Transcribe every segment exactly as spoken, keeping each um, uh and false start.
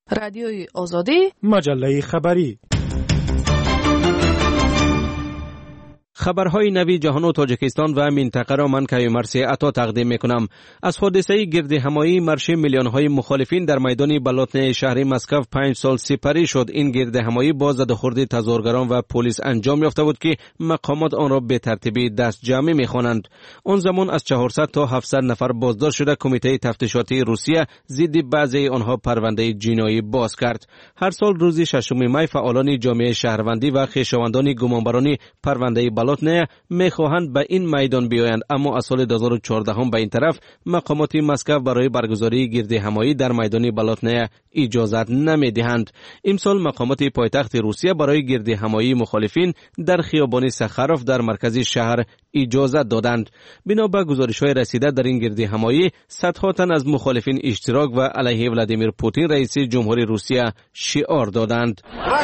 رادیوی آزادی، مجله خبری. خبرهای نوی جهان و تاجیکستان و منطقه را من کیوم مرسی عطا تقدیم میکنم. از حادثه گرد همایی مرش میلیون‌های مخالفین در میدان بلاتن شهر مسکو پنج سال سپری شد. این گرد همایی با زده‌خورد تظاهرگران و پلیس انجام یافته بود که مقامات آن را به ترتیبی دست جمعی میخوانند. آن زمان از چهارصد تا هفتصد نفر بازداشت شده کمیته تفتیشاتی روسیه ضد بعضی آنها پرونده جنایی باز کرد. هر سال روز ششم می فعالان جامعه شهروندی و خویشاوندان گمانبران پرونده نه میخواهند به این میدان بیایند، اما از سال دو هزار و چهارده هم به این طرف مقامات مسکو برای برگزاری گرد همایی در میدان بلاتنه اجازت نمیدهند. امسال مقامات پایتخت روسیه برای گرد همایی مخالفین در خیابان سخاروف در مرکز شهر اجازت دادند. بنا به گزارش‌های رسیده در این گرد همایی صدها تن از مخالفین اشتراک و علیه ولادیمیر پوتین رئیس جمهوری روسیه شعار دادند.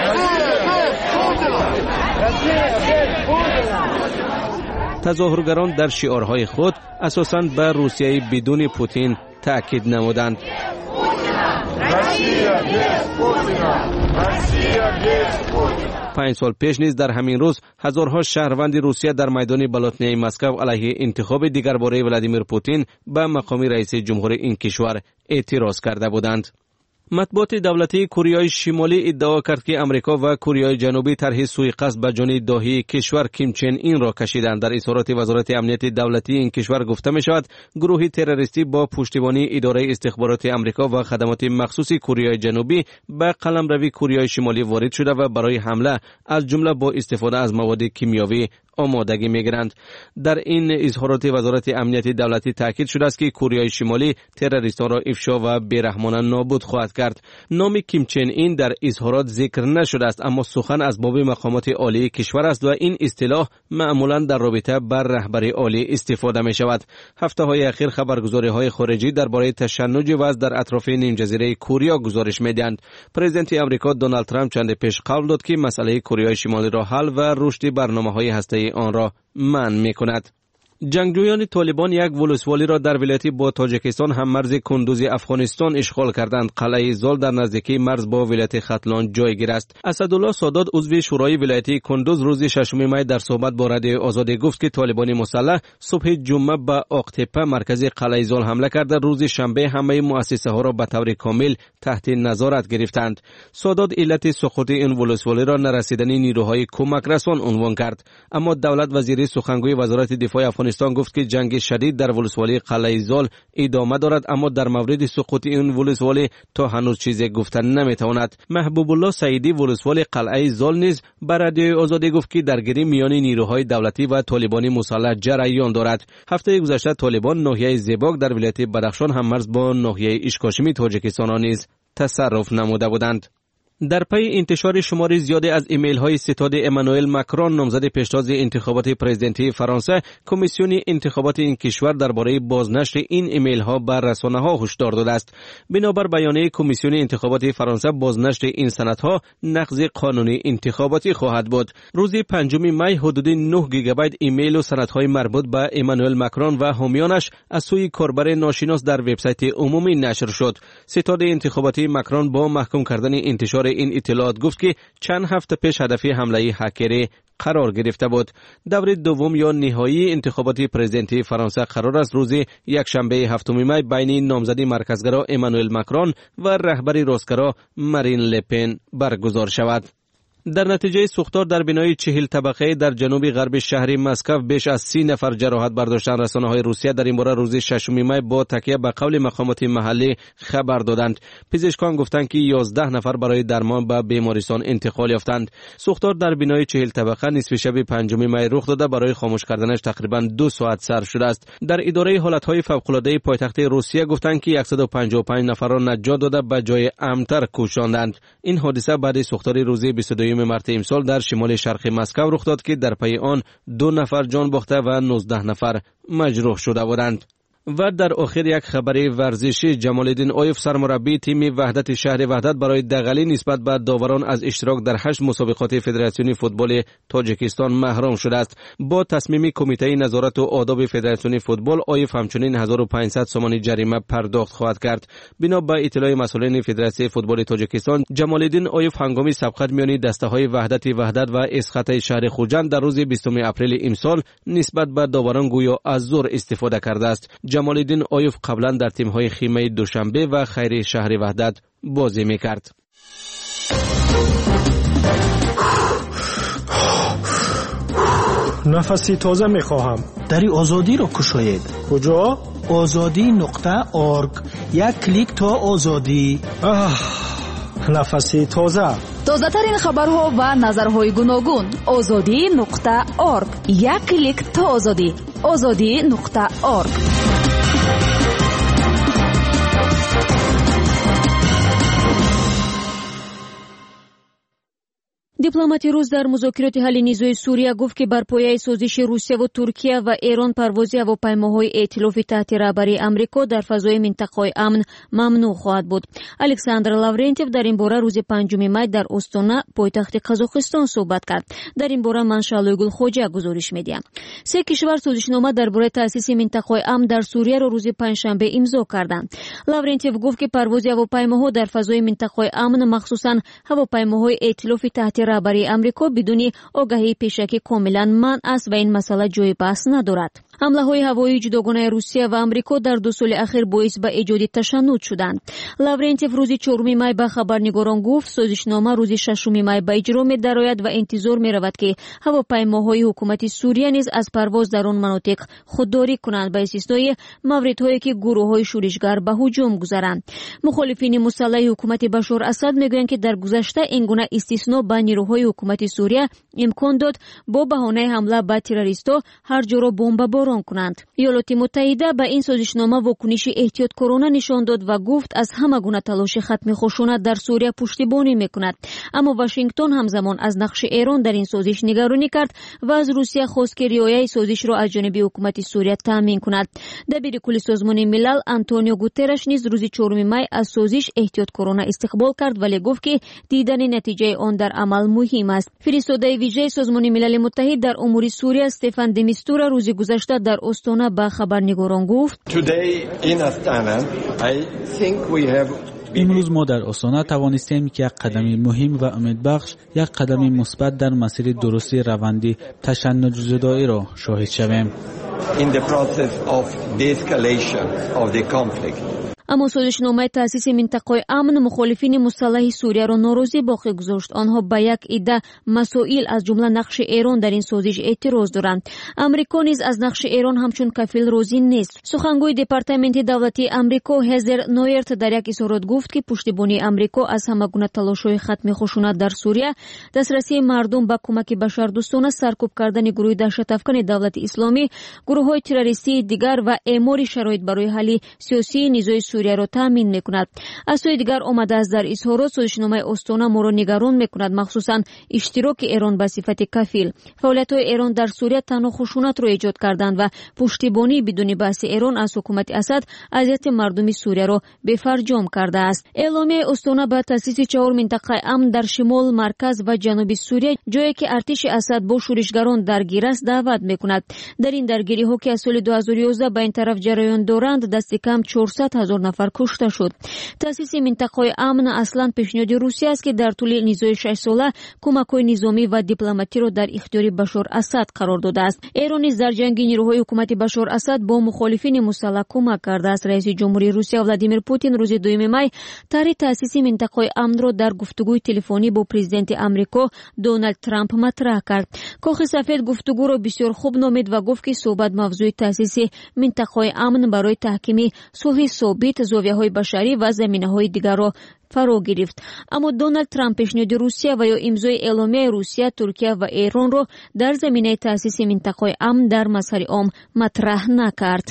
تظاهرگران در شعارهای خود اساساً به روسیه بدون پوتین تأکید نمودند. پنج سال پیش نیز در همین روز هزارها شهروند روسیه در میدان بلاتنه مسکو علیه انتخاب دیگرباره ولادیمیر پوتین به مقام رئیس جمهور این کشور اعتراض کرده بودند. مطبوعات دولتی کره شمالی ادعا کرد که امریکا و کره جنوبی طرح سوءقصد به جان داهی کشور کیم چن این را کشیدند. در اظهارات وزارت امنیت دولتی این کشور گفته می شود گروه تروریستی با پشتیبانی اداره استخبارات امریکا و خدمات مخصوص کره جنوبی به قلمرو کره شمالی وارد شده و برای حمله از جمله با استفاده از مواد کیمیاوی آمادگی میگیرند. در این اظهارات وزارت امنیت دولتی تاکید شده است که کره شمالی تروریستان را افشا و بیرحمانه نابود خواهد کرد. نام کیم چن این در اظهارات ذکر نشده است، اما سخن از باب مقامات عالی کشور است و این اصطلاح معمولا در رابطه بر رهبری عالی استفاده می شود. هفته های اخیر خبرگزاری های خارجی درباره تشنج وضع در اطراف نیم جزیره کره گزارش میدهند. پرزیدنت آمریکا دونالد ترامپ چند پیش قول داد که مسئله کره شمالی را حل و رشد برنامه‌های هسته‌ای آن را منع می‌کند. جنگجویان طالبان یک ولسوالی را در ولایت با تاجیکستان هم مرز کندوز افغانستان اشغال کردند. قلعه زال در نزدیکی مرز با ولایت ختلان جایگیر است. اسدالله سادات عضو شورای ولایت کندوز روز ششم می در صحبت با رادیو آزادی گفت که طالبان مسلح صبح جمعه به آقتپه مرکز قلعه زال حمله کرده. روز شنبه همه مؤسسه ها را به طور کامل تحت نظارت گرفتند. سادات علت سقوط این ولسوالی را نرسیدن نیروهای کمک رسان عنوان کرد، اما دولت وزیر سخنگوی وزارت دفاع افغانستان گفت که جنگ شدید در ولسوالی قلعه زال ادامه دارد، اما در مورد سقوط این ولسوالی تا هنوز چیزی گفتن نمیتواند. محبوب الله سعیدی ولسوالی قلعه زال نیز بر رادیو آزادی گفت که درگیری میان نیروهای دولتی و طالبان مسلح جریان دارد. هفته گذشته طالبان ناحیه زیباک در ولایت بدخشان هم مرز با ناحیه اشکاشمی تاجیکستان نیز تصرف نموده بودند. در پی انتشار شماری زیادی از ایمیل های ستاد امانوئل ماکرون نامزد پیشتاز انتخابات پرزیدنتی فرانسه، کمیسیون انتخابات این کشور درباره بازنشر این ایمیل ها بر رسانه ها هشدار داده است. بنابر بیانیه کمیسیون انتخابات فرانسه، بازنشر این سندها نقض قانونی انتخاباتی خواهد بود. روز پنجم می حدود نه گیگابایت ایمیل و سندهای مربوط به امانوئل ماکرون و حامیانش از سوی کاربر ناشناس در وبسایت عمومی نشر شد. ستاد انتخاباتی ماکرون با محکوم کردن انتشار این اطلاعات گفت که چند هفته پیش هدف حمله هکری قرار گرفته بود. دور دوم یا نهایی انتخابات پرزیدنتی فرانسه قرار است روز یکشنبه هفتم می بین نامزد مرکزگرا امانوئل ماکرون و رهبر راستگرا مارین لپن برگزار شود. در نتیجه سوختار در بنای چهل طبقه در جنوب غرب شهر مسکو بیش از سی نفر جراحت برداشتند. رسانه‌های روسیه در این باره روز ششم می با تکیه به قول مقامات محلی خبر دادند. پزشکان گفتند که یازده نفر برای درمان به بیمارستان انتقال یافتند. سوختار در بنای چهل طبقه نصف شب پنجم می رخ داده. برای خاموش کردنش تقریبا دو ساعت صرف شده است. در اداره حالت‌های فوق‌العاده پایتخت روسیه گفتند که صد و پنجاه و پنج نفر را نجات داده به جای امن‌تر کوشاندند. این حادثه بعد سوختار روز بیست و دو مارس امسال در شمال شرق مسکو رخ داد که در پی آن دو نفر جان باخته و نوزده نفر مجروح شده بودند. و در آخر یک خبر ورزشی، جمال‌الدین آیوف سرمربی تیم وحدت شهر وحدت برای دغلی نسبت به داوران از اشتراک در هشت مسابقات فدراسیون فوتبال تاجیکستان محروم شده است. با تصمیم کمیته نظارت و آداب فدراسیون فوتبال، آیوف همچنین هزار و پانصد سومانی جریمه پرداخت خواهد کرد. بنا به اطلاع مسئولین فدراسیون فوتبال تاجیکستان، جمال‌الدین آیوف هنگام سبقت میان دسته‌های وحدت وحدت و اسخط شهر خوجند در روز بیستم اپریل امسال نسبت به داوران گویا از زور استفاده کرده است. جمال‌الدین آیوف قبلا در تیم‌های خیمه دوشنبه و خیر شهر وحدت بازی می‌کرد. نفسی تازه می‌خواهم. دری آزادی را کشاید. کجا؟ آزادی نقطه اورگ. یک کلیک تا آزادی. آه، نفسی تازه. تازه ترین خبرها و نظرهای گوناگون. آزادی نقطه اورگ. یک کلیک تا آزادی. آزادی نقطه اورگ. дипломати рус дар музокироти ҳалли низои Сурия гуфт ки бар пояи созиши Русияву Туркия ва Эрон парвози ҳавопаймоҳои эътилофи таҳти раҳбарии Амрико дар фазои минтақаи амн мамнӯъ хоҳад буд. Александр Лаврентьев дар ин бора рӯзи панҷуми май дар Остона, пойтахти Қазоқистон суҳбат кард. дар ин бора ман Шаълӯй Гулхоҷа гузориш медиҳам. се кишвар созишнома дар бораи таъсиси минтақаи амн дар Сурияро рӯзи панҷшанбе имзо карданд. Лаврентьев гуфт ки парвози ҳавопаймоҳо дар фазои минтақаи амн, махсусан ҳавопаймоҳои эътилофи таҳти раҳбарии Амрико бидуни огаҳии пешакӣ комилан манъ аст ва ин масъала ҷои баҳс надорад. ҳамлаҳои ҳавоии ҷудогонаи Русия ва Амрико дар ду соли ахир боис ба эҷоди ташаннуд шуданд. Лаврентьев рӯзи чорум май ба хабарнигорон гуфт, созишнома рӯзи шашум май ба иҷро медарояд ва интизор меравад ки ҳавопаймоҳои ҳукумати Сурия низ аз парвоз дар он манотиқ худдорӣ кунанд, ба истиснои мавридҳое ки гурӯҳҳои шӯришгар ба ҳуҷум гузаранд. мухолифини мусаллаҳи ҳукумати Башор Асад мегӯянд ки дар гузашта ин гуна истисно ба нирӯҳои ҳукумати Сурия имкон дод бо баҳонаи ҳамла ба террористҳо ҳар ҷоро бомбаборон кунанд. иёлоти муттаҳида ба ин созишнома вокуниши эҳтиёткорона нишон дод ва гуфт аз ҳама гуна талоши хатми хушунат дар Сурия пуштибонӣ мекунад. аммо Вашингтон ҳамзамон аз нақши Эрон дар ин созиш нигаронӣ кард ва аз Русия хост ки риояи созишро аз ҷониби ҳукумати Сурия таъмин кунад. дабири кулли созмони милал Антонио Гутерреш низ рӯзи чорум май аз созиш эҳтиёткорона истиқбол кард, вале гуфт ки дидани натиҷаи он дар амал муҳим аст. фиристодаи вижаи созмони милали муттаҳид дар умури Сурия Стефан де Мистура рӯзи гузашта дар Остона ба хабарнигорон гуфт: امروز ما در آستانه توانستیم که یک قدم مهم و امیدبخش، یک قدم مثبت در مسیر درستی روند تشنج زدایی را شاهد شویم. In the process of de-escalation of the conflict. аммо созишномаи таъсиси минтақаи амн мухолифини мусаллаҳи Суриyaро норозӣ боқӣ гузошт. онҳо ба як идда масоил аз ҷумла нақши Эрон дар ин созиш эътироз доранд. Амрико низ аз нақши Эрон ҳамчун кафил розӣ нест. сухангӯи департаменти давлатии Амрико Ҳезер Ноерт дар як изҳорот гуфт ки пуштибонии Амрико аз ҳама гуна талошҳои хатми хушунат дар Сурия, дастрасии мардум ба кӯмаки башардӯстона, саркӯб кардани гурӯҳи даҳшатафкани давлати исломӣ, гурӯҳҳои террористии дигар ва эъмори шароит барои ҳалли сиёсии низои Суриyaро таъмин мекунад. аз сӯи дигар омадааст дар изҳорот созишномаи Остона моро нигарон мекунад, махсусан иштироки Эрон ба сифати кафил. фаъолиятҳои Эрон дар Сурия танҳо хушунатро эҷод карданд ва пуштибонии бидуни баҳси Эрон аз ҳукумати Асад азияти мардуми Сурияро бефарҷом кардааст. эъломияи Остона ба таъсиси чаҳор минтақаи амн дар шимол, марказ ва ҷануби Сурия, ҷое ки артиши Асад бо шӯришгарон даргир аст, даъват мекунад. дар ин даргириҳо ки аз соли ду ҳазору ёздаҳ ба ин тараф ҷараён доранд, дасти кам чорсад ҳазор нафар кушта шуд. таъсиси минтақаи амн аслан пешниҳоди Русия аст ки дар тӯли низои шашсола кӯмакҳои низомӣ ва дипломатиро дар ихтиёри Башор Асад қарор додааст. Эрон низ дар ҷанги нирӯҳои ҳукумати Башор Асад бо мухолифини мусаллаҳ кӯмак кардааст. раиси ҷумҳурии Русия Владимир Путин рӯзи дуюми май тарҳи таъсиси минтақаи амнро дар гуфтугӯи телефонӣ бо президенти Амрико Доналд Трамп матраҳ кард. Кохи сафед гуфтугӯро бисёр хуб номид ва гуфт ки суҳбат мавзӯи таъсиси минтақаи амн барои таҳкими сулҳи собит, зовияҳои башарӣ ва заминаҳои дигарро фаро гирифт. аммо Доналд Трамп пешниҳоди Русия ва ё имзои эъломияи Русия, Туркия ва Эронро дар заминаи таъсиси минтақаи амн дар мазҳари ом матраҳ накард.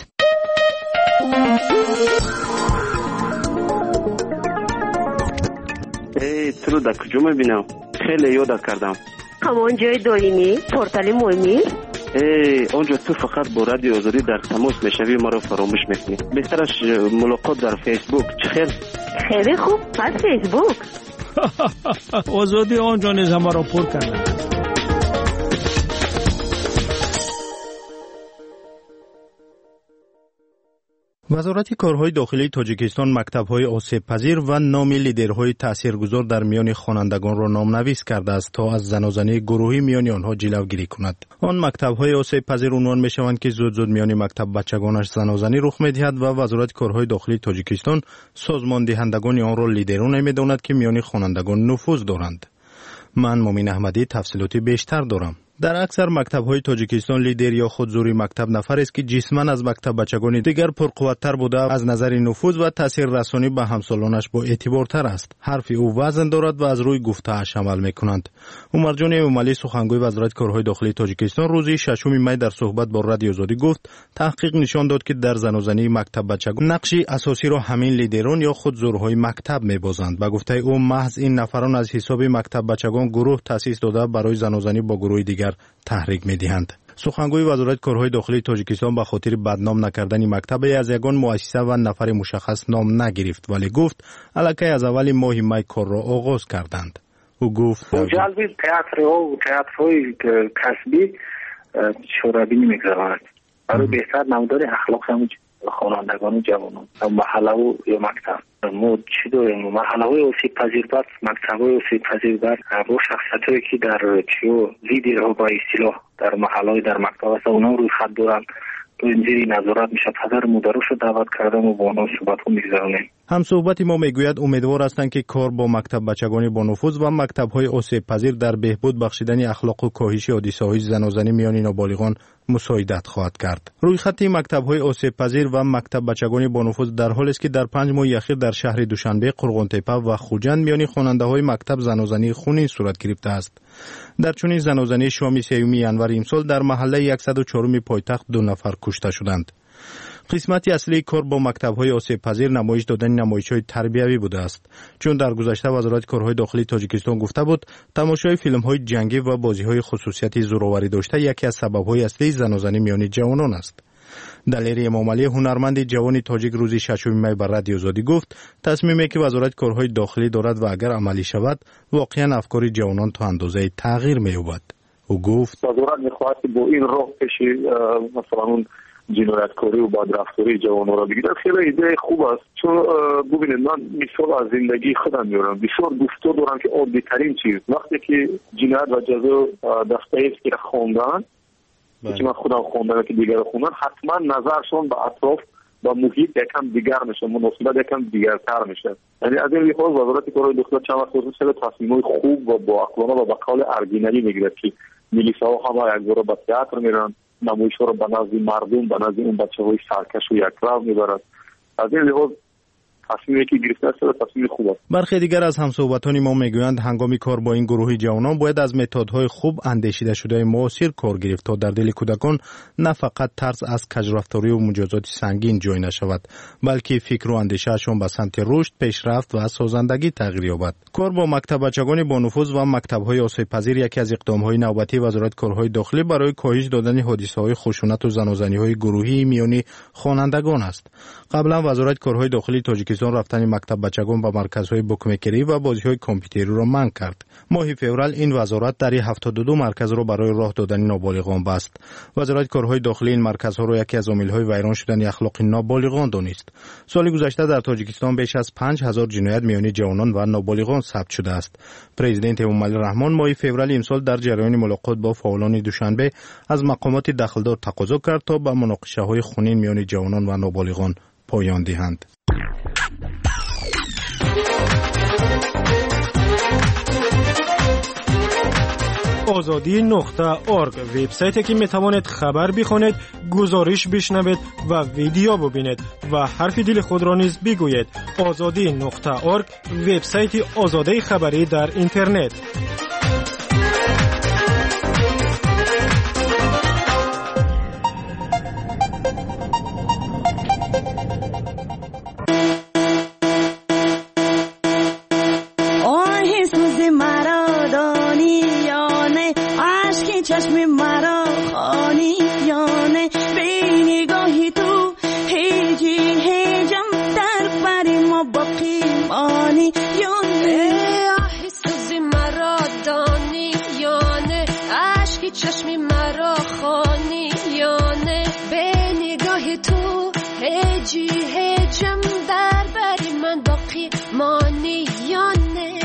ای تو در کجا میبینم؟ خیلی یاد کردم. همون جای دائمی پورتال مهمی ای اونجا تو فقط با رادیو آزادی در تماس میشوی، ما رو فراموش میکنی. بهترش ملاقات در فیسبوک. چه خیر؟ خیلی خوب، پس فیسبوک. آزادی آنجا نیز همه را پر کرده. وزارت کارهای داخلی تاجیکستان مکتب‌های آسیب‌پذیر و نام لیدرهای تاثیرگذار در میان خوانندگان را نامنویس کرده است تا از زنازنی گروهی میان آنها جلوگیری کند. آن مکتب‌های آسیب‌پذیر عنوان می‌شوند که زود زود میان مکتب بچگانش زنازنی رخ می‌دهد و وزارت کارهای داخلی تاجیکستان سازمان دهندگان آن را لیدران می‌داند که میان خوانندگان نفوذ دارند. من مومین احمدی تفصیلاتی بیشتر دارم. در اکثر مکتب‌های تاجیکستان لیدر یا خودزوری مکتب نفر است که جسماً از مکتب بچگان دیگر پرقوت‌تر بوده، از نظر نفوذ و تاثیر رسانی به همسالانش با اعتبارتر است. حرف او وزن دارد و از روی گفته‌اش عمل می‌کنند. عمرجان امامعلی سخنگوی وزارت کارهای داخلی تاجیکستان روز ششم می در صحبت با رادیو آزادی گفت تحقیق نشان داد که در زنازنی مکتب بچگان نقشی اساسی را همین لیدران یا خودزورهای مکتب می‌بازند. به گفته او محض این نفران از حساب مکتب بچگان گروه تأسیس داده برای زنازنی با گروه دیگر تحریک می‌دهند. سخنگوی وزارت کارهای داخلی تاجیکستان به خاطر بدنام نکردن مکتب از یگان مؤسسه و نفر مشخص نام نگرفت، ولی گفت الکی از اول ماه می کار را آغاز کردند. او گفت جلب تئاترها و تئاترهای کسبی شورابی نمی‌گذارند. برای بهتر نمودار اخلاق هم خوانندگان و جوانان محله و یا مکتب ما چی داریم؟ محله های آسیب پذیر بر مکتب های آسیب پذیر بر با شخصیت هایی که در چیو زیدی ها با اصطلاح در محله های در مکتب هست اونا روی خط دارن تو این زیری نظارت میشه. پدر مادرش رو دعوت کردم و با اونا صحبت رو میگذارونیم. هم صحبت ما میگوید امیدوار هستند که کار با مکتب بچگانی با نفوذ و مکتب های آسیب پذیر در بهبود بخشیدن اخلاق و کاهش حادثه های زنازنی میان نابالغان مساعدت خواهد کرد. روی خط مکتب های آسیب پذیر و مکتب بچگانی با نفوذ در حالی است که در پنج ماه اخیر در شهر دوشنبه، قرغن‌تپه و خوجند میان خواننده های مکتب زنازنی خونین صورت گرفته است. در چنین زنازنی شام سیوم ینور امسال در محله صد و چهار پایتخت دو نفر کشته شدند. قسمتی اصلی کار با مکتب‌های آسیب پذیر نمایش دادن نمایش‌های تربیوی بوده است، چون در گذشته وزارت کارهای داخلی تاجیکستان گفته بود تماشای فیلم‌های جنگی و بازی‌های خصوصیت زورآوری داشته یکی از سبب‌های اصلی زنازنی میان جوانان است. دلیری امامعلی هنرمند جوان تاجیک روز ششم می بر رادیو آزادی گفت تصمیمی که وزارت کارهای داخلی دارد و اگر عملی شود واقعاً افکار جوانان تا اندازه تغییر می‌یابد. او گفت وزارت می‌خواهد با این راه پیش مثلا اون جنایتکاری و بدرفتاری جوانان را بگیرد. خیلی ایده خوب است، چون ببینید من مثال از زندگی خودم میارم. بسیار گفتار دارم که عادی ترین چیز وقتی که جنایت و جزا دستایفسکی را خواندن که من خودم خوندم که دیگر خوندن، حتما نظرشون به اطراف و محیط یکم دیگر میشه، مناسبت یکم دیگرتر میشه. یعنی از این لحاظ وزارت کارهای داخلی چند وقت خصوصا تصمیم‌های خوب و با عقلانه و با قول ارگینی میگیرد که میلیساها هم یک بار به تئاتر میرن، نمایش‌ها رو به نزد مردم به نزد اون بچه‌های سرکش و یکرو میبرد. از این لحاظ تصمیمی که گرفته است تصمیم خوب است. برخی دیگر از همصحبتان ما میگویند هنگامی کار با این گروه جوانان باید از متدهای خوب اندیشیده شده معاصر کار گرفت تا در دل کودکان نه فقط ترس از کجرفتاری و مجازات سنگین جای نشود، بلکه فکر و اندیشه‌شان به سمت رشد، پیشرفت و سازندگی تغییر یابد. کار با مکتب بچگان با نفوذ و مکتب‌های آسیب پذیر یکی از اقدام‌های نوبتی وزارت کارهای داخلی برای کاهش دادن حادثه‌های خشونت و زنازنی‌های گروهی میان خوانندگان است. قبلا وزارت کارهای داخلی تاجیکستان رفتن مکتب بچگان به مرکزهای بوکمکری و بازی‌های کامپیوتری را منع کرد. ماه فوریه این وزارت در هفتاد و دو مرکز را برای راه دادن نابالغان بست. وزارت کارهای داخلی این مرکزها را یکی از عامل‌های ویران شدن اخلاق نابالغان دانست. سال گذشته در تاجیکستان بیش از پنج هزار جنایت میان جوانان و نابالغان ثبت شده است. پرزیدنت امامعلی رحمان ماه فوریه امسال در جریان ملاقات با فعالان دوشنبه از مقامات دخلدار تقاضا کرد تا به مناقشه‌های خونین میان جوانان و نابالغان پایان دهند. آزادی نقطه ارگ وبسایتی که میتوانید خبر بخوانید، گزارش بشنوید و ویدیو ببینید و حرف دل خود را نیز بگویید. آزادی نقطه ارگ وبسایت آزادی خبری در اینترنت. چشم مرا خانی هجی هجم در بری من باقی مانی یا نه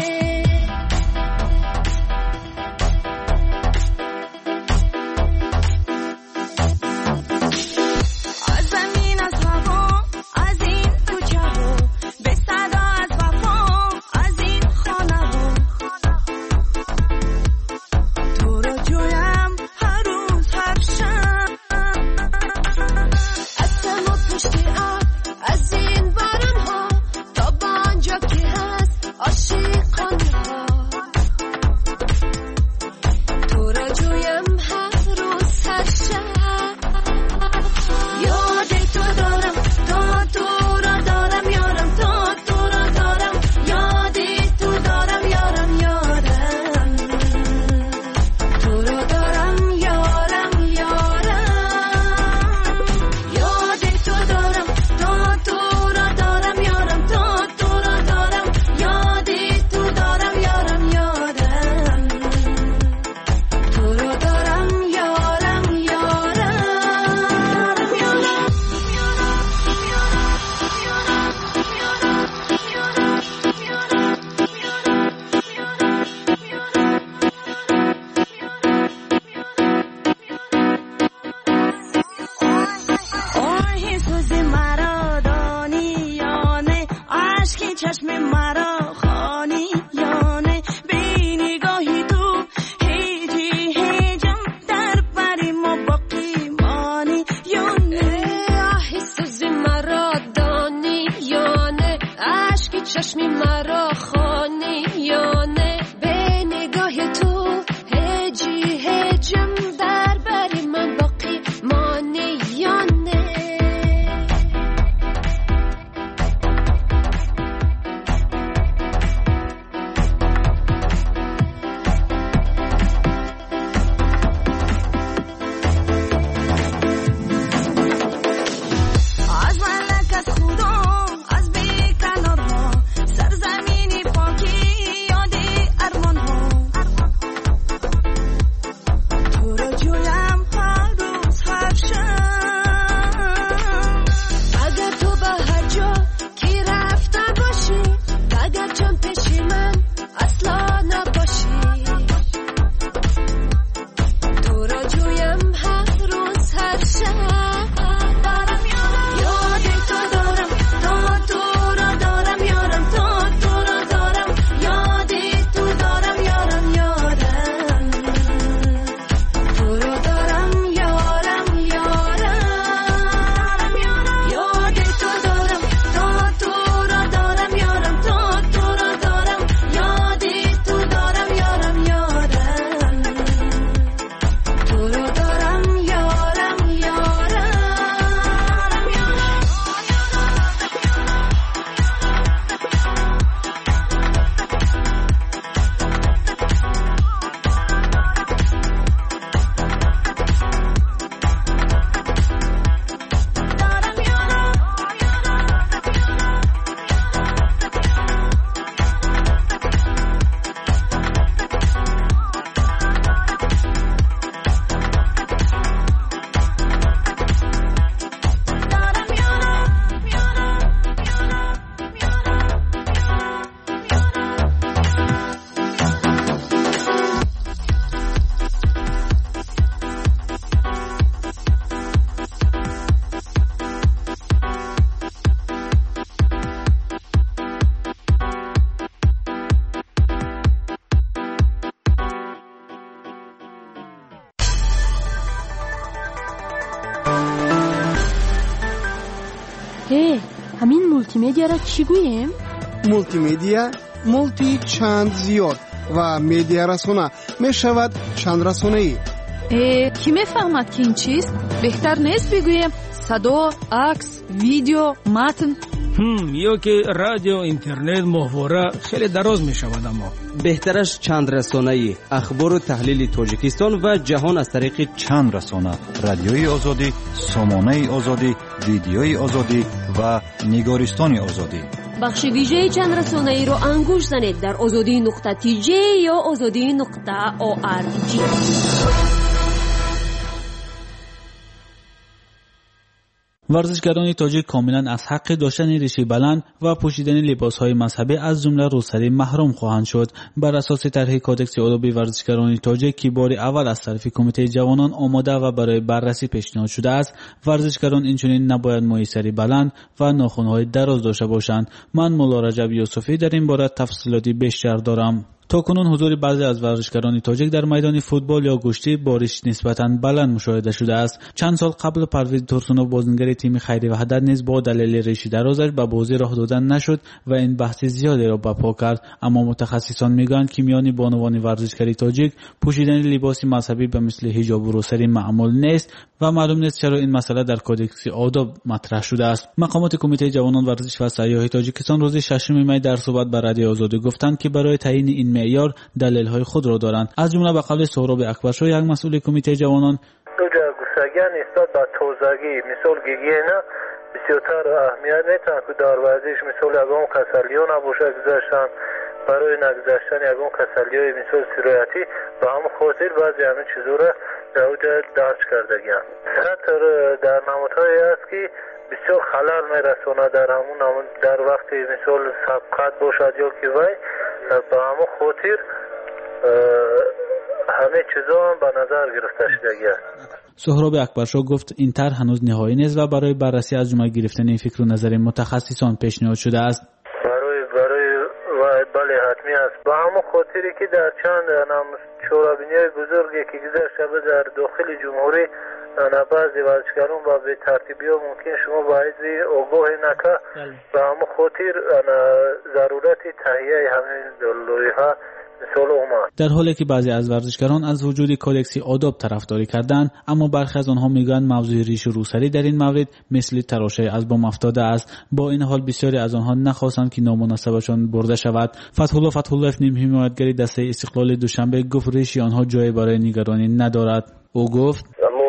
هی همین مولتی مدیا را چی گوییم؟ مولتی مدیا مولتی چند زیاد و مدیا رسانه می شود چند رسانه ای. کی می فهمد که این چیست؟ بهتر نیست بگوییم صدا، عکس، ویدیو، متن. هم یا که رادیو، اینترنت، محتوا خیلی دراز می شود. اما بهترش چند رسانه‌ای، اخبار و تحلیل تاجیکستان و جهان از طریق چند رسانه، رادیوی آزادی، سامانه آزادی، ویدیوی آزادی و نگارستان آزادی. بخش ویژه چند رسانه‌ای رو انگوش زنید در آزادی نقطه تی جی یا آزادی نقطه او آر جی. ورزشکاران تاجیک کاملا از حق داشتن ریشه بلند و پوشیدن لباسهای مذهبی از جمله روسری محروم خواهند شد. بر اساس طرح کدکس آداب ورزشکاران تاجیک که بار اول از طرف کمیته جوانان آماده و برای بررسی پیشنهاد شده است، ورزشکاران اینچنین نباید موی سری بلند و ناخن‌های دراز داشته باشند. من مولا رجب یوسفی در این باره تفصیلاتی بیشتر دارم. تا کنون حضور بعضی از ورزشکاران تاجیک در میدان فوتبال یا گشتی بارش نسبتاً بلند مشاهده شده است. چند سال قبل پرویز ترسونوف بازیگر تیم خیری وحدت نیز با دلیل ریشه درازش به بازی راه دادن نشد و این بحث زیادی را برپا کرد. اما متخصصان میگویند که میان بانوان ورزشکاری تاجیک پوشیدن لباس مذهبی به مثل حجاب و روسری معمول نیست و معلوم نیست چرا این مسئله در کدکس آداب مطرح شده است. مقامات کمیته جوانان ورزش و سیاحی تاجیکستان روز ششم می در صحبت با رادیو آزادی گفتند که برای تعیین این معیار دلایل خود را دارند. از جمله به قول سهراب اکبرشاه، یک مسئول کمیته جوانان، گوسگی نسبت به توزگی مثال گیگینا بسیارتر اهمیت میتونه که در ورزش مثال یگان کسلیو نباشه گذاشتن برای نگذاشتن یگان کسلیوی مثال سرایتی به هم خاطر بعضی همین چیزو را در اوجه درج کرده گیم. حتی در نمودهایی است که بسیار خلل میرسونه در همون در وقتی مثال سبقت باشد یا که وی به همون خاطر همه چیزا هم به نظر گرفته شده است. سهراب اکبرشاه گفت این طرح هنوز نهایی نیست و برای بررسی از جمله گرفتن این فکر و نظر متخصصان پیشنهاد شده است. برای برای بله حتمی است. به همون خاطری که در چند نام شورابینی‌های بزرگی که گذشته به در داخل جمهوری انا بعضی ورزشکاران با به ترتیبی ها ممکن شما بعضی آگاه نکه به همون خاطر ضرورت تهیه همین لایحه مثال اومد. در حالی که بعضی از ورزشکاران از وجود کودکس آداب طرفداری کردند، اما برخی از آنها میگویند موضوع ریش و روسری در این مورد مثل تراشه از بام افتاده است. با این حال بسیاری از آنها نخواستند که نامناسبشان برده شود. فتح‌الله فتح‌الله نیم حمایتگری دسته استقلال دوشنبه گفت ریش آنها جای برای نگرانی ندارد. او گفت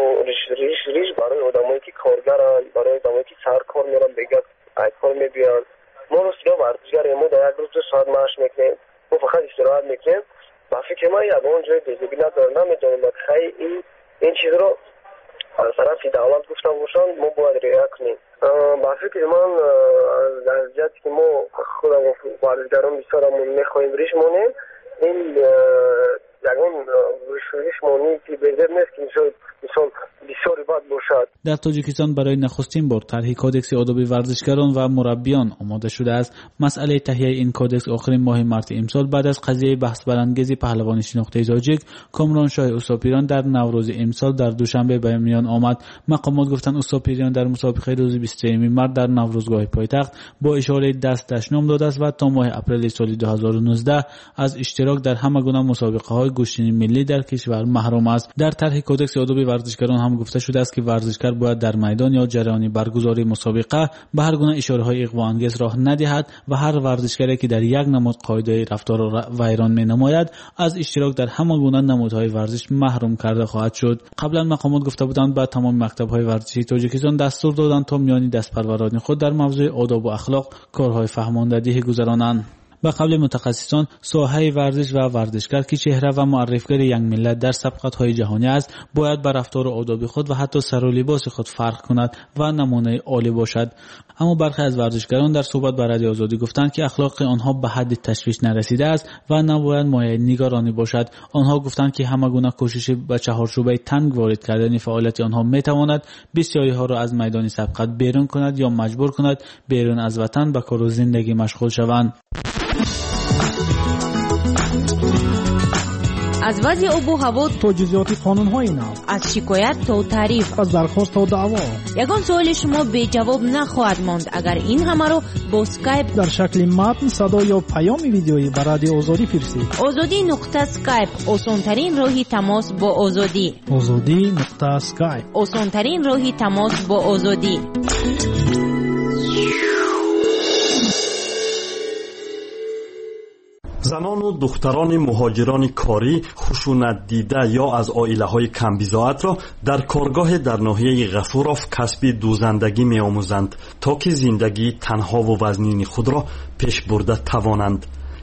کارگران برای آدمایی که سر کار میرن بگه ای کار میبیان ما روسیا ورزشگر ما در یک روز دو ساعت معاش میکنیم، ما فقط استراحت میکنیم. با فکر من یک اون جای بیزبی ندارم، نمیدونم خیلی این این چیز رو از طرف دولت گفته باشن ما باید رعایت کنیم. با فکر من در جهتی که ما خودمون ورزشگران بسیارمون میخواهیم ریش مونیم، این یکون ریش مونی که بهتر نیست که مثال مثال بسیاری باید باشد. در تاجیکستان برای نخستین بار طرح کدکس آداب ورزشکاران و مربیان آماده شده است. مسئله تهیه این کدکس آخرین ماه مارس امسال بعد از قضیه بحث برانگیز پهلوانی شناخته تاجیک کامران شاه اوساپیران در نوروز امسال در دوشنبه به میان آمد. مقامات گفتند اوساپیران در مسابقه روز بیست و سوم مارس در نوروزگاه پایتخت با اشاره دست دشنام داده است و تا ماه اپریل سال دو هزار و نوزده از اشتراک در همه گونه مسابقه‌های گشتین ملی در کشور محروم است. در طرح کدکس آداب ورزشکاران هم گفته شده است که ورزشکار باید در میدان یا جریان برگزاری مسابقه به هر گونه اشاره‌های اغوا‌انگیز راه ندهد و هر ورزشکاری که در یک نمود قاعده رفتار ویران می‌نماید از اشتراک در همه گونه نمودهای ورزش محروم کرده خواهد شد. قبلا مقامات گفته بودند با تمام مکتب‌های ورزشی تاجیکستان دستور دادند تا میان دستپروران خود در موضوع آداب و اخلاق کارهای فهماندهی گذرانند. به قول متخصصان ساحه ورزش و ورزشکار که چهره و معرفگر یک ملت در سبقت‌های جهانی است باید بر رفتار و آداب خود و حتی سر و لباس خود فرق کند و نمونه عالی باشد. اما برخی از ورزشکاران در صحبت با رادیو آزادی گفتند که اخلاق آنها به حد تشویش نرسیده است و نباید مایه نگرانی باشد. آنها گفتند که همه گونه کوشش به چهارچوبه تنگ وارد کردن فعالیت آنها میتواند بسیاری ها را از میدان سبقت بیرون کند یا مجبور کند بیرون از وطن به کار و زندگی مشغول شوند. از وضع آب و هوا تا جزئیات قانون‌های نو، از شکایت تا تعریف، از درخواست تا دعوا، یگان سوال شما بی جواب نخواهد ماند اگر این همه رو با اسکایپ در شکل متن، صدا یا پیام ویدیویی به رادیو آزادی فرستید. آزادی نقطه اسکایپ آسان‌ترین راه تماس با آزادی. آزادی نقطه اسکایپ آسان‌ترین راه تماس با آزادی. زنان و دختران مهاجران کاری خشونت دیده یا از عائله‌های کم بضاعت را در کارگاه در ناحیه غفورов کسب دوزندگی می‌آموزند تا که زندگی تنها و وزنین خود را پیش برده توانند.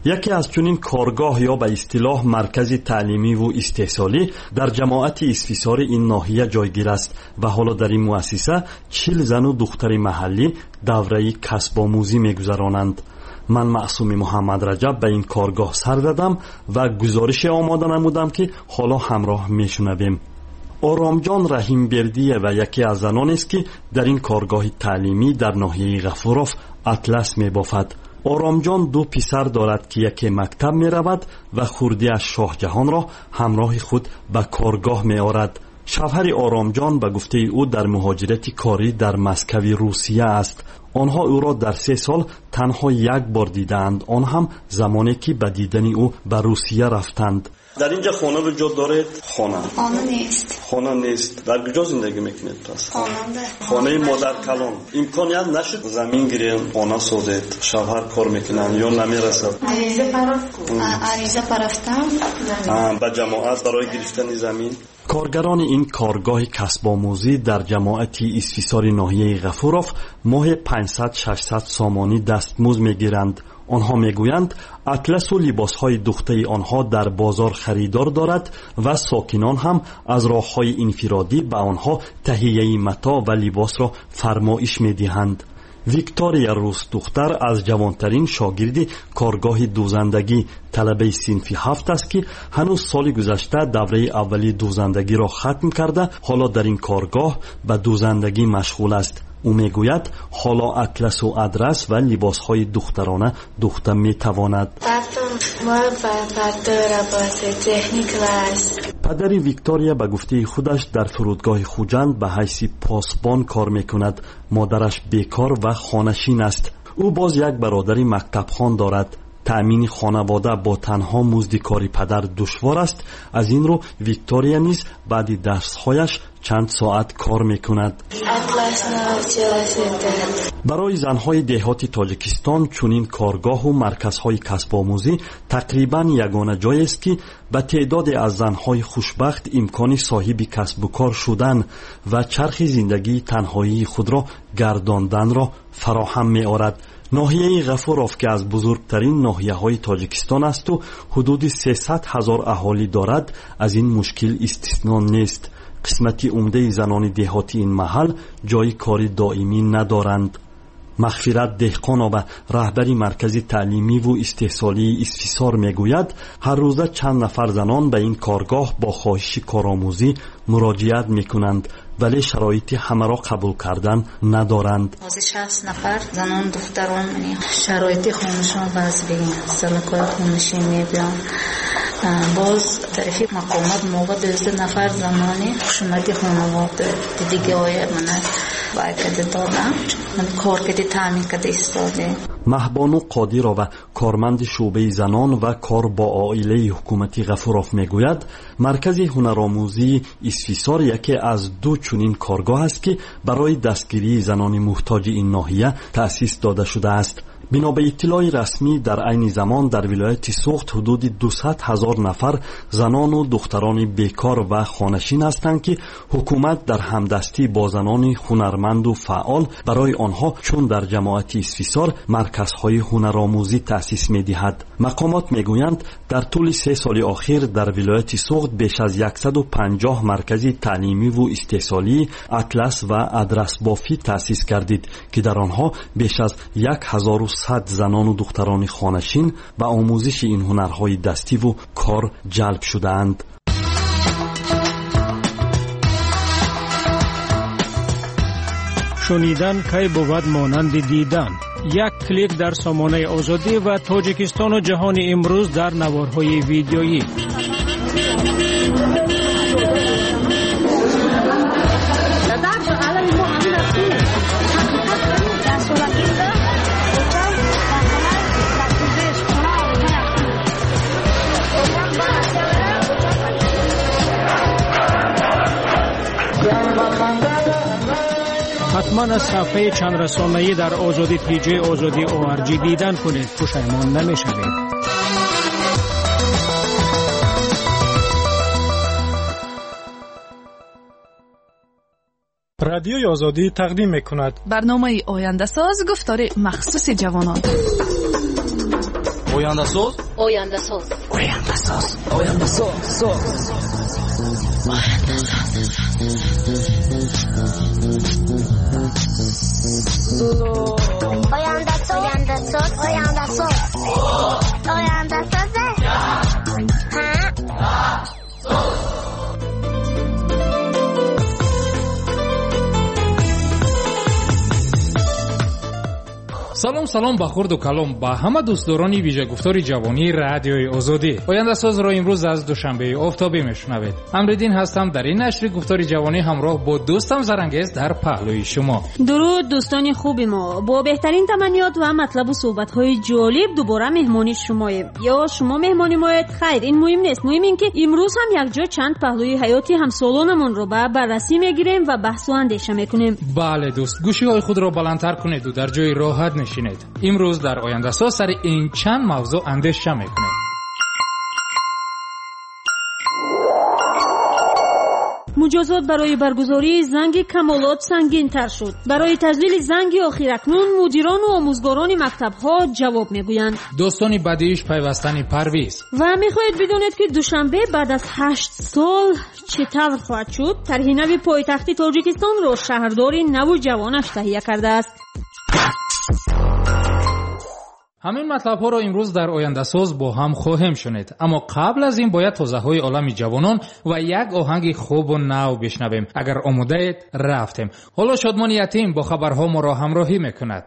یکی از چنین کارگاه یا به اصطلاح مرکز تعلیمی و استحصالی در جماعت اسفیسار این ناحیه جایگیر است و حالا در این مؤسسه چهل زن و دختر محلی دوره کسب آموزی می‌گذرانند. من معصوم محمد رجب به این کارگاه سر دادم و گزارش آماده نمودم که حالا همراه میشنویم. آرامجان رحیم بردیه و یکی از زنان است که در این کارگاه تعلیمی در ناحیه غفورف اطلس می بافد. آرامجان دو پسر دارد که یکی مکتب می رود و خردیش شاه جهان را همراه خود به کارگاه می آورد. شوهر آرامجان به گفته او در مهاجرت کاری در مسکو روسیه است. آنها او را در سه سال تنها یک بار دیدند، آن هم زمانی که به دیدن او به روسیه رفتند. در اینجا خانه وجود داره؟ خانه خانه نیست. خانه نیست. در کجا زندگی میکنید پس؟ خانه خانه مادر کلان. امکانیت نشد زمین گیرین خانه سازید؟ شوهر کار میکنن یا نمیرسد؟ عریضه پرفتم. عریضه پرفتم به جماعت برای گرفتن زمین. کارگران این کارگاه کسب آموزی در جماعت اسفیسار ناحیه غفورف ماه پانصد ششصد سامانی دستمزد میگیرند. آنها میگویند اطلس و لباسهای دختری آنها در بازار خریدار دارد و ساکنان هم از راههای انفرادی به آنها تهیه متاع و لباس را فرمایش میدهند. ویکتوریا روس دختر از جوانترین شاگرد کارگاه دوزندگی طلبه صنف هفت است که هنوز سال گذشته دوره اولی دوزندگی را ختم کرده حالا در این کارگاه به دوزندگی مشغول است. او میگوید حالا اطلس و ادرس و لباسهای دخترانه دوخته میتواند. پدر ویکتوریا به گفته خودش در فرودگاه خوجند به حیث پاسبان کار میکند. مادرش بیکار و خانشین است. او باز یک برادر مکتب خوان دارد. تأمین خانواده با تنها مزد کاری پدر دشوار است. از این رو ویکتوریا نیز بعد درس‌هایش چند ساعت کار میکند. برای زنهای دهاتی تاجیکستان چنین کارگاه و مرکزهای کسب آموزی تقریبا یگانه جایی است که به تعداد از زنهای خوشبخت امکان صاحب کسب و کار شدن و چرخ زندگی تنهایی خود را گرداندن را فراهم می‌آورد. ناحیه غفورف که از بزرگترین ناحیه های تاجیکستان است و حدود سیصد هزار اهالی دارد از این مشکل استثنا نیست. قسمتی عمده زنان دهاتی این محل جای کاری دائمی ندارند. مغفرت دهقانова رهبری مرکز تعلیمی و استحصالی اسفیسار میگوید هر روزه چند نفر زنان به این کارگاه با خواهش کارآموزی مراجعت میکنند ولی شرایط همه را قبول کردن ندارند. از شصت نفر زنان دختران شرایط خونشان باز بگیم سلکات خونشی میبیان. باز طرفی مقامات موقع دویست نفر زنانی خشونتی خانواده دیگه آید منه باید کده دادم من کار کده تامین کده استاده. مهبانو قادیرا و کارمند شعبه زنان و کار با عائله حکومتی غفورف میگوید مرکز هنرآموزی اسفیسار یکی از دو چنین کارگاه است که برای دستگیری زنان محتاج این ناحیه تأسیس داده شده است. بنا به اطلاع رسمی در عین زمان در ولایت سوخت حدود دویست هزار نفر زنان و دختران بیکار و خانشین هستند که حکومت در همدستی با زنان هنرمند و فعال برای آنها چون در جماعت اسفیسار مرکزهای هنرآموزی تأسیس می‌دهد. مقامات میگویند در طول سه سال اخیر در ولایت سوخت بیش از صد و پنجاه مرکز تعلیمی و استحصالی اطلس و ادرس بافی تأسیس گردید که در آنها بیش از هزار و صد زنان و دختران خانشین به آموزش این هنرهای دستی و کار جلب شدند. شنیدن کی بود مانند دیدن. یک کلیک در سامانه آزادی و تاجیکستان و جهان امروز در نوارهای ویدیویی. حتما از صفحه چند رسانه‌ای در آزادی پیجی آزادی او آر جی دیدن کنید. پشیمان نمی‌شوید. رادیوی آزادی تقدیم می‌کند برنامه آینده ساز گفتار مخصوص جوانان. Oyandasöz. Oyandasöz. Oyandasöz. Oyandasöz. Söz. Oyandasöz. Oyandasöz. Oyandasöz. Oyandasöz. Ha? салом салом ба хурду калом ба ҳама дӯстдорони вижагуфтори ҷавонии радиои озодӣ. Ояндасозро имрӯз аз душанбеи офтобӣ мешунавед. Амриддин ҳастам дар ин нашри гуфтори ҷавонӣ ҳамроҳ бо дӯстам Зарангез дар паҳлӯи шумо. дуруд дӯстони хуби мо, бо беҳтарин таманниёт ва матлабу суҳбатҳои ҷолиб дубора меҳмони шумоем. ё шумо меҳмони моед? хайр, ин муҳим нест. муҳим ин ки имрӯз ҳам якҷо чанд паҳлӯи ҳаёти ҳамсолонамонро ба баррасӣ мегирем ва баҳсу андеша мекунем. бале дӯст, гӯшиҳои худро баландтар кунеду дар ҷои роҳат нишинед. имрӯз дар Ояндасоз сари ин чанд мавзӯъ андеша мекунем. муҷозот барои баргузории занги камолот сангинтар шуд. барои таҷлили занги охиракнун мудирону омӯзгорони мактабҳо ҷавоб мегӯянд. достони бадииш пайвастани Парвиз. ва мехоҳед бидонед ки душанбе баъд аз ҳашт сол чӣ тавр хоҳад шуд. тарҳи нави пойтахти Тоҷикистонро шаҳрдори наву ҷавонаш таҳия кардааст. ҳамин матлабҳоро имрӯз дар Ояндасоз бо ҳам хоҳем шунид, аммо қабл аз ин бояд тозаҳои олами ҷавонон ва як оҳанги хубу нав бишнавем. агар омодаед, рафтем. ҳоло Шодмони Ятим бо хабарҳо моро ҳамроҳӣ мекунад.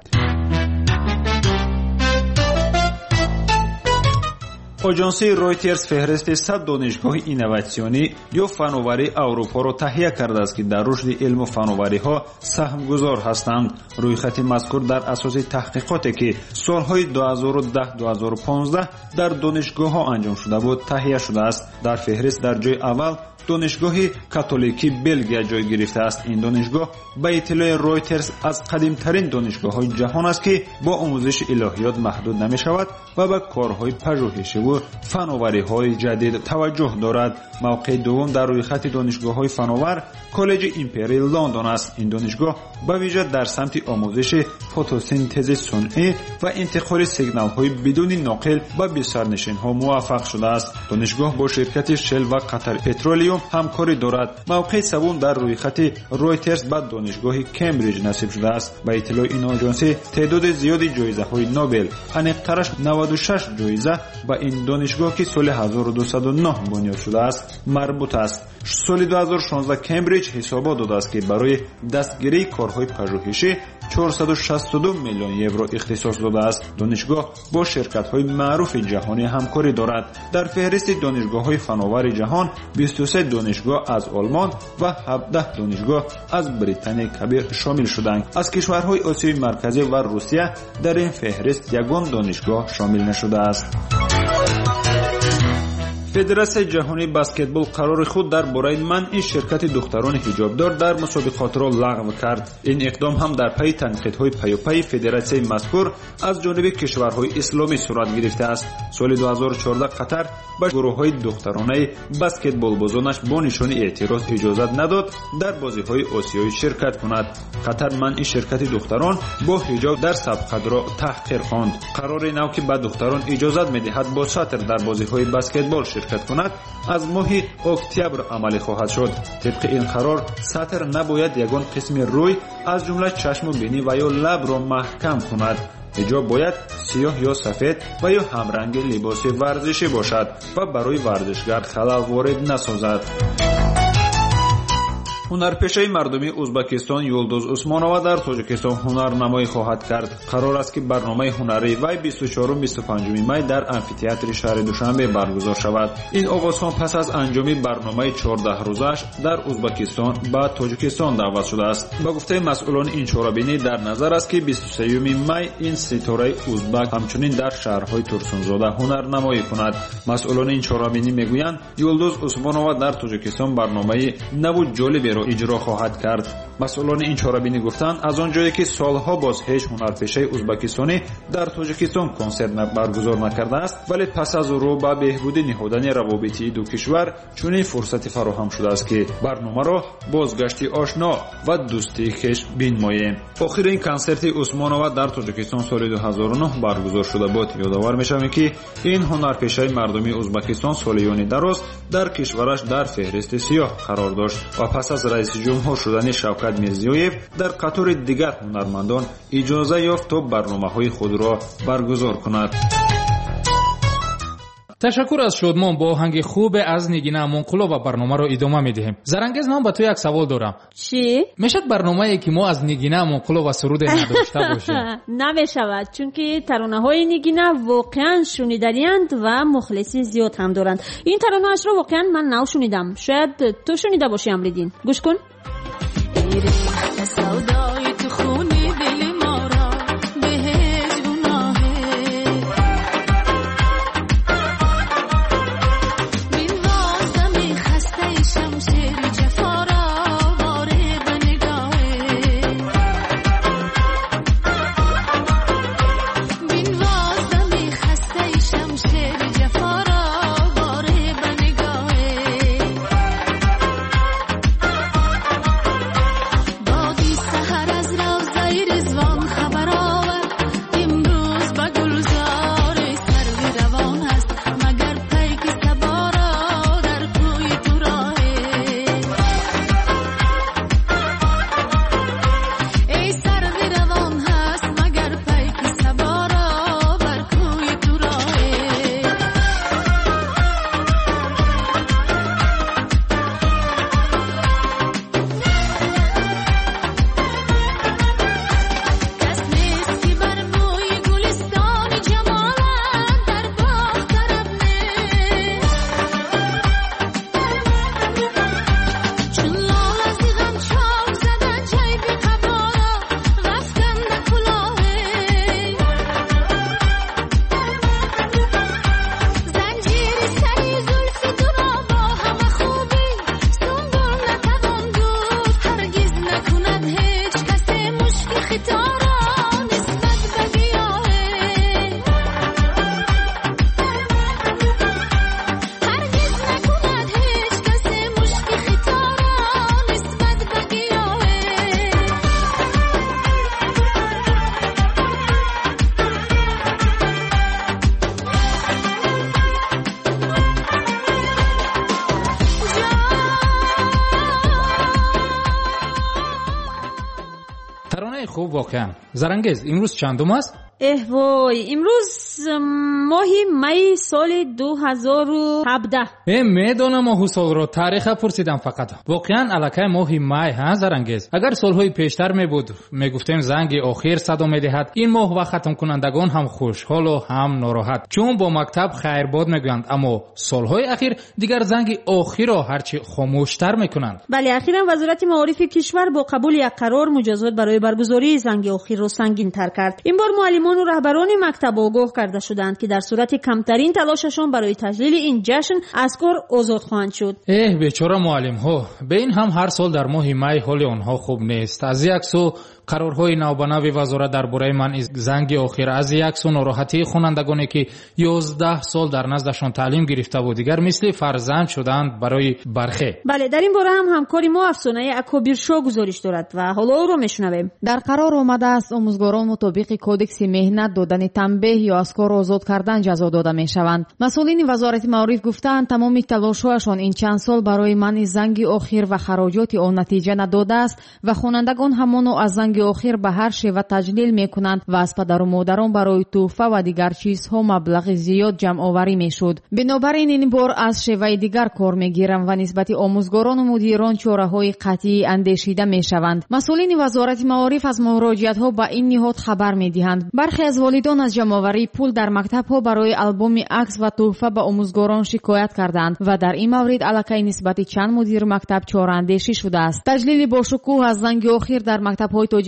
اجانسی رویترز فهرست صد دانشگاه اینوواسیونی یا فناوری اروپا را تهیه کرده است که در رشد علم و فناوری ها سهم گذار هستند. رویخط مذکور در اساس تحقیقاتی که سالهای دو هزار و ده دو هزار و پانزده در دانشگاه ها انجام شده بود تهیه شده است. در فهرست در جای اول دانشگاه کاتولیکی بلژیک جای گرفته است. این دانشگاه به اطلاع رویترز از قدیمترین دانشگاه های جهان است که با آموزش الهیات محدود نمی شود و به کارهای پژوهشی و فناوری های جدید توجه دارد. موقع دوم در روی خط دانشگاه های فناور کالج ایمپریال لندن است. این دانشگاه به ویژه در سمت آموزش فتوسنتز صنعی و انتقال سیگنال های بدون ناقل به بسرنشین ها موفق شده است. دانشگاه با شرکت شل و قطر پترولیوم همکاری دارد. موقع سوم در روی خط رویترز به دانشگاه کمبریج نصیب شده است. به اطلاع این آژانس تعداد زیادی جایزه های نوبل، انقدرش نود و شش جایزه به این دانشگاه که سال هزار و دویست و نه بنیاد شده است مربوط است. سال دو هزار و شانزده کمبریج حسابات داده است که برای دستگیری کارهای پژوهشی چهارصد و شصت و دو میلیون یورو اختصاص داده است. دانشگاه با شرکت‌های معروف جهانی همکاری دارد. در فهرست دانشگاه‌های فناور جهان بیست و سه دانشگاه از آلمان و هفده دانشگاه از بریتانیا کبیر شامل شدند. از کشورهای آسیای مرکزی و روسیه در این فهرست یگان دانشگاه شامل نشده است. فدراسیای جهانی بسکتبال قرار خود در برای منع شرکت دختران حجابدار در مسابقات را لغو کرد. این اقدام هم در پی تنقیدهای پیاپی فدراسیای مذکور از جانب کشورهای اسلامی صورت گرفته است. سال دو هزار و چهارده قطر به گروه‌های دخترانه بسکتبال بازانش با نشان اعتراض اجازت نداد در بازی‌های آسیایی شرکت کند. قطر منع شرکت دختران با حجاب در سبقت را تحقیر خواند. قرار نو که به دختران اجازت می‌دهد با ساتر در بازی‌های بسکتبال شرکت کند از ماه اکتبر عملی خواهد شد. طبق این قرار ساتر نباید یگان قسم روی از جمله چشم و بینی و یا لب را محکم کند. حجاب باید سیاه یا سفید و یا همرنگ لباس ورزشی باشد و برای ورزشگر خلل وارد نسازد. ҳунарпешаи мардумии ӯзбекистон юлдуз усмонова дар тоҷикистон ҳунарнамоӣ хоҳад кард. қарор аст ки барномаи ҳунарии вай бисту чорум бисту панҷуми май дар амфитеатри шаҳри душанбе баргузор шавад. ин оғозхон пас аз анҷоми барномаи чордаҳрӯзааш дар ӯзбекистон ба тоҷикистон даъват шудааст. ба гуфтаи масъулони ин чорабинӣ дар назар аст ки бисту сеюми май ин ситораи ӯзбак ҳамчунин дар шаҳрҳои турсунзода ҳунарнамоӣ кунад. масъулони ин чорабинӣ мегӯянд юлдуз усмонова дар тоҷикистон барномаи наву ҷолиберо ҳамаеро иҷро хоҳад кард. масъулони ин чорабинӣ гуфтанд, аз он ҷое ки солҳо боз ҳеҷ ҳунарпешаи ӯзбекистонӣ дар тоҷикистон консерт баргузор накардааст, вале пас аз рӯ ба беҳбудӣ ниҳудани равобити ду кишвар чунин фурсате фароҳам шудааст ки барномаро бозгашти ошно ва дӯстии хеш бинмоем. охирин консерти усмонова дар тоҷикистон соли ду ҳазору нӯҳ баргузор шуда буд. ёдовар мешавем ки ин ҳунарпешаи мардуми ӯзбекистон солиёни дароз дар кишвараш дар феҳристи сиёҳ қарор дошт ва пас аз раиси ҷумҳур шудани Шавкат Мирзиёев дар қатори дигар ҳунармандон иҷоза ёфт то барномаҳои худро баргузор кунад. ташаккур аз Шодмон. бо оҳанги хубе аз Нигина Амонқулова барномаро идома медиҳем. Зарангез, ман ба ту як савол дорам. чӣ? мешад барномае ки мо аз Нигина Амонқулова суруде надошта бошем? намешавад, чунки таронаҳои Нигина воқеан шунидариянд ва мухлиси зиёд ҳам доранд. ин таронаашро воқеан ман нав шунидам. шояд ту шунида бошӣ Амриддин. гӯш кун. خوب واقعا. زرنگز امروز چندم است؟ اه وای امروز ماهی می سال دو هزار و هفده. اه میدونم ماهو سال رو تاریخ پرسیدم فقط. واقعا علاقه ماهی می ها زرنگز. اگر سالهای پیشتر می بود میگفتیم زنگ آخر صدا میدهد، این ماه و ختم کنندگان هم خوشحال و هم ناراحت، چون با مکتب خیرباد میگویند، اما سالهای اخیر دیگر زنگ آخر را هرچی خاموشتر میکنند. بله، اخیرا وزارت معارف کشور با قبول یک قرار مجازات برای برگزاری زنگ آخر را سنگین تر کرد. این بار معلمان و رهبران مکتب آگاه کرده شدند که در صورت کمترین تلاششان برای تجلیل این جشن از کار آزاد خواهند شد. اه بیچاره معلم ها، به این هم هر سال در ماه می حال آنها خوب نیست. از یک سو قرارهای نوبناوی وزارت درباره منع زنگ آخر، از یک سو ناراحتی خوانندگانی که یازده سال در نزدشان تعلیم گرفته بود دیگر مثل فرزند شدند برای برخه. بله، در این باره هم همکاری ما افسانه اکابیر شو گزارش دارد و حالا او را میشنویم. در قرار آمده است آموزگاران مطابق کودکس مهنت دادن تنبیه یا از کار آزاد کردن جزا داده میشوند. مسئولین وزارت معارف گفتند تمام تلاش‌هایشان این چند سال برای منع زنگ آخر و خراجات آن نتیجه نداده است و خوانندگان همانو از زنگ آخر به هر شیوه تجلیل میکنند و از پدر و مادران برای تحفه و دیگر چیزها مبلغ زیاد جمع آوری میشد. بنابراین این بار از شیوه دیگر کار میگیرند و نسبت آموزگاران و مدیران چاره‌های قطعی اندیشیده میشوند. مسئولین وزارت معارف از مراجعت‌ها به این نهاد خبر میدهند. برخی از والدان از جمع آوری پول در مکتب‌ها برای آلبوم عکس و تحفه به آموزگاران شکایت کردند و در این مورد علاقه نسبت چند مدیر مکتب چاره‌اندیشی شده است. تجلیل با شکوه از زنگ آخر در مکتب‌های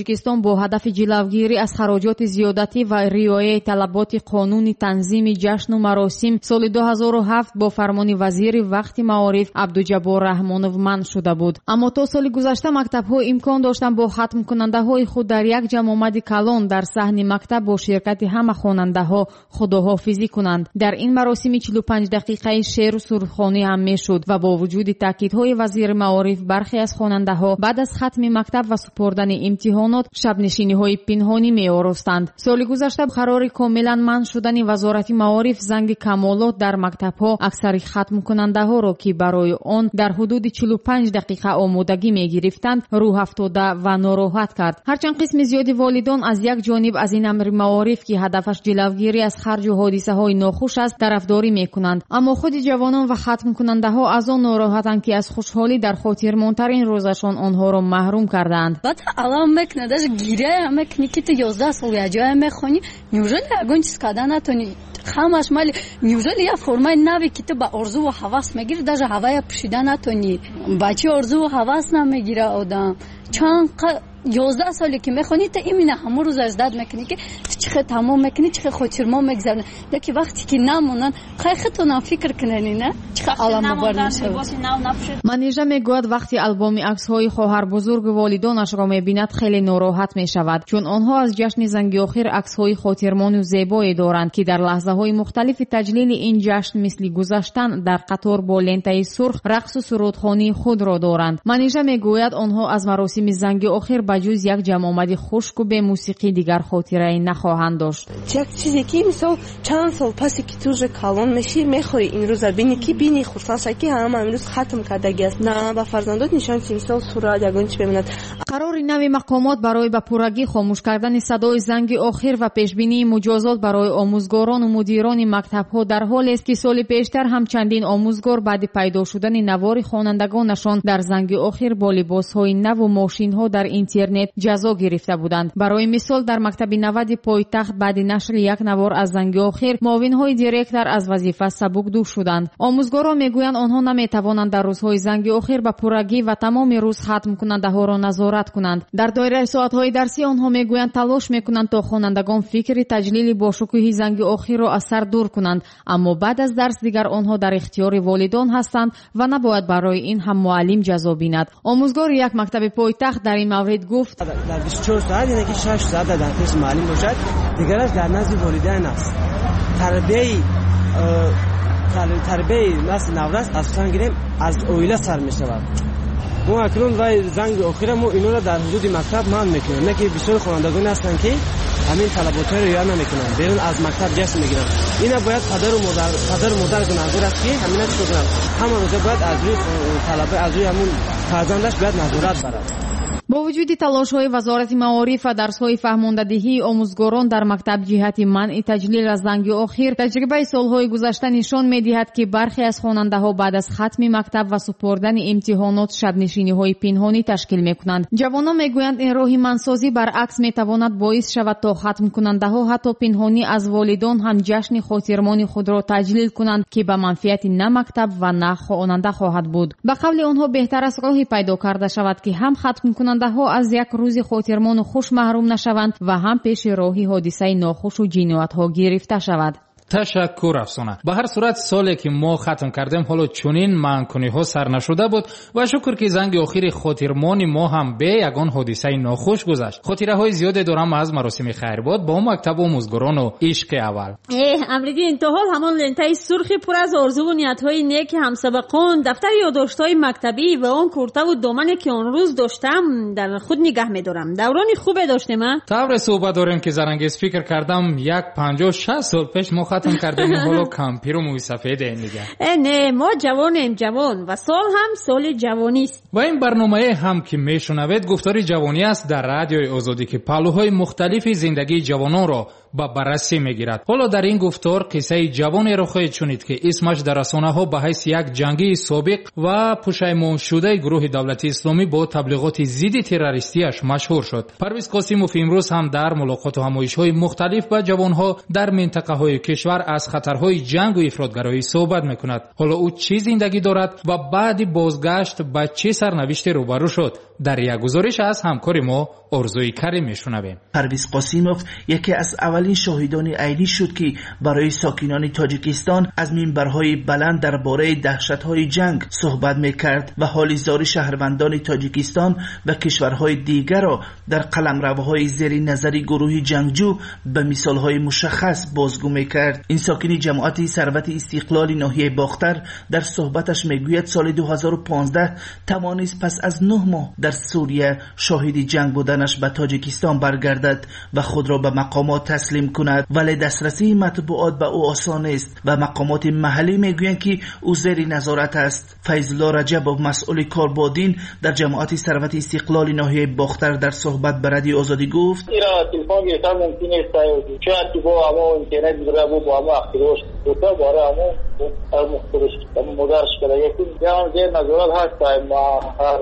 тоҷикистон бо ҳадафи ҷилавгирӣ аз хароҷоти зиёдатӣ ва риояи талаботи қонуни танзими ҷашну маросим соли ду ҳазору ҳафт бо фармони вазири вақти маориф абдуҷаббор раҳмонов манъ шуда буд. аммо то соли гузашта мактабҳо имкон доштанд бо хатмкунандаҳои худ дар як ҷамъомади калон дар саҳни мактаб бо ширкати ҳама хонандаҳо худоҳофизӣ кунанд. дар ин маросими чилу панҷ дақиқаи шеъру суруххонӣ ҳам мешуд ва бо вуҷуди таъкидҳои вазири маориф бархе аз хонандаҳо баъд аз хатми мактаб ва супордани имтиҳонот шабнишиниҳои пинҳонӣ меоростанд. соли гузашта қарори комилан манъ шудани вазорати маориф занги камолот дар мактабҳо аксари хатмкунандаҳоро ки барои он дар ҳудуди чилу панҷ дақиқа омодагӣ мегирифтанд рӯҳ афтода ва нороҳат кард. ҳарчанд қисми зиёди волидон аз як ҷониб аз ин амри маориф ки ҳадафаш ҷилавгирӣ аз харҷу ҳодисаҳои нохуш аст тарафдорӣ мекунанд, аммо худи ҷавонон ва хатмкунандаҳо аз он нороҳатанд ки аз хушҳолӣ дар хотирмонтарин рӯзашон онҳоро маҳрум кардаанд. баъд алам мекунад даже гиря мекунӣ ки ту ёздаҳ сол яҷоя мехонӣ, неужели ягон чиз карда натонӣ? хамаш мали неужели я формаи нави ки ту ба орзу ва ҳавас мегирӣ даже ҳавая пӯшида натонӣ? ба чӣ орзу ва ҳавас намегира одам? чанд ёздаҳ соле ки мехонӣ та имина ҳамон рӯз аждад мекунӣ ки ту чихе тамом мекунӣ, чихе хотирмон мегзарӣ. яки вақте ки намонанд қайхатонам фикр кунанӣ на чихе аламовар мешавад. манижа мегӯяд вақте албоми аксҳои хоҳарбузургу волидонашро мебинад хеле нороҳат мешавад, чун онҳо аз ҷашни занги охир аксҳои хотирмону зебое доранд ки дар лаҳзаҳои мухталифи таҷлили ин ҷашн мисли гузаштан дар қатор бо лентаи сурх рақсу сурудхонии худро доранд. манижа мегӯяд онҳо аз маросими занги охир ба ҷуз як ҷамъомади хушку бе мусиқӣ дигар хотираи нахоҳанд дошт. як чизе ки мисол чанд сол пасе ки ту уже калон мешӣ мехоҳӣ имрӯза бинӣ ки бини хурсанд шавӣ ки ҳама имрӯз хатм кардагӣ аст, на ба фарзандот нишон ки мисол сурат ягон чӣ бемонад. қарори нави мақомот барои ба пуррагӣ хомӯш кардани садои занги охир ва пешбинии муҷозот барои омӯзгорону мудирони мактабҳо дар ҳолест ки соли пештар ҳам чандин омӯзгор баъди пайдо шудани навори хонандагонашон дар занги охир бо либосҳои наву мошинҳо дар интернет ҷазо гирифта буданд. барои мисол дар мактаби навади пойтахт баъди нашри як навор аз занги охир муовинҳои директор аз вазифа сабукдӯш шуданд. омӯзгорон мегӯянд онҳо наметавонанд дар рӯзҳои занги охир ба пуррагӣ ва тамоми рӯз хатмкунандаҳоро назорат кунанд. дар доираи соатҳои дарсӣ онҳо мегӯянд талош мекунанд то хонандагон фикри таҷлили бошукӯҳи занги охирро аз сар дур кунанд, аммо баъд аз дарс дигар онҳо дар ихтиёри волидон ҳастанд ва набояд барои ин ҳам муаллим ҷазо бинад. омӯзгори як мактаби пойтахт дар ин маврид гуфт: дар бисту чор соат яъне ки шаш соат дар пеш муаллим бошад, дигараш дар назди волидайн аст. тарбияи тарбияи насли наврас асосан гирем аз оила сар мешавад. мо акнун вай занги охира мо инора дар ҳудуди мактаб манъ мекунем, не ки бисёр хонандагоне ҳастанд ки ҳамин талаботҳоро риоя намекунанд, берун аз мактаб ҷашн мегиранд. ина бояд падару модар падару модар гуноҳгор аст ки ҳамина чӣ кунанд, ҳама рӯза бояд аз рӯи талаба аз рӯи ҳамун фарзандаш бояд назорат барад. бо вуҷуди талошҳои вазорати маориф ва дарсҳои фаҳмондадиҳии омӯзгорон дар мактаб ҷиҳати манъи таҷлил аз занги охир, таҷрибаи солҳои гузашта нишон медиҳад ки бархе аз хонандаҳо баъд аз хатми мактаб ва супордани имтиҳонот шабнишиниҳои пинҳонӣ ташкил мекунанд. ҷавонон мегӯянд ин роҳи манъсозӣ баръакс метавонад боис шавад то хатмкунандаҳо ҳатто пинҳонӣ аз волидон ҳам ҷашни хотирмони худро таҷлил кунанд ки ба манфиати на мактаб ва на хонанда хоҳад буд. ба қавли онҳо беҳтар аст роҳи пайдо карда шавад ки ҳам хатмкунандаҳо از یک روز خاطرمون خوش محروم نشوند و هم پیش راهی حادثه ناخوش و جنایت‌ها گرفته شود. ташаккур афсона. ба ҳар сурат соле ки мо хатм кардем ҳоло чунин манъкуниҳо сар нашуда буд ва шукр ки занги охири хотирмони мо ҳам бе ягон ҳодисаи нохуш гузашт. хотираҳои зиёде дорам аз маросими хайрбод бо мактабу омӯзгорону ишқи аввал. э амридин то ҳол ҳамон лентаи сурхи пур аз орзуву ниятҳои неки ҳамсабақон, дафтари ёддоштҳои мактабӣ ва он куртаву домане ки он рӯз доштам дар худ нигаҳ медорам. даврони хубе доштем а? тавре суҳбат дорем ки зарангез фикр кардам як панҷоҳ шаст сол пеш мо хатм кардем ҳоло кампиру мӯйсафедем дига. э не мо ҷавонем ҷавон ва сол ҳам соли ҷавонист. ва ин барномае ҳам ки мешунавед гуфтори ҷавонӣ аст дар радиои озодӣ ки паҳлӯҳои мухталифи зиндагии ҷавононро ба баррасӣ мегирад. ҳоло дар ин гуфтор қиссаи ҷавонеро хоҳед шунид ки исмаш дар расонаҳо ба ҳайси як ҷангии собиқ ва пушаймоншудаи гурӯҳи давлати исломӣ бо таблиғоти зидди террористияш машҳур шуд. Парвиз Қосимов имрӯз ҳам дар мулоқоту ҳамоишҳои мухталиф ба ҷавонҳо дар минтақаҳои кишвар аз хатарҳои ҷангу ифротгароӣ суҳбат мекунад. ҳоло ӯ чӣ зиндагӣ дорад ва баъди бозгашт ба чӣ сарнавиште рӯбарӯ шуд? дар як гузориш аз ҳамкори мо орзуи карим мешунавем. پرویز قاسیموف یکی از اولین شاهدان عینی شد که برای ساکنان تاجیکستان از منبرهای بلند درباره دهشت‌های جنگ صحبت می‌کرد و حال زار شهروندان تاجیکستان و کشورهای دیگر را در قلمروهای زیر نظر گروه جنگجو به مثال‌های مشخص بازگو می‌کرد. این ساکن جماعت ثروت استقلال ناحیه باختر در صحبتش میگوید سال دو هزار و پانزده توانست پس از نه ماه در سوریه شاهد جنگ بودنش به تاجیکستان برگردد و خود را به مقامات تسلیم کند، ولی دسترسی مطبوعات به او آسان است و مقامات محلی میگویند که او زیر نظارت است. فیض‌الله رجبov مسئول کاربادین در جماعت ثروت استقلال ناحیه باختر در صحبت به رادیو آزادی گفت: ایران تلفن گرفتن ممکن است شاید با اما اینترنت بگیره با اما اختراعش دوتا باره اما مختلف اما مدارش کرده یکی جان زیر نظارت هست ما هر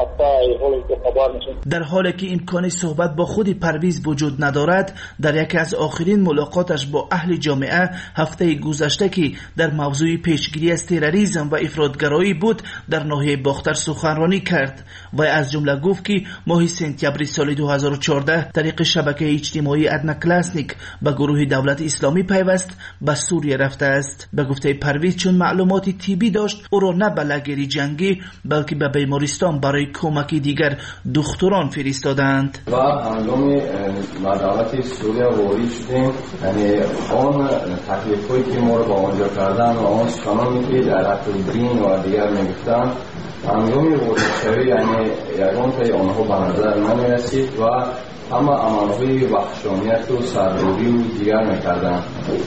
در حالی که امکان صحبت با خود پرویز وجود ندارد، در یکی از آخرین ملاقاتش با اهل جامعه هفته گذشته که در موضوع پیشگیری از تروریسم و افراطگرایی بود در ناحیه باختر سخنرانی کرد و از جمله گفت که ماه سپتامبر سال دو هزار و چهارده طریق شبکه اجتماعی ادنا کلاسنیک به گروه دولت اسلامی پیوست به سوریه رفته است. به گفته پرویز چون معلومات طبی داشت او را نه به لگری جنگی بلکه به بیمارستان برای کمکی دیگر دکتران فرستادند. و هنگام دولت سوریه وارد شدیم، یعنی آن تکلیف‌هایی که ما رو با آنجا کردن و آن سخنانی که در حق دین و دیگر میگفتند هنگام وارد شوی یعنی یگان تای آنها به نظر نمیرسید و همه عملهای وحشانیت و سرروی و دیگر میکردند.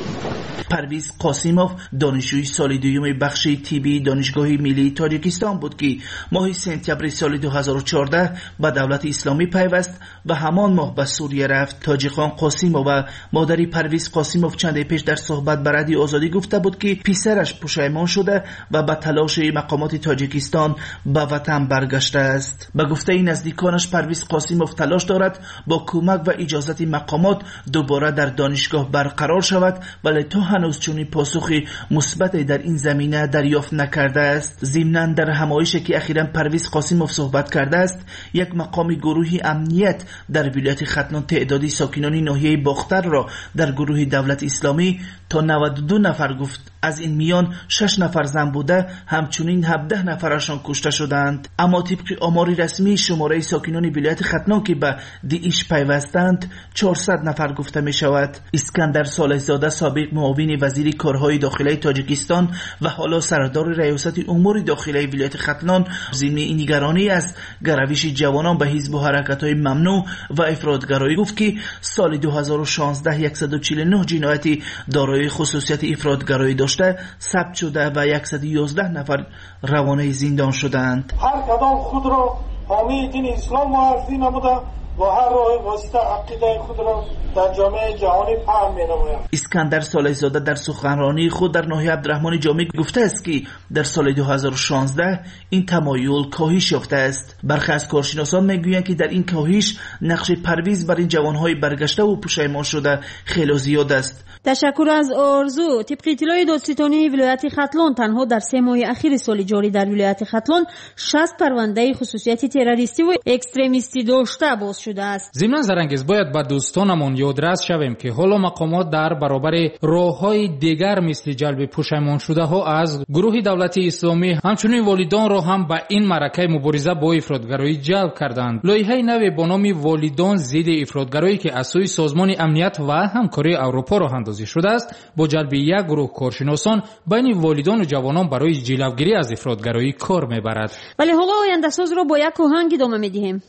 پرویز قاسیموف دانشجوی سال دوم بخش طبی دانشگاه ملی تاجیکستان بود که ماه سپتامبر سال دو هزار و چهارده به دولت اسلامی پیوست و همان ماه به سوریه رفت. تاجیخان قاسیموف و مادری پرویز قاسیموف چند پیش در صحبت به رادیو آزادی گفته بود که پسرش پشیمان شده و به تلاش مقامات تاجیکستان به وطن برگشته است. به گفته نزدیکانش پرویز قاسیموف تلاش دارد با کمک و اجازت مقامات دوباره در دانشگاه برقرار شود، ولی تا هنوز چنین پاسخی مثبت در این زمینه دریافت نکرده است. ضمناً در همایشی که اخیراً پرویز قاسیموف صحبت کرده است، یک مقام گروه امنیت در ولایت ختلان تعدادی ساکنان ناحیه باختر را در گروه دولت اسلامی تا نود و دو نفر گفت. از این میان شش نفر زن بوده، همچنین هفده نفرشان کشته شدند. اما طبق آمار رسمی شماره ساکنان ولایت ختلان که به داعش پیوستند چهارصد نفر گفته می شود. اسکندر صالح‌زاده سابق معاون وزیر کارهای داخلی تاجیکستان و حالا سردار ریاست امور داخلی ولایت ختلان ضمن نگرانی از گروش جوانان به حزب و حرکت‌های ممنوع و افراطگرایی گفت که سال دو هزار و شانزده صد و چهل و نه جنایتی دارای خصوصیت افراطگرایی داشته ثبت شده و صد و یازده نفر روانه زندان شدند. هر کدام خود را حامی دین اسلام معرفی نموده و هر راه واسطه عقیده خود را در جامعه جهانی فهم می‌نماید. اسکندر صالح‌زاده در سخنرانی خود در ناحیه عبدالرحمن جامی گفته است که در سال دو هزار و شانزده این تمایل کاهش یافته است. برخی از کارشناسان میگویند که در این کاهش نقش پرویز بر این جوانهای برگشته و پشیمان شده خیلی زیاد است. تشکر از آرزو. طبق اطلاع دادستانی ولایت ختلان تنها در سه ماه اخیر سال جاری در ولایت ختلان شصت پرونده خصوصیت تروریستی و اکستریمیستی داشته باز شده است. ضمن زرانگیز باید به دوستانمون یادرس شویم که حالا مقامات در برابر راههای دیگر مثل جلب پشیمان شده ها از گروه دولت اسلامی همچنین والدان را هم به این معرکه مبارزه با افراطگرایی جلب کردند. لایحه نو با نام والدان ضد افراطگرایی که از سوی سازمان امنیت و همکاری اروپا راه اندازی شده است با جلب یک گروه کارشناسان بین والدان و جوانان برای جلوگیری از افراطگرایی کار میبرد. ولی حالا آینده ساز را با یک آهنگ ادامه میدیم.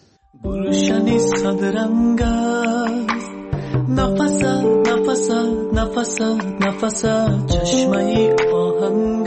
گلشنی صدرنگ است، نفس نفس نفس نفس چشمه آهنگ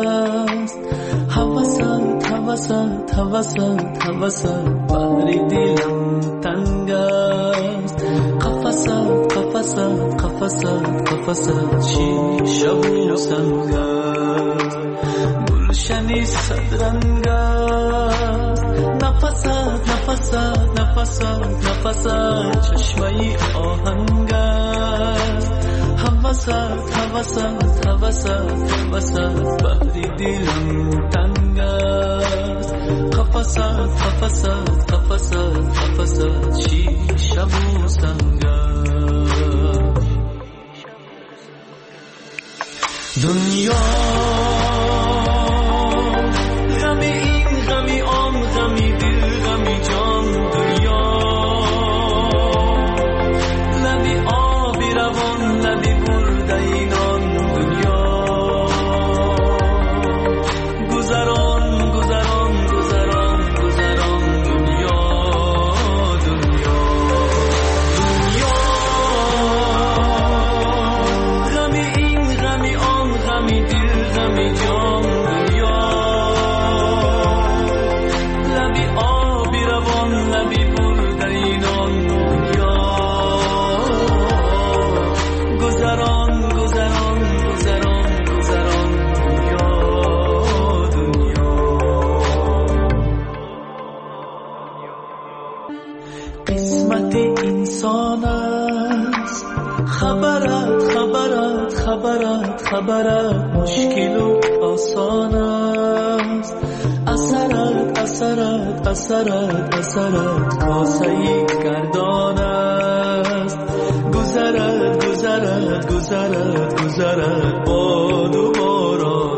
است، هوس هوس هوس هوس باری دلم تنگ است، قفس قفس قفس نفست نفست چی شب و سنگ است گلشنی صدرنگ است نفست نفست نفست نفست چشمه آهنگ است حوست حوست حوست حوست بحری دلم تنگ است قفست قفست قفست قفست چی شب و سنگ است دنیا غمی این غمی آن غمی دل غمی جان دنیا لبی آبی روان لبی برده اینان دنیا گذران گذران گذران گذران دنیا دنیا دنیا غمی این غمی آن غمی دل غمی جان دنیا لبی آبی روان لبی برده اینان دنیا گذران گذران گذران گذران دنیا دنیا قسمت انسان است خبرت خبرت خبرت خبرت مشکل و آسان است اثرت اثرت اثرت اثرت کاسه گردان است گذرت گذرت گذرت گذرت باد و باران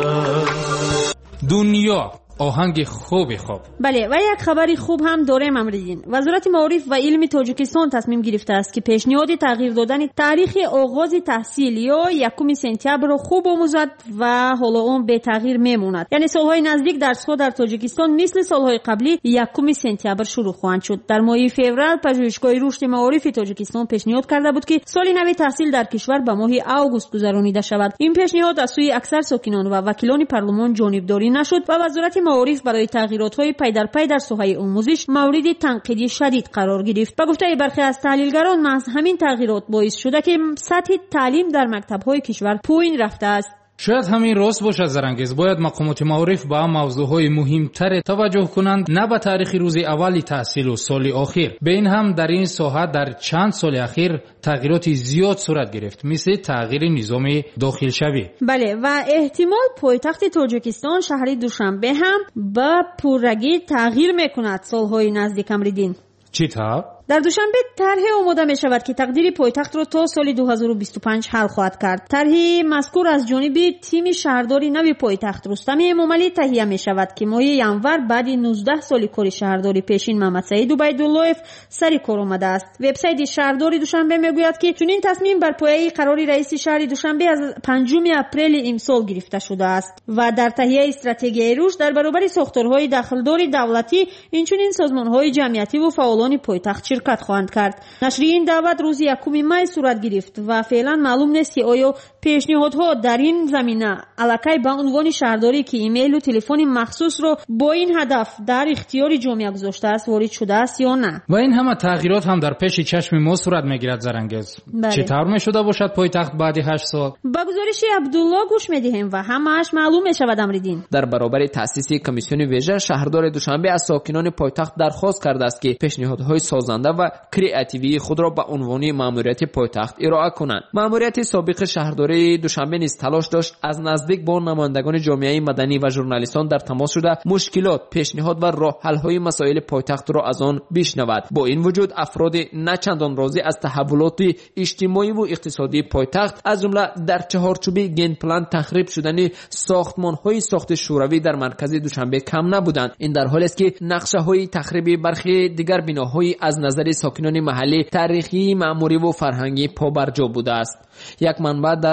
است دنیا آهنگ خوبی خوب. بله و یک خبری خوب هم داریم امروزین. وزارت معارف و علم تاجیکستان تصمیم گرفته است که پیشنهاد تغییر دادن تاریخ آغاز تحصیل یا یکم سپتامبر را خوب آموزد و حالا اون به تغییر میموند. یعنی سالهای نزدیک درس‌ها در تاجیکستان مثل سالهای قبلی یکم سپتامبر شروع خواهند شد. در ماه فوریه پژوهشگاه رشد معارف تاجیکستان پیشنهاد کرده بود که سال نو تحصیل در کشور به ماه آگوست گذرانیده شود. این پیشنهاد از سوی اکثر ساکنان و وکیلان پارلمان جانبداری نشد و وزارت معارف برای تغییرات‌های پی در پی در ساحه آموزش مورد تنقیدی شدید قرار گرفت. به گفته برخی از تحلیلگران محض همین تغییرات باعث شده که سطح تعلیم در مکتب‌های کشور پایین رفته است. شاید همین راست باشد زرنگیز. باید مقامات معارف به موضوعهای مهمتر توجه کنند، نه به تاریخ روز اولی تحصیل و سال آخر. به این هم در این ساحه در چند سال اخیر تغییرات زیاد صورت گرفت، مثل تغییر نظام داخل شوی. بله و احتمال پایتخت تاجیکستان شهر دوشنبه هم به پررگی تغییر میکند سالهای نزدیک امریدین. چی طور؟ در دوشنبه طرح آماده می شود که تقدیر پایتخت را تا سال دو هزار و بیست و پنج حل خواهد کرد. طرح مذکور از جانب تیم شهرداری نو پایتخت رستم امامعلی تهیه می شود که ماه ینور بعد نوزده سال کار شهرداری پیشین محمد سعید عبیداللهیف سر کار آمده است. وبسایت شهرداری دوشنبه می گوید که چنین تصمیم بر پایه قرار رئیس شهر دوشنبه از پنجم اپریل امسال گرفته شده است و در تهیه استراتژی رشد در برابر ساختارهای داخلدار دولتی اینچنین سازمانهای جمعیتی و فعالان پایتخت شرکت خواهند کرد. نشر این دعوت روز یکم می صورت گرفت و فعلا معلوم نیست که آیا پیشنهادها در این زمینه الکی به عنوان شهرداری که ایمیل و تلفن مخصوص را با این هدف در اختیار جامعه گذاشته است وارد شده است یا نه. و این همه تغییرات هم در پیش چشم ما صورت میگیرد زرنگیز. بله. چطور میشده باشد پایتخت بعد هشت سال؟ با گزارش عبدالله گوش میدهیم و همه‌اش معلوم میشود امریدین. در برابر تأسیس کمیسیون ویژه شهردار دوشنبه از ساکنان پایتخت درخواست کرده است که پیشنهادهای سازنده و کریاتیوی خود را به عنوان ماموریت پایتخت ارائه کنند. ماموریت سابق شهرداری دوشنبه نیز تلاش داشت از نزدیک با نمایندگان جامعه مدنی و ژورنالیستان در تماس شده مشکلات، پیشنهاد و راه حل‌های مسائل پایتخت را از آن بشنود. با این وجود افراد نه چندان راضی از تحولات اجتماعی و اقتصادی پایتخت از جمله در چهارچوب گین پلان تخریب شدن ساختمان‌های ساخت شوروی در مرکز دوشنبه کم نبودند. این در حالی است که نقشه‌های تخریب برخی دیگر بناهای از نظر ساکنان محلی تاریخی، معماری و فرهنگی پابرجا بوده است. یک منبع در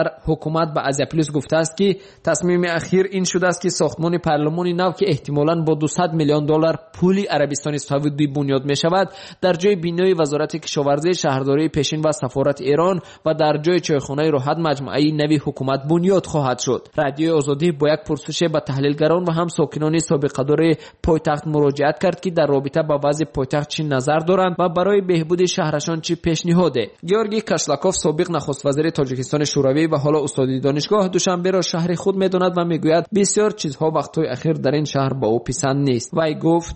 در حکومت به ازیا پلاس گفته است که تصمیم اخیر این شده است که ساختمان پارلمان نو که احتمالاً با دویست میلیون دلار پول عربستان سعودی بنیاد می شود در جای بینای وزارت کشاورزی، شهرداری پیشین و سفارت ایران و در جای چایخانه راحت مجموعه نوی حکومت بنیاد خواهد شد. رادیو آزادی با یک پرسش به تحلیلگران و هم ساکنان سابقه‌دار پایتخت مراجعت کرد که در رابطه با وضع پایتخت چی نظر دارند و برای بهبود شهرشان چی پیشنهاده. گیورگی کاشلاکوف سابق نخست وزیر تاجیکستان شوروی و حالا استاد دانشگاه دوشنبه را شهر خود می‌داند و میگوید بسیار چیزها وقت‌های اخیر در این شهر با او پسند نیست. وی گفت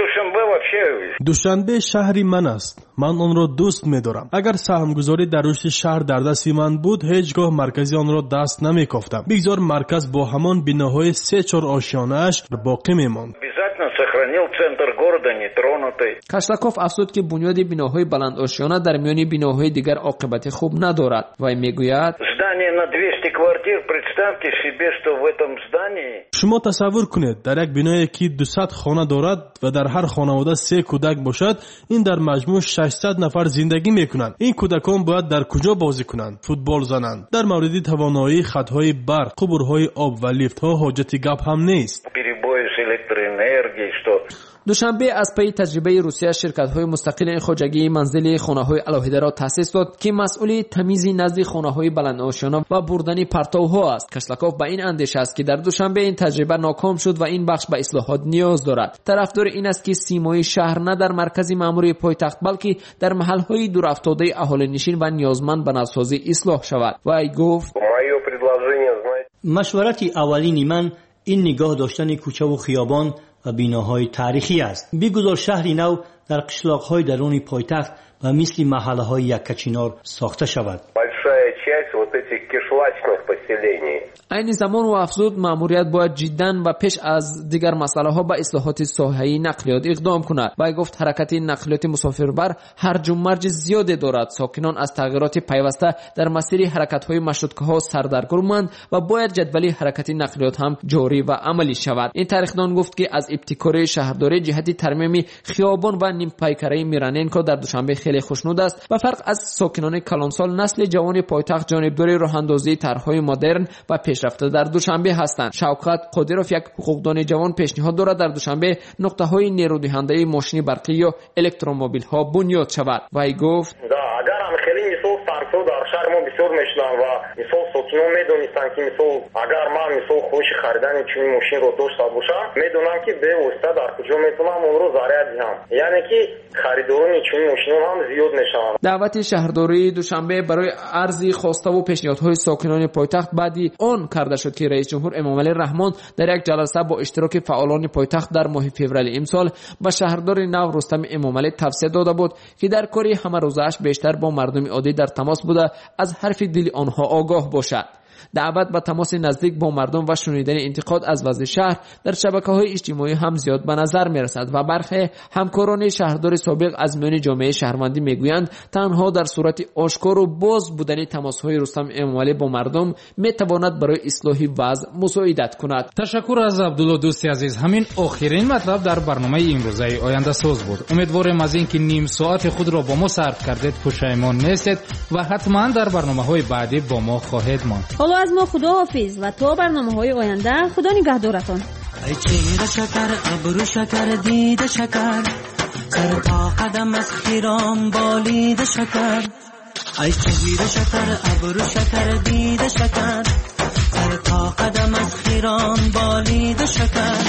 دوشنبه شهری من است. من آن را دوست می‌دارم. اگر سهمگذاری در رشد شهر در دست من بود هیچگاه مرکزی آن را دست نمی‌کافتم. بگذار مرکز با همان بناهای سه چهار آشیانه‌اش باقی می‌ماند. کاشلاکوف افزود که بنیاد بناهای بلند آشیانه در میان بناهای دیگر عاقبت خوب ندارد. وی میگوید شما تصور کنید در یک بنایی که دویست خانه دارد و در هر خانواده سه کودک باشد، این در مجموع ششصد نفر زندگی میکنند. این کودکان باید در کجا بازی کنند؟ فوتبال زنند. در مورد توانایی خطهای برق، قبورهای آب و لیفت ها حاجت گپ هم نیست. دوشنبه از پی تجربه روسیه شرکت‌های مستقل خواجگی منزل خانه‌های علاهیده را تأسیس داد که مسئول تمیز نزد خانه‌های بلند آشیانه و بردن پرتوها است. کاشلاکوف با این اندیشه است که در دوشنبه این تجربه ناکام شد و این بخش به اصلاحات نیاز دارد. طرفدار این است که سیمای شهر نه در مرکز مأموری پایتخت بلکه در محل‌های دورافتاده اهالی نشین و نیازمند به نوسازی اصلاح شود. و ای گفت مشورت اولین من این نگاه داشتن کوچه و خیابان و بیناهای تاریخی است. بگذار شهری نو در قشلاق‌های درون پایتخت و مثل محله‌های یکچینار ساخته شود. این زمان و افزود مأموریت باید جداً و پیش از دیگر مسئله ها به اصلاحات ساحه‌ای نقلیات اقدام کند. و گفت حرکت نقلیات مسافربر هرج و مرج زیاده دارد. ساکنان از تغییرات پیوسته در مسیر حرکت‌های مشروطه‌ها سردرگمند و باید جدول حرکت نقلیات هم جاری و عملی شود. این تاریخدان گفت که از ابتکار شهرداری جهت ترمیم خیابان و نیم پیکره میرانینکو در دوشنبه خیلی خوشنود است و فرق از ساکنان کلانسال نسل جوان پایتخت جانبدار راه‌اندازی طرح‌های مدرن و پیشرفته در دوشنبه هستند. شوکت قادروف یک حقوقدان جوان پیشنهاد دارد در دوشنبه نقطه‌های نیرودهنده ماشین برقی یا الکترومبیل‌ها بنیاد شود. وی گفت اگر هم خیلی مثال فرسو در شهر ما بسیار میشنن و مثال ساکنان میدونستن که مثال اگر من مثال خوش خریدن چنین ماشین رو داشته باشم میدونم که به واسطه در کجا میتونم اون رو ضرر دهم، یعنی که خریداران چنین ماشین هم زیاد میشن. دعوت شهرداری دوشنبه برای عرضی خواسته و پیشنهادهای ساکنان پایتخت بعدی آن کرده شد که رئیس جمهور امامعلی رحمان در یک جلسه با اشتراک فعالان پایتخت در ماه فوریه امسال به شهردار نو رستم امامعلی توصیه داده بود که در کاری همه روزش بیشتر با مردم عادی در تماس بوده از حرف دل آنها آگاه باشد. دعوت به تماس نزدیک با مردم و شنیدن انتقاد از وضع شهر در شبکه‌های اجتماعی هم زیاد به نظر می‌رسد و برخی همکاران شهردار سابق از میان جامعه شهروندی میگویند تنها در صورت آشکار و باز بودن تماس‌های رستم امامعلی با مردم میتواند برای اصلاح وضع مساعدت کند. تشکر از عبدالله دوستی عزیز. همین آخرین مطلب در برنامه امروزه آینده ساز بود. امیدوارم از اینکه نیم ساعت خود را با ما صرف کردید پشیمان نیستید و حتما در برنامه‌های بعدی با ما خواهید ماند. حالا از ما خدا حافظ و تا برنامه‌های آینده خدا نگهدارتان. ای چهره شکر ابرو شکر دیده شکر سر تا قدم از خیران بالید شکر. ای چهره شکر ابرو شکر دیده شکر سر تا قدم از خیران بالید شکر.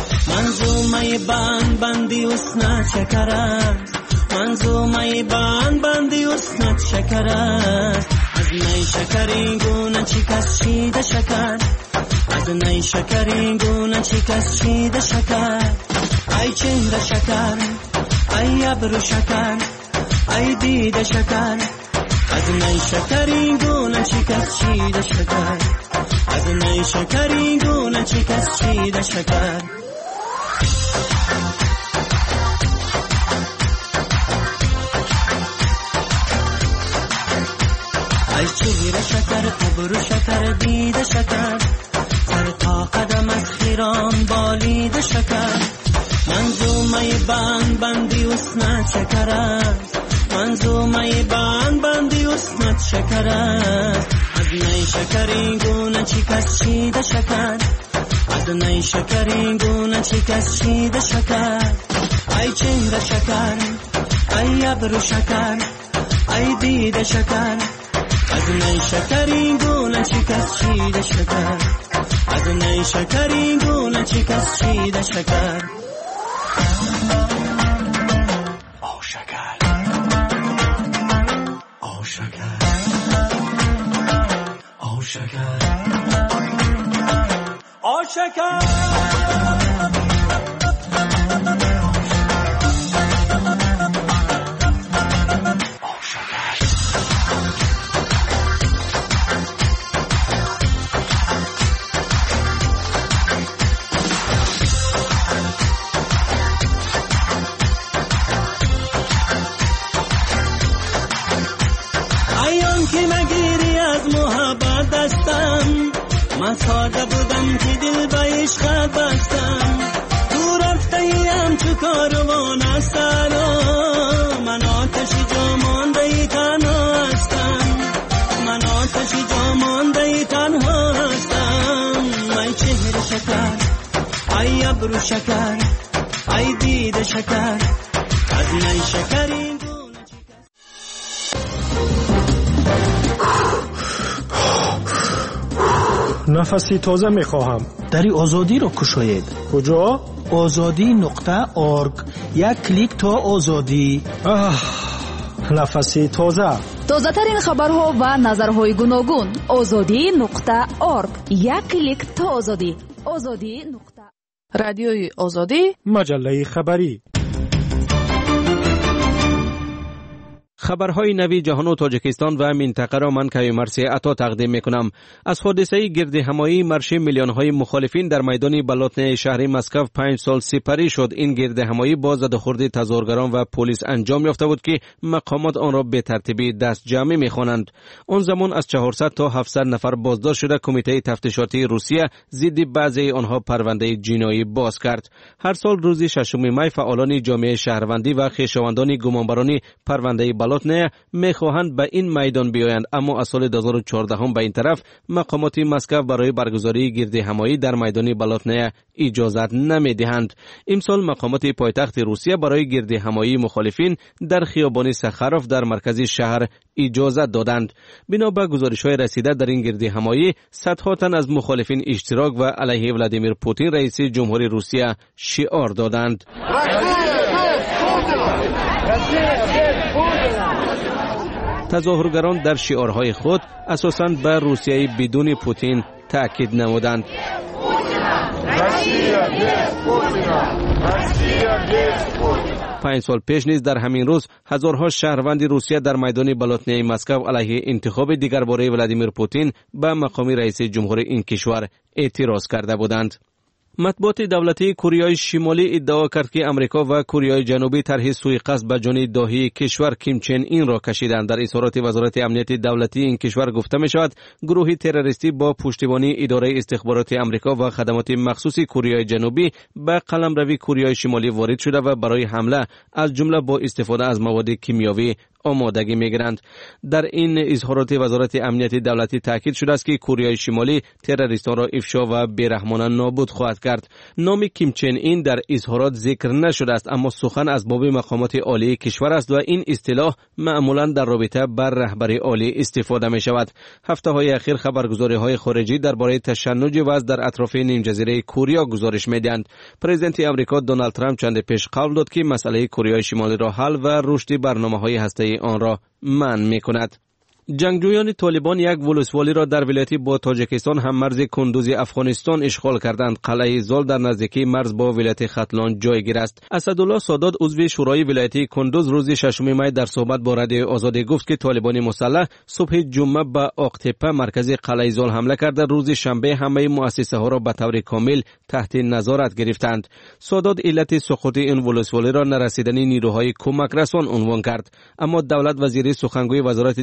منظومه بند بندی اسنت شکر است، منظومه بند بندی اسنت شکر است. از نی شکری گونه چی کس چیده شکر، از نی شکری گونه چی کس چیده شکر. ای چهره شکر ای ابرو شکر ای دیده شکر از نی شکری گونه چی کس چیده شکر، از نی شکری گونه چی کس چیده شکر. ای چهره شکر ابرو شکر دیده شکر سر تا قدم از خیران بالید شکر. منظومه بند بندی اسنت شکر است، منظومه بند بندی اسنت شکر است. از نیشکری گونه چی کس چیده شکر از نیشکری گونه چی کس چیده شکر ای چهره شکر ای ابرو شکر ای دیده شکر از نیشکری گونه چی کس چیده شکر از نیشکری گونه چی کس چیده شکر آو شکر آو شکر آو شکر آو شکر من ساده بودم که دل به عشق بستم تو رفته ایم چو کاروان سلام من آتشی جا مانده تنها هستم من آتشی جا مانده تنها هستم ای چهره شکر ای ابرو شکر ای دیده شکر از نیشکری نفسی تازه میخواهم. دری آزادی رو کشاید. کجا؟ آزادی نقطه آرگ. یک کلیک تا آزادی. نفسی تازه. تازه ترین خبرها و نظرهای گوناگون. آزادی نقطه آرگ. یک کلیک تا آزادی. آزادی نقطه. رادیوی آزادی. مجله خبری. خبرهای نوی جهان و تاجیکستان و منطقه را من کوی مرسی عطا تقدیم میکنم. از حادثه گرد همایی مرش میلیون های مخالفین در میدان بلاتنه شهر مسکو پنج سال سپری شد. این گرد همایی با زده‌خورد تظاهرگران و پلیس انجام یافته بود که مقامات آن را به ترتیب دست جمعی میخوانند. آن زمان از چهارصد تا هفتصد نفر بازداشت شده کمیته تفتیشاتی روسیه ضد بعضی آنها پرونده جنایی باز کرد. هر سال روز ششم می فعالان جامعه شهروندی و خویشاوندان گمانبران پرونده نه میخواهند به این میدان بیایند، اما از سال دو هزار و چهارده هم به این طرف مقامات مسکو برای برگزاری گرد همایی در میدان بلاتنه اجازت نمیدهند. امسال مقامات پایتخت روسیه برای گرد همایی مخالفین در خیابان سخاروف در مرکز شهر اجازت دادند. بنا به گزارش‌های رسیده در این گرد همایی صدها تن از مخالفین اشتراک و علیه ولادیمیر پوتین رئیس جمهوری روسیه شعار دادند. تظاهرگران در شعارهای خود اساساً به روسیه بدون پوتین تأکید نمودند. پنج سال پیش نیز در همین روز هزارها شهروند روسیه در میدان بلاتنه مسکو علیه انتخاب دیگرباره ولادیمیر پوتین به مقام رئیس جمهور این کشور اعتراض کرده بودند. مطبوعات دولتی کره شمالی ادعا کرد که امریکا و کره جنوبی طرح سوءقصد به جان داهی کشور کیم چن این را کشیدند. در اظهارات وزارت امنیت دولتی این کشور گفته می شود گروهی تروریستی با پشتیبانی اداره استخبارات امریکا و خدمات مخصوص کره جنوبی به قلمروی کره شمالی وارد شده و برای حمله از جمله با استفاده از مواد کیمیاوی آمادگی میگیرند. در این اظهارات وزارت امنیت دولتی تاکید شده است که کره شمالی تروریستان را افشا و بیرحمانه نابود خواهد کرد. نام کیم چن این در اظهارات ذکر نشده است، اما سخن از باب مقامات عالی کشور است و این اصطلاح معمولا در رابطه بر رهبری عالی استفاده می شود. هفته های اخیر خبرگزاری های خارجی درباره تشنج وضع در اطراف نیم جزیره کره گزارش میدهند. پرزیدنت آمریکا دونالد ترامپ چند پیش قول داد که مسئله کره شمالی را حل و رشد برنامه‌های هسته‌ای آن را منع می‌کند. جنگجویان طالبان یک ولسوالی را در ولایت با تاجیکستان هم مرز کندوز افغانستان اشغال کردند. قلعه زال در نزدیکی مرز با ولایت ختلان جایگیر است. اسدالله سادات عضو شورای ولایت کندوز روز ششم می در صحبت با رادیو آزاد گفت که طالبان مسلح صبح جمعه به آقتپه مرکز قلعه زال حمله کرده. روز شنبه همه مؤسسه ها را به طور کامل تحت نظارت گرفتند. سادات علت سقوط این ولسوالی را نرسیدن نیروهای کمک رسان عنوان کرد، اما دولت وزیر سخنگوی وزارت دفاع افغانستان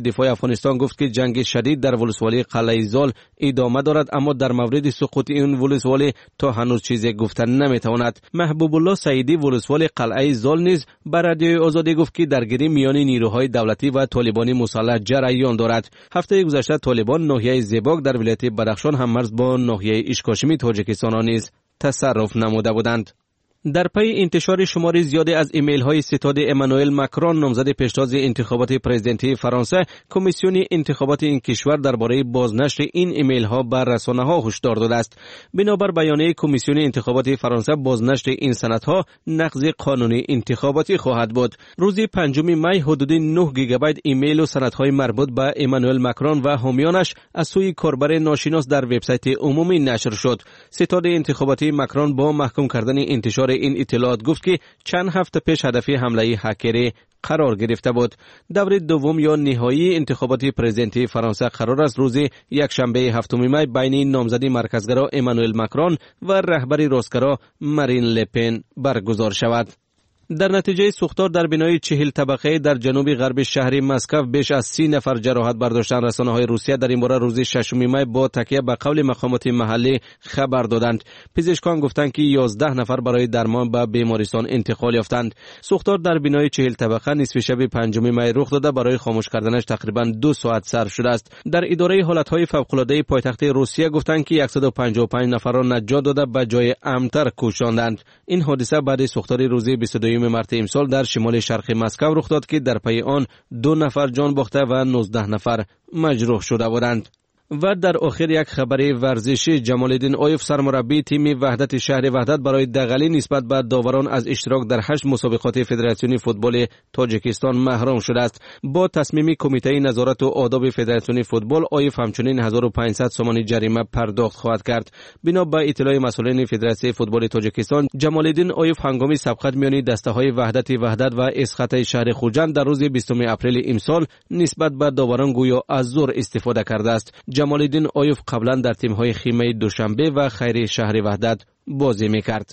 افغانستان گفت که جنگ شدید در ولسوالی قلعه زال ادامه دارد، اما در مورد سقوط این ولسوالی تا هنوز چیزی گفتن نمیتواند. محبوب الله سعیدی ولسوالی قلعه زال نیز بر رادیوی آزادی گفت که درگیری میان نیروهای دولتی و طالبانی مسلح جریان دارد. هفته گذشته طالبان ناحیه زیباک در ولایت بدخشان هم مرز با ناحیه اشکاشمی تاجیکستان نیز تصرف نموده بودند. در پی انتشار شماری زیادی از ایمیل های ستاد امانوئل ماکرون نامزد پیشتاز انتخابات پرزیدنتی فرانسه، کمیسیون انتخابات این کشور درباره بازنشر این ایمیل ها بر رسانه ها هشدار داده است. بنابر بیانیه کمیسیون انتخابات فرانسه، بازنشر این سندها نقض قانون انتخاباتی خواهد بود. روز پنجم می حدود نه گیگابایت ایمیل و سندهای مربوط به امانوئل ماکرون و حامیانش از سوی کاربر ناشناس در وبسایت عمومی نشر شد. ستاد انتخاباتی ماکرون با محکوم کردن انتشار این اطلاعات گفت که چند هفته پیش هدف حمله هکری قرار گرفته بود. دور دوم یا نهایی انتخابات پرزیدنتی فرانسه قرار است روز یکشنبه هفتم می بین نامزد مرکزگرا امانوئل ماکرون و رهبر راستگرا مارین لپن برگزار شود. در نتیجه سوختار در بنای چهل طبقه در جنوب غرب شهر مسکو بیش از سی نفر جراحت برداشتن. رسانه‌های روسیه در این باره روز ششم می با تکیه به قول مقامات محلی خبر دادند. پزشکان گفتند که یازده نفر برای درمان به بیمارستان انتقال یافتند. سوختار در بنای چهل طبقه نصف شب پنجم می رخ داده. برای خاموش کردنش تقریبا دو ساعت صرف شده است. در اداره حالت‌های فوق‌العاده پایتخت روسیه گفتند که صد و پنجاه و پنج نفر را نجات داده به جای امن‌تر کوچاندند. این حادثه بعد سوختار روز بیست و دو مارس امسال در شمال شرق مسکو رخ داد که در پی آن دو نفر جان باخته و نوزده نفر مجروح شده بودند. و در آخر یک خبر ورزشی، جمال الدین آیوف سرمربی تیم وحدت شهر وحدت برای دغلی نسبت به داوران از اشتراک در هشت مسابقات فدراسیون فوتبال تاجیکستان محروم شده است. با تصمیم کمیته نظارت و آداب فدراسیون فوتبال، آیوف همچنین هزار و پانصد سومانی جریمه پرداخت خواهد کرد. بنا به اطلاع مسئولین فدراسیون فوتبال تاجیکستان، جمال الدین آیوف هنگام سبقت میان دسته‌های وحدت وحدت و اسخط شهر خوجند در روز بیستم اپریل امسال نسبت به داوران گویا از زور استفاده کرده است. جمال الدین آیوف قبلا در تیم‌های خیمه دوشنبه و خیری شهر وحدت بازی می‌کرد.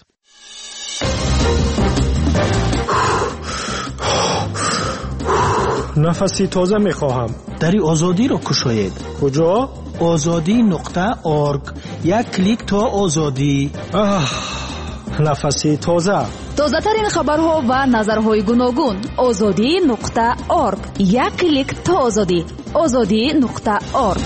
نفسی تازه می‌خواهم. دری آزادی را کشاید. کجا؟ آزادی نقطه اورگ. یک کلیک تا آزادی. آه. نفسی تازه. تازه ترین خبرها و نظرهای گوناگون. آزادی نقطه اورگ. یک کلیک تا آزادی. آزادی نقطه اورگ.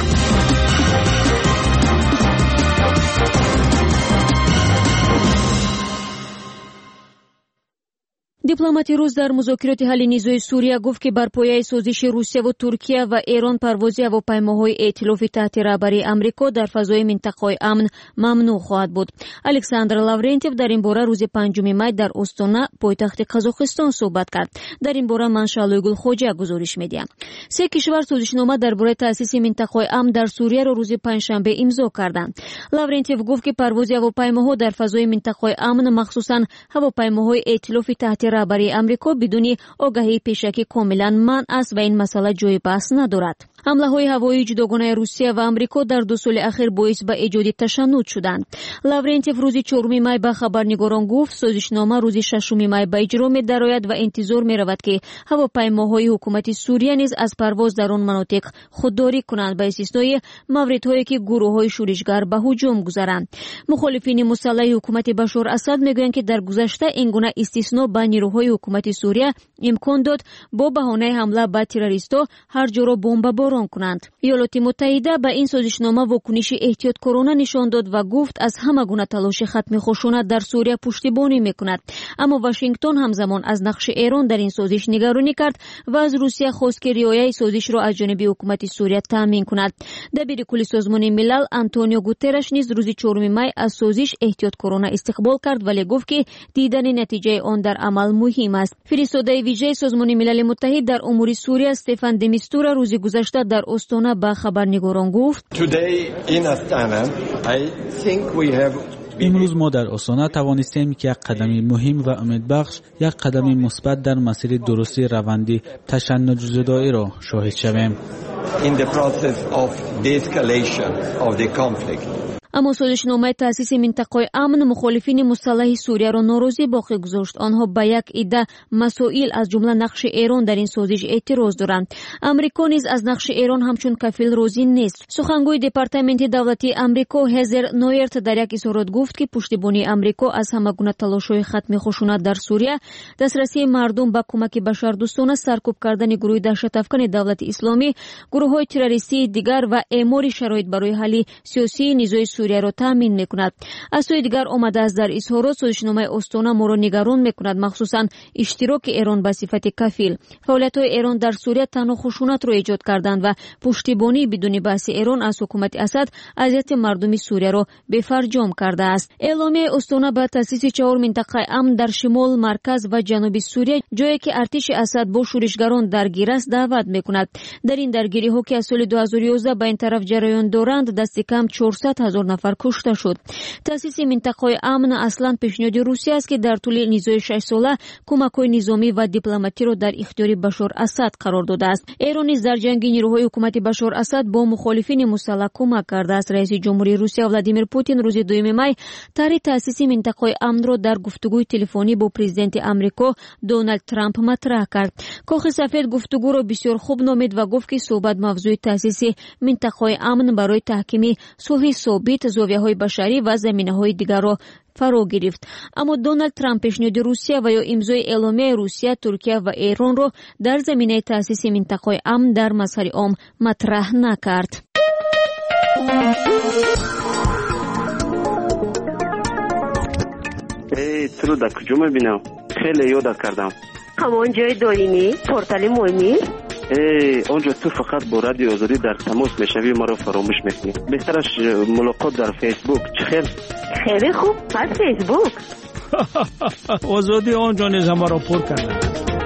дипломати рус дар музокироти ҳалли низои сурия гуфт ки бар пояи созиши русия ву туркия ва эрон парвози ҳавопаймоҳои эътилофи таҳти раҳбарии амрико дар фазои минтақаҳои амн мамнӯъ хоҳад буд. александр лаврентьев дар ин бора рӯзи панҷуми май дар остона пойтахти қазоқистон суҳбат кард. дар ин бора ман шаълӯйгул хоҷа гузориш медиҳам. се кишвар созишнома дар бораи таъсиси минтақаҳои амн дар сурияро рӯзи панҷшанбе имзо карданд. лаврентьев гуфт ки парвози ҳавопаймоҳо дар фазои минтақаҳои амн, махсусан ҳавопаймоҳои эътилофи таҳти раҳбарии амрико бидуни огаҳии пешакӣ комилан манъ аст ва ин масъала ҷои баҳс надорад. ҳамлаҳои ҳавоии ҷудогонаи русия ва амрико дар ду соли ахир боис ба эҷоди ташаннуд шуданд. лаврентьев рӯзи чорум май ба хабарнигорон гуфт созишнома рӯзи шашум май ба иҷро медарояд ва интизор меравад ки ҳавопаймоҳои ҳукумати сурия низ аз парвоз дар он манотиқ худдорӣ кунанд, ба истиснои мавридҳое ки гурӯҳҳои шӯришгар ба ҳуҷум гузаранд. мухолифини мусаллаҳи ҳукумати Башор Асад мегӯянд ки дар гузашта ин гуна истисно ба нирӯҳои ҳукумати Сурия имкон дод бо баҳонаи ҳамла ба террористҳо ҳар ҷоро бомбаборон кунанд. иёлоти муттаҳида ба ин созишнома вокуниши эҳтиёткорона нишон дод ва гуфт аз ҳама гуна талоши хатми хушунат дар Сурия пуштибонӣ мекунад. аммо Вашингтон ҳамзамон аз нақши Эрон дар ин созиш нигаронӣ кард ва аз Русия хост ки риояи созишро аз ҷониби ҳукумати Сурия таъмин кунад. дабири кулли созмони милал Антонио Гутерреш низ рӯзи чорум май аз созиш эҳтиёткорона истиқбол кард, вале гуфт ки дидани натиҷаи он дар амал муҳим аст. фиристодаи виҷаи созмони милали муттаҳид дар умури Сурия Стефан де Мистура рӯзи гузашта дар остона ба хабарнигорон гуфт: امروز ما در آستانه توانستیم که یک قدم مهم و امیدبخش، یک قدم مثبت در مسیر درستی روند تشنج زدایی را شاهد شویم. in the process of de-escalation of the conflict. اما سازشنامه تأسیس منطقه امن مخالفین مسلح سوریه را ناراضی باقی گذاشت. آنها به یک عده مسائل از جمله نقش ایران در این سازش اعتراض دارند. امریکا نیز از نقش ایران همچون کفیل راضی نیست. سخنگوی دپارتمنت دولتی امریکا هزر نویرت در یک اظهارات گفت که پشتیبانی امریکا از همگونه تلاش‌های ختم خشونت در سوریه، دسترسی مردم به کمک بشردوستانه، سرکوب کردن گروه دهشت افکن دولت اسلامی، گروه‌های تروریستی دیگر و اعمار شرایط برای حل سیاسی نزاع سوریه را تامین می‌کند. از سوی دیگر آمده است در اظهارات سازشنامه استونه ما را نگران می‌کند، مخصوصاً اشتراک ایران به صفت کفیل. فعالیت‌های ایران در سوریه تنها خشونت را ایجاد کردند و پشتیبانی بدون بحث ایران از حکومت اسد اذیت مردم سوریه را بفرجام کرده است. اعلامیه استونه به تأسیس چهار منطقه امن در شمال، مرکز و جنوب سوریه، جایی که ارتش اسد با شورشگران درگیر است، دعوت می‌کند. در این درگیری‌ها که از سال دو هزار و یازده به این طرف جریان دارند، دست کم چهارصد هزار نفر کشته شد. تأسیس منطقه امن اصلاً پیشنهاد روسیه است که در طول نزاع شش ساله کمک‌های نظامی و دیپلماتی را در اختیار بشار اسد قرار داده است. ایران نیز در جنگ نیروهای حکومت بشار اسد با مخالفین مسلح کمک کرده است. رئیس جمهوری روسیه ولادیمیر پوتین روز دوم می طرح تأسیس منطقه امن را در گفتگوی تلفنی با پرزیدنت امریکا دونالد ترامپ مطرح کرد. کاخ سفید گفتگو را بسیار خوب نامید و گفت که صحبت موضوع تأسیس منطقه امن برای تحکیم صلح ثابت، زاویه‌های بشری و زمینه‌های دیگر را فرا گرفت. اما دونالد ترامپ پیشنهاد روسیه و یا امضای اعلامیه روسیه، ترکیه و ایران را در زمینه تأسیس منطقه امن در مظهر عام مطرح نکرد. ای تو رو در کجا میبینم؟ خیلی یاد کردم. همان جای دارینی؟ پورتال مهمی؟ ای اونجا تو فقط با رادیو آزادی در تماس میشوی، ما رو فراموش میکنی. بهترش ملاقات در فیسبوک. چه خیر؟ خیلی خوب، پس فیسبوک. آزادی آنجا نیز ما را پر کرده.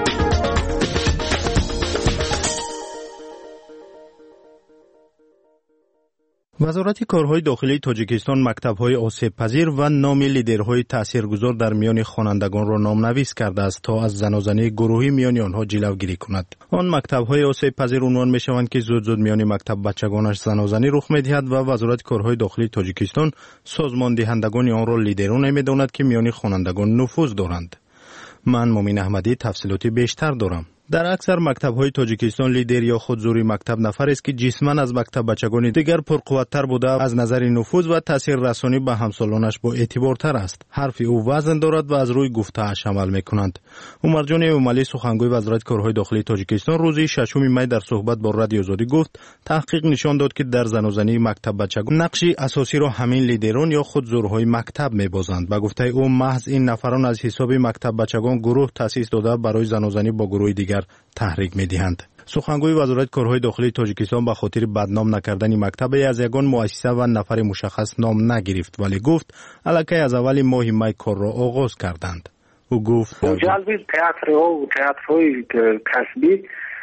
وزارت کارهای داخلی تاجیکستان مکتب‌های آسیب پذیر و نام لیدرهای تاثیرگذار در میان خوانندگان را نامنویس کرده است تا از زنازنی گروهی میان آنها جلوگیری کند. آن مکتب‌های آسیب پذیر عنوان می‌شوند که زود زود میان مکتب بچگانش زنازنی رخ می‌دهد و وزارت کارهای داخلی تاجیکستان سازمان دهندگان آن را لیدران می‌داند که میان خوانندگان نفوذ دارند. من مومین احمدی تفصیلاتی بیشتر دارم. در اکثر مکتب‌های تاجیکستان لیدر یا خودزوری مکتب نفر است که جسماً از مکتب بچگان دیگر پرقوت‌تر بوده، از نظر نفوذ و تاثیر رسانی به همسالانش با اعتبارتر است. حرف او وزن دارد و از روی گفته‌اش عمل می‌کنند. عمرجان اومالی سخنگوی وزارت کارهای داخلی تاجیکستان روز ششم می در صحبت با رادیو آزادی گفت تحقیق نشان داد که در زنازنی مکتب بچگان نقشی اساسی را همین لیدران یا خودزورهای مکتب می‌بازند. با گفته او محض این نفران از حساب مکتب بچگان گروه تأسیس داده برای زنازنی با گروه دیگر تحریک می‌دهند. سخنگوی وزارت کارهای داخلی تاجیکستان به خاطر بدنام نکردن مکتب از یگان مؤسسه و نفر مشخص نام نگرفت، ولی گفت الکی از اول ماه می کار را آغاز کردند. او گفت جلب تئاترها و تئاترهای کسبی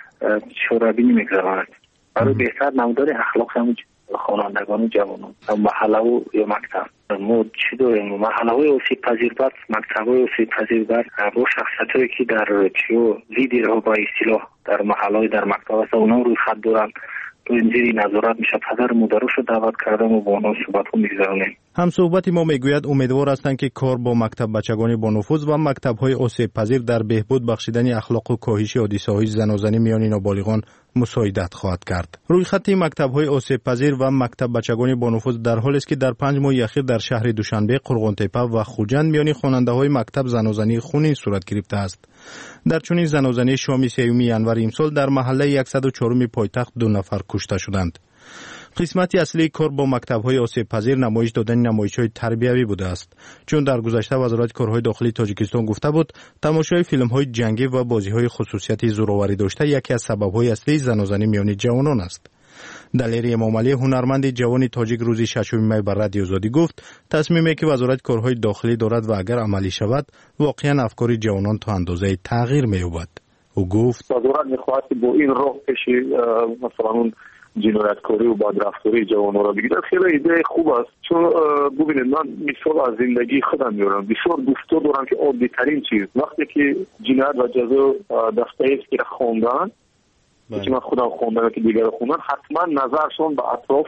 شورابی نمی‌گذارد. برای بهتر نمودار اخلاق هم خوانندگان و جوانان محله و یا مکتب ما چی داریم؟ محله های آسیب پذیر بر مکتب های آسیب پذیر بر با شخصیت هایی که در چیو لیدر ها با اصطلاح در محله های در مکتب هست اونا روی خط دارن تو اینجوری نظارت میشه. پدر مادرش رو دعوت کردم و با اونا صحبت رو میگذارونیم. هم صحبت ما میگوید امیدوار هستند که کار با مکتب بچگانی با نفوذ و مکتب های آسیب پذیر در بهبود بخشیدن اخلاق و کاهش حادثه های زنازنی میان نابالغان مساعدت خواهد کرد. روی خط مکتب های آسیب پذیر و مکتب بچگانی با نفوذ در حالی است که در پنج ماه اخیر در شهر دوشنبه، قرغن‌تپه و خوجند میان خواننده های مکتب زنازنی خونین صورت گرفته است. در چنین زنازنی شام سیوم ینور امسال در محله صد و چهار پایتخت دو نفر کشته شدند. قسمتی اصلی کار با مکتب‌های آسیب پذیر نمایش دادن نمایش‌های تربیوی بوده است، چون در گذشته وزارت کارهای داخلی تاجیکستان گفته بود تماشای فیلم‌های جنگی و بازی‌های خصوصیت زورآوری داشته یکی از سبب‌های اصلی زنازنی میان جوانان است. دلیری امامعلی هنرمند جوان تاجیک روز ششم می بر رادیو آزادی گفت تصمیمی که وزارت کارهای داخلی دارد و اگر عملی شود واقعاً افکار جوانان تا اندازه تغییر می‌یابد. او گفت وزارت می‌خواهد با این راه پیش مثلا اون جنایتکاری و بدرفتاری جوانان را بگیرد. خیلی ایده خوب است، چون ببینید من مثال از زندگی خودم میارم. بسیار گفتار دارم که عادی ترین چیز وقتی که جنایت و جزا دستایفسکی را خواندن که من خودم خواندم که دیگر خوندن، حتما نظرشون به اطراف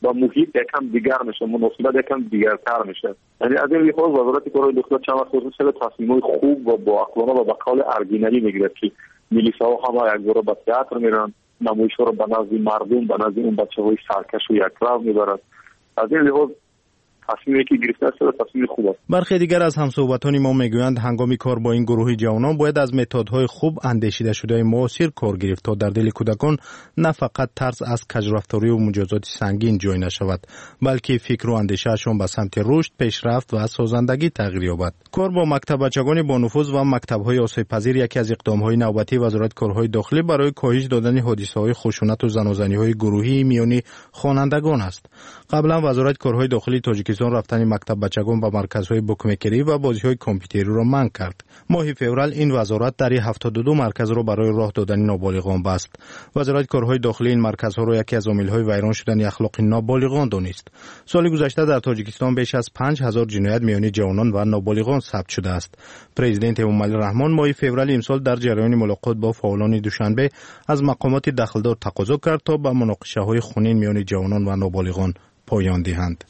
و محیط یکم دیگر میشه، مناسبت یکم دیگرتر میشه. یعنی از این لحاظ وزارت کارهای داخلی چند وقت خصوصا تصمیم‌های خوب و با عقلانه و با قول ارگینی میگیرد که میلیساها هم یک بار به تئاتر میرن، نمایش‌ها رو به نزد مردم، به نزد اون بچه‌های سرکش و یکرو میبرد. از این لحاظ تصمیمی که گرفته است تصمیم خوب است. برخی دیگر از همصحبتان ما میگویند هنگام کار با این گروه جوانان باید از متدهای خوب اندیشیده شده معاصر کار گرفت تا در دل کودکان نه فقط ترس از کجرفتاری و مجازات سنگین جای نشود، بلکه فکر و اندیشه‌شان به سمت رشد، پیشرفت و سازندگی تغییر یابد. کار با مکتب بچگان با نفوذ و مکتب‌های آسیب‌پذیر یکی از اقدام‌های نوبتی وزارت کارهای داخلی برای کاهش دادن حادثه‌های خشونت و زناشویی‌های گروهی میانی خوانندگان است. قبلا وزارت کارهای داخلی تاجیکستان رفتن مکتب بچگان به مرکزهای بوکمکری و بازی‌های کامپیوتری را منع کرد. ماه فوریه این وزارت در هفتاد و دو مرکز را برای راه دادن نابالغان بست. وزارت کارهای داخلی این مرکزها را یکی از عامل‌های ویران شدن اخلاق نابالغان دانست. سال گذشته در تاجیکستان بیش از پنج هزار جنایت میان جوانان و نابالغان ثبت شده است. پرزیدنت امامعلی رحمان ماه فوریه امسال در جریان ملاقات با فعالان دوشنبه از مقامات دخلدار تقاضا کرد تا به مناقشه‌های خونین میان جوانان و نابالغان پایان دهند.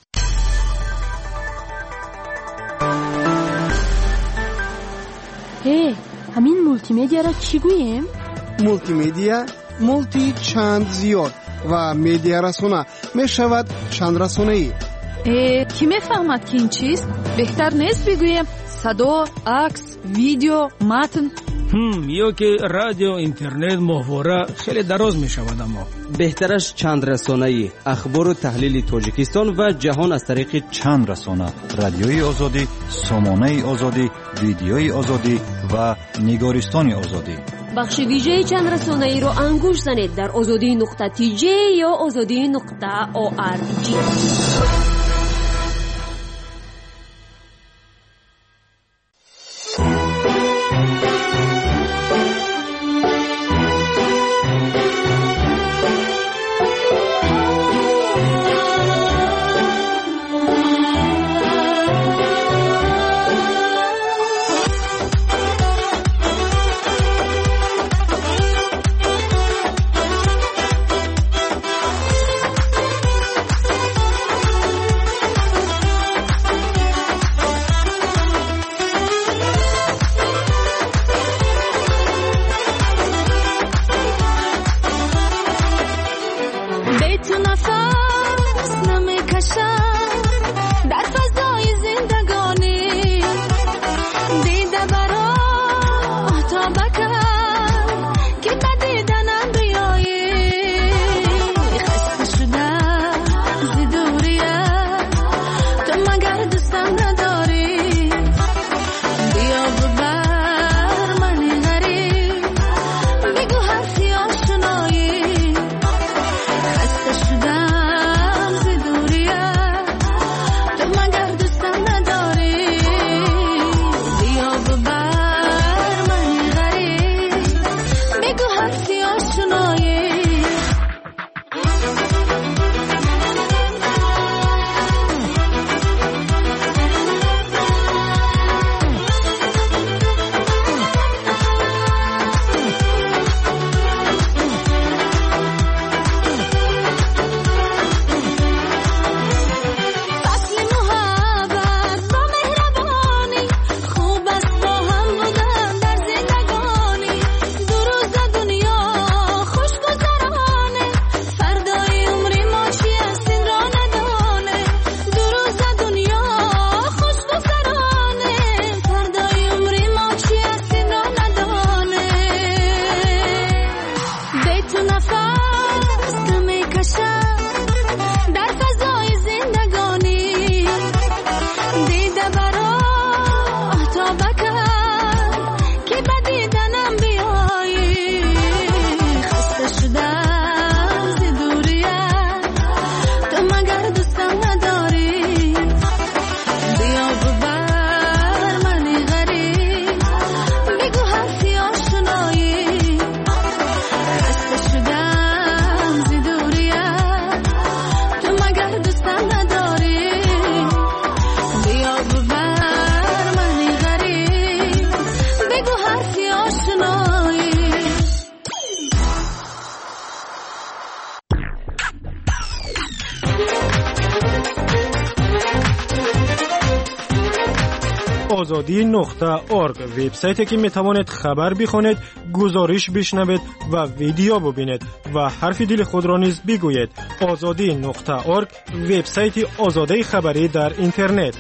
هی، همین مولتی مدیا را چی گوییم؟ مولتی مدیا مولتی چند زیاد و مدیا رسانه می شود چند رسانه ای. کی می فهمد که این چیست؟ بهتر نیست بگویم صدا، عکس، ویدیو، متن. هم یا که رادیو، اینترنت، محتوا خیلی دراز می شود. اما بهترش چند رسانه‌ای، اخبار و تحلیل تاجیکستان و جهان از طریق چند رسانه، رادیوی آزادی، سامانه آزادی، ویدیوی آزادی و نگارستان آزادی. بخش ویژه چند رسانه‌ای رو انگوش زنید در آزادی نقطه تی جی یا آزادی نقطه او آر جی. آزادی نقطه اورگ وبسایتی که میتوانید خبر بخونید، گزارش بشنوید و ویدیو ببینید و حرف دل خود را نیز بگویید. آزادی نقطه اورگ وبسایت آزادی خبری در اینترنت.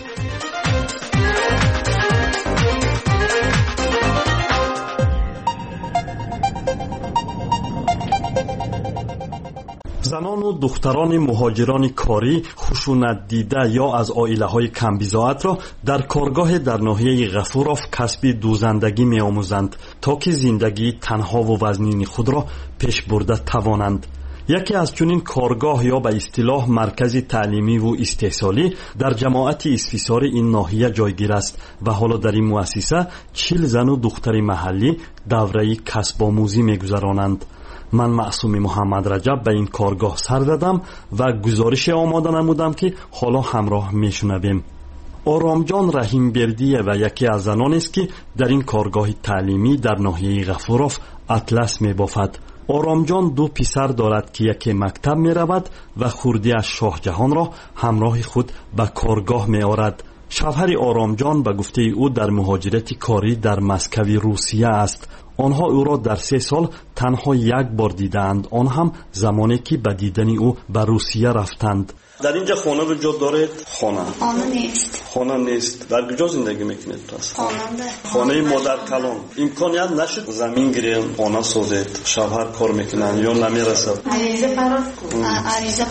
زنان و دختران مهاجران کاری خشونت دیده یا از عائله‌های کم‌بضاعت را در کارگاه در ناحیه غفوروف کسب دوزندگی می‌آموزند تا که زندگی تنها و وزنین خود را پیش برده توانند. یکی از چنین کارگاه یا به اصطلاح مرکز تعلیمی و استحصالی در جماعت اسفیسار این ناحیه جایگیر است و حالا در این مؤسسه چهل زن و دختر محلی دوره کسب آموزی می‌گذرانند. من معصوم محمد رجب به این کارگاه سر دادم و گزارش آماده نمودم که حالا همراه میشنویم. آرامجان رحیم بردیه و یکی از زنان است که در این کارگاه تعلیمی در ناحیه غفوروف اطلس میبافد. آرامجان دو پسر دارد که یکی مکتب میرود و خردی از شاه جهان را همراه خود به کارگاه میآورد. شوهر آرامجان به گفته او در مهاجرت کاری در مسکو روسیه است. آنها او را در سه سال تنها یک بار دیدند، آن هم زمانی که به دیدن او به روسیه رفتند. در اینجا خانه رو جا دارید؟ خانه خانه نیست. خانه نیست. در کجا زندگی میکنید پس؟ خانه خانه مادر کلان. امکانیت نشد زمین گیرید خانه سازید؟ شوهر کار میکنند یا نمیرسد؟ عریضه پرفتم. عریضه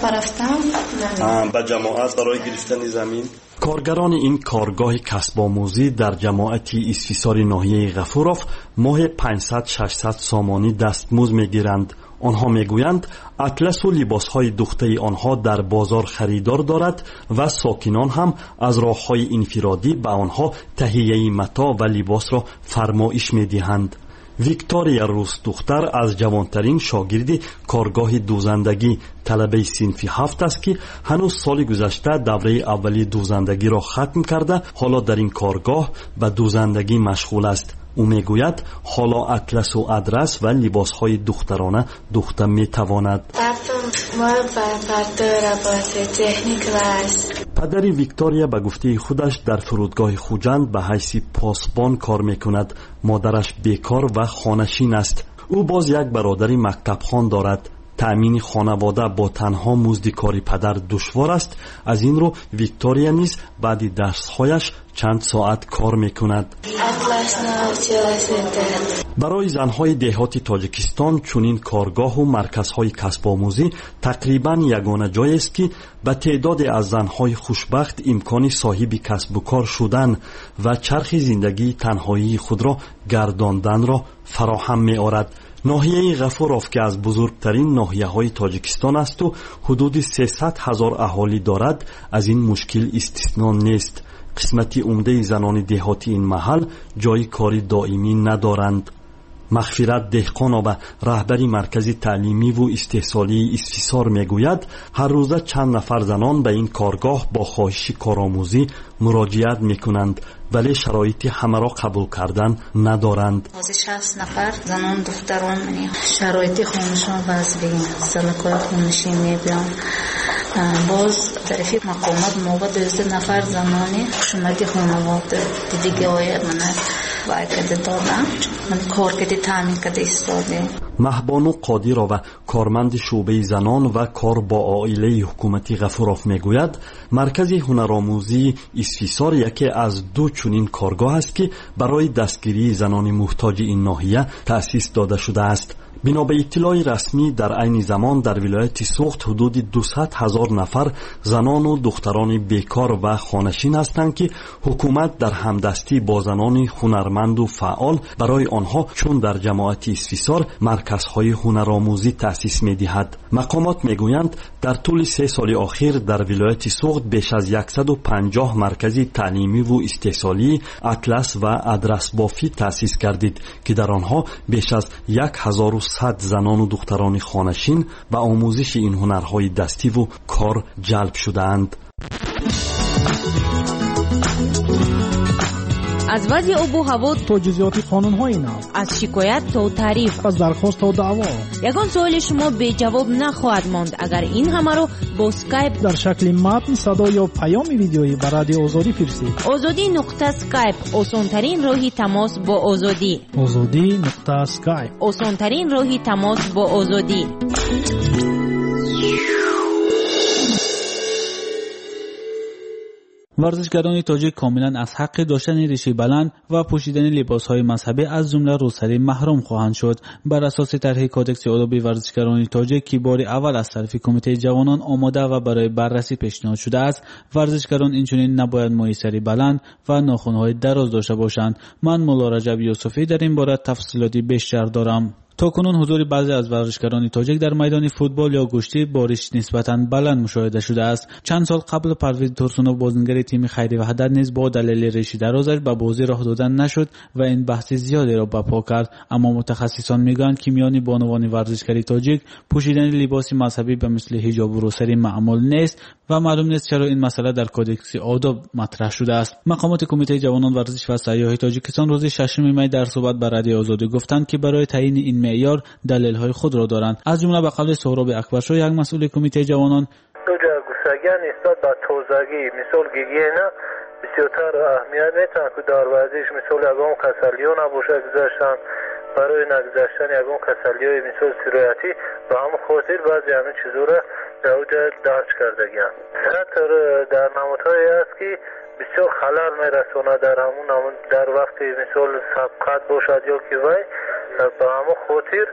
پرفتم به جماعت برای گرفتن زمین. کارگران این کارگاه کسب آموزی در جماعت اسفیسار ناحیه غفوروف ماه پانصد ششصد سامانی دستمزد میگیرند. آنها میگویند اطلس و لباسهای دوخته آنها در بازار خریدار دارد و ساکنان هم از راههای انفرادی به آنها تهیه متاع و لباس را فرمایش میدهند. ویکتوریا روس دختر از جوانترین شاگرد کارگاه دوزندگی طلبه صنف هفت است که هنوز سال گذشته دوره اولی دوزندگی را ختم کرده حالا در این کارگاه به دوزندگی مشغول است. او میگوید حالا اطلس و ادرس و لباسهای دخترانه دوخته میتواند. پدری ویکتوریا به گفته خودش در فرودگاه خوجند به حیث پاسبان کار میکند. مادرش بیکار و خانشین است. او باز یک برادر مکتب خوان دارد. تأمین خانواده با تنها مزد کاری پدر دشوار است. از این رو ویکتوریا نیز بعد درس‌هایش چند ساعت کار میکند. برای زنهای دهات تاجیکستان چنین کارگاه و مرکزهای کسب آموزی تقریبا یگانه جایی است که به تعداد از زنهای خوشبخت امکان صاحب کسب و کار شدن و چرخ زندگی تنهایی خود را گرداندن را فراهم می‌آورد. ناحیه غفوروف که از بزرگترین ناحیه های تاجیکستان است و حدود سیصد هزار اهالی دارد از این مشکل استثنا نیست. قسمتی عمده زنان دهاتی این محل جای کاری دائمی ندارند. مغفرت دهقانова رهبری مرکز تعلیمی و استحصالی اسفیسار میگوید هر روزه چند نفر زنان به این کارگاه با خواهش کارآموزی مراجعت میکنند ولی شرایط همه را قبول کردن ندارند. شصت نفر زنان دختران شرایط خونشان وضعی سلکای خونشی میبیان. باز طرفی مقامات ما با دوزده نفر زنانی خشونت خانواده دیگه آید منه باید کده دادم من کار کده تامین کده ایستاده. مهبانو قادیرova کارمند شعبه زنان و کار با عائله حکومتی غفوروف میگوید مرکز هنرآموزی اسفیسار یکی از دو چنین کارگاه است که برای دستگیری زنان محتاج این ناحیه تأسیس داده شده است. بنا به اطلاع رسمی در عین زمان در ولایت سوخت حدود دویست هزار نفر زنان و دختران بیکار و خانشین هستند که حکومت در همدستی با زنان هنرمند و فعال برای آنها چون در جماعت اسفیسار مرکزهای هنرآموزی تأسیس می‌دهد. مقامات میگویند در طول سه سال اخیر در ولایت سوخت بیش از صد و پنجاه مرکز تعلیمی و استحصالی اطلس و ادرس بافی تأسیس گردید که در آنها بیش از هزار و صد زنان و دختران خانشین به آموزش این هنرهای دستی و کار جلب شدند. از وضع آب و هوا تا جزئیات قانون‌های نو، از شکایت تا تعریف، از درخواست تا دعوا، یگان سوال شما بی جواب نخواهد ماند اگر این همه رو با اسکایپ در شکل متن، صدا یا پیام ویدیویی به رادیو آزادی فرستید. آزادی نقطه اسکایپ آسان‌ترین راهی تماس با آزادی. آزادی نقطه اسکایپ آسان‌ترین راهی تماس با آزادی. ورزشکاران تاجیک کاملا از حق داشتن ریشه بلند و پوشیدن لباسهای مذهبی از جمله روسری محروم خواهند شد. بر اساس طرح کودکس آداب ورزشکاران تاجیک که بار اول از طرف کمیته جوانان آماده و برای بررسی پیشنهاد شده است، ورزشکاران اینچنین نباید موی سری بلند و ناخن‌های دراز داشته باشند. من مولا رجب یوسفی در این باره تفصیلاتی بیشتر دارم. تاکنون حضور بعضی از ورزشکاران تاجیک در میدان فوتبال یا گشتی بارش نسبتاً بلند مشاهده شده است. چند سال قبل پرویز ترسونوف بازیگر تیم خیری وحدت نیز با دلیل ریش درازش به بازی راه دادن نشد و این بحث زیادی را برپا کرد. اما متخصصان میگویند که میان بانوان ورزشکاری تاجیک پوشیدن لباس مذهبی به مثل حجاب و روسری معمول نیست و معلوم نیست چرا این مسئله در کودکس آداب مطرح شده است. مقامات کمیته جوانان ورزش و سیاحی تاجیکستان روز ششم می در صحبت با رادیو آزادی گفتند که برای تعیین این معیار دلایل خود را دارند. از جمله به قول سهراب اکبرشاه، یک مسئول کمیته جوانان، دوجا گوسگی نسبت به توزگی مثل گیگینا بسیارتر اهمیت میتونه که در ورزش مثل یگان کسلیون نباشه گذاشتن برای نگذاشتن یگان کسلیای مثل سرایتی و هم خاطر بعضی همین چیزا را در اوجا درج کردگیان. سطر در نمودهایی است که بسیار خلال میرسونه در همون در وقتی مثل سبقت باشد یا که وای به همون خاطر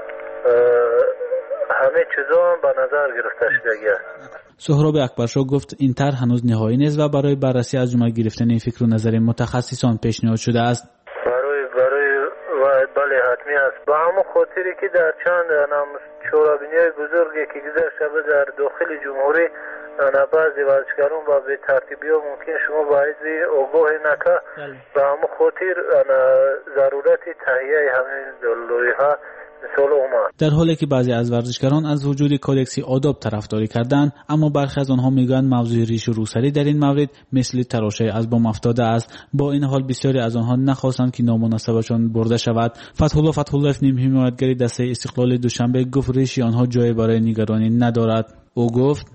همه چیزا هم به نظر گرفته شده است. سهراب اکبرشاه گفت این طرح هنوز نهایی نیست و برای بررسی از جمله گرفتن فکر و نظر متخصصان پیشنهاد شده است. برای برای بله حتمی است. به همون خاطری که در چند شورابینی‌های بزرگی که گذشته در داخل جمهوری نه بعضی ورزشکاران با به ترتیبی ها ممکن شما باید آگاه نکه به همون خاطر ضرورت تهیه همین لایحه مثال اومد. در حالی که بعضی از ورزشکاران از وجود کودکس آداب طرفداری کردند، اما برخی از آنها میگویند موضوع ریش و روسری در این مورد مثل تراشه از بام افتاده است. با این حال بسیاری از آنها نخواستند که نامناسبشان برده شود. فتح‌الله فتح‌الله نیم حمایتگری دسته استقلال دوشنبه گفت ریش آنها جای برای نگرانی ندارد. او گفت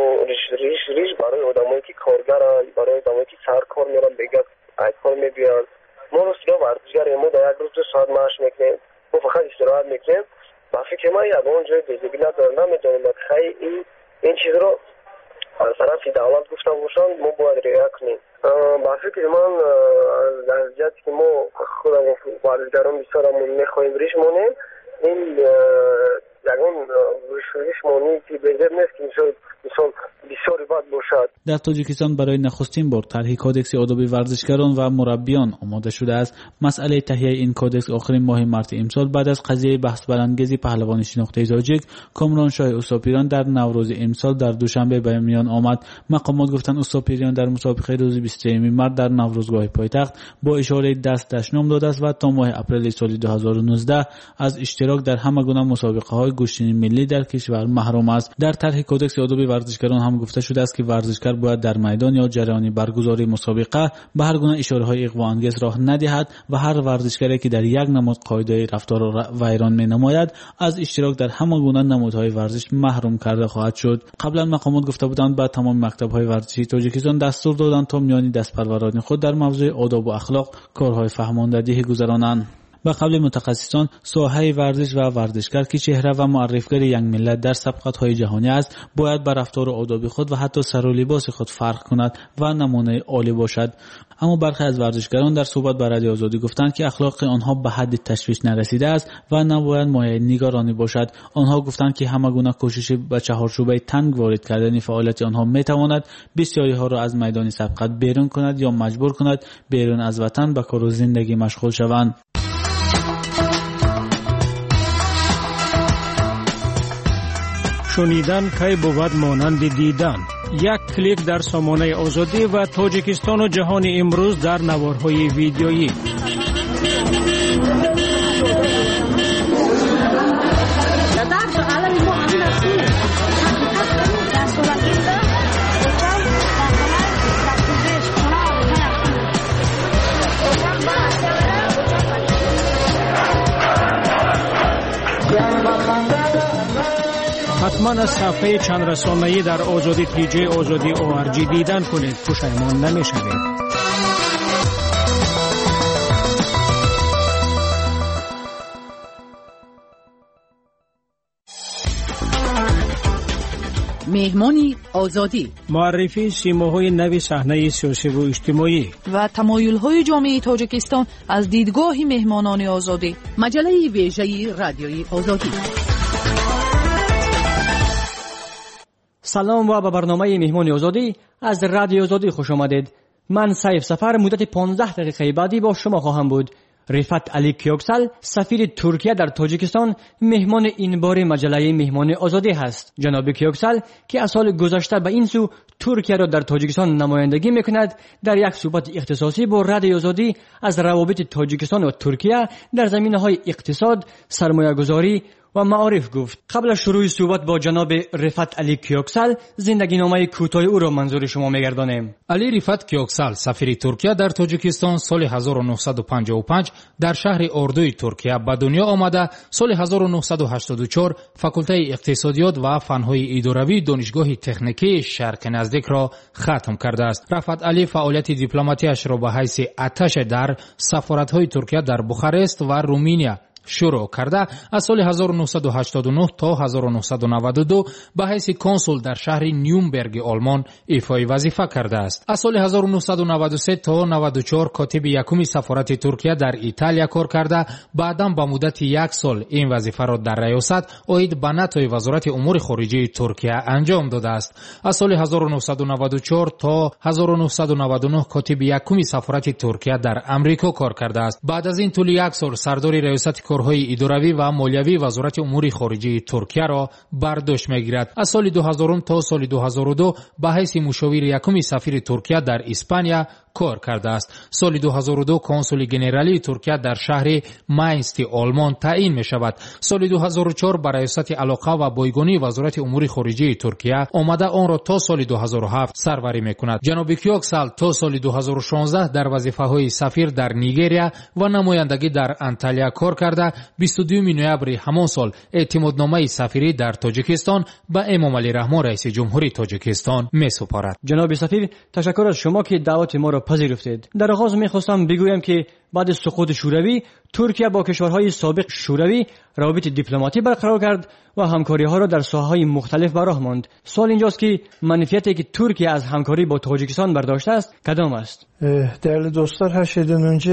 برای آدمایی که سر کار میرن بگه از کار میبیان ما رو سیاه ورزشگر ما در یک روز دو ساعت معاش میکنیم ما فقط استراحت میکنیم با فکر من یک اونجای بیزگی نداره نمیدونیم خیلی این این چیز رو از طرف دولت گفته باشن ما باید رعایت کنیم. با فکر من در جهتی که ما خودم ورزشگران بسیارمون میخواهیم ریش مونیم این یکون ریش مونی که بهتر نیست که مثال مثال بسیاری بد باشد. در تاجیکستان برای نخستین بار طرح کودکس آداب ورزشکاران و مربیان آماده شده است. مسئله تهیه این کودکس آخرین ماه مارس امسال بعد از قضیه بحث برانگیز پهلوان شناخته تاجیک کامران شاه اوساپیران در نوروز امسال در دوشنبه به میان آمد. مقامات گفتند اوساپیران در مسابقه روز بیست و سوم مارس در نوروزگاه پایتخت با اشاره دست دشنام داده است و تا ماه اپریل سال دو هزار و نوزده از اشتراک در همه گونه مسابقه‌های گشتین ملی در کشور محروم است. در طرح کودکس آداب ورزشکاران هم گفته شده است که ورزشکار باید در میدان یا جریان برگزاری مسابقه به هر گونه اشاره‌های اغوا‌انگیز راه ندهد و هر ورزشکاری که در یک نماد قاعده رفتار ویران می‌نماید از اشتراک در همه گونه نمادهای ورزش محروم کرده خواهد شد. قبلا مقامات گفته بودند با تمام مکتب‌های ورزشی تاجیکستان دستور دادند تا میان دستپروران خود در موضوع آداب و اخلاق کارهای فهماندهی گذرانند. به قول متخصصان ساحه ورزش و ورزشکار که چهره و معرفگر یک ملت در سبقت‌های جهانی است باید بر رفتار و آداب خود و حتی سر و لباس خود فرق کند و نمونه عالی باشد. اما برخی از ورزشکاران در صحبت با رادیو آزادی گفتند که اخلاق آنها به حد تشویش نرسیده است و نباید مایه نگرانی باشد. آنها گفتند که همه گونه کوشش به چهارچوبه تنگ وارد کردن فعالیت آنها میتواند بسیاری ها را از میدان سبقت بیرون کند یا مجبور کند بیرون از وطن به کار و زندگی مشغول شوند. شنیدن کی بود مانند دیدن. یک کلیک در سامانه آزادی و تاجیکستان و جهان امروز در نوارهای ویدیویی. حتما از صفحه چند رسانه‌ای در آزادی تی جی آزادی او آر جی دیدن کنید. پشیمان نمیشوید. مهمانی آزادی، معرفی سیماهای نوی صحنه سیاسی و اجتماعی و تمایل‌های جامعه تاجیکستان از دیدگاه مهمانان آزادی. مجله ویژه رادیوی آزادی. سلام و به برنامه مهمان آزادی از رادیو آزادی خوش آمدید. من سیف سفر مدت پانزده دقیقه بعدی با شما خواهم بود. رفعت علی کیوکسل سفیر ترکیه در تاجیکستان مهمان این بار مجله مهمان آزادی هست. جناب کیوکسل که از سال گذشته به این سو ترکیه را در تاجیکستان نمایندگی میکند، در یک صحبت اختصاصی با رادیو آزادی از روابط تاجیکستان و ترکیه در زمینه‌های اقتصاد، سرمایه‌گذاری و معارف گفت. قبل از شروع صحبت با جناب رفعت علی کیوکسل زندگی نامه کوتاه او را منظور شما می‌گردانیم. علی رفعت کیوکسل سفیر ترکیه در تاجیکستان سال هزار و نهصد و پنجاه و پنج در شهر اردوی ترکیه به دنیا آمده. سال هزار و نهصد و هشتاد و چهار فاکولته اقتصادیات و فن‌های اداروی دانشگاه تکنیکی شرق نزدیک را ختم کرده است. رفعت علی فعالیت دیپلماتیش را به حیث ارتش در سفارت‌های ترکیه در بخارست و رومانیا شروع کرده. از سال هزار و نهصد و هشتاد و نه تا هزار و نهصد و نود و دو به حیث کنسول در شهر نیومبرگ آلمان ایفای وظیفه کرده است. از سال هزار و نهصد و نود و سه تا نود و چهار کاتب یکم سفارت ترکیه در ایتالیا کار کرده. بعداً به مدت یک سال این وظیفه را در ریاست عاید به نتای وزارت امور خارجه ترکیه انجام داده است. از سال هزار و نهصد و نود و چهار تا هزار و نهصد و نود و نه کاتب یکم سفارت ترکیه در امریکا کار کرده است. بعد از این طول یک سال سردار ریاست کارهای اداروی و مالیوی وزارت امور خارجه ترکیه را بر دوش میگیرد. از سال دو هزار تا سال دو هزار و دو به حیث مشاور یکم سفیر ترکیه در اسپانیا کار کرده است. سال دو هزار و دو کنسول ژنرالی ترکیه در شهر ماینست آلمان تعیین می شود. سال دو هزار و چهار برای ریاست علاقه و بایگانی وزارت امور خارجه ترکیه آمده آن را تا سال دو هزار و هفت سروری می کند. جناب کیوکسل تا سال دو هزار و شانزده در وظیفه های سفیر در نیگریا و نمایندگی در انتالیا کار کرده. بیست و دو نوامبر همان سال اعتمادنامه سفیری در تاجیکستان به امام علی رحمان رئیس جمهوری تاجیکستان می سپارد. جناب سفیر، تشکر از شما که دعوت ما را پذیرفتید. در آغاز می‌خواستم بگویم که بعد از سقوط شوروی ترکیه با کشورهای سابق شوروی روابط دیپلماتی برقرار کرد و همکاری‌ها را در ساحه‌های مختلف به راه ماند. سوال اینجاست که منفیتی که ترکیه از همکاری با تاجیکستان برداشته است کدام است؟ Değerli dostlar, her şeyden önce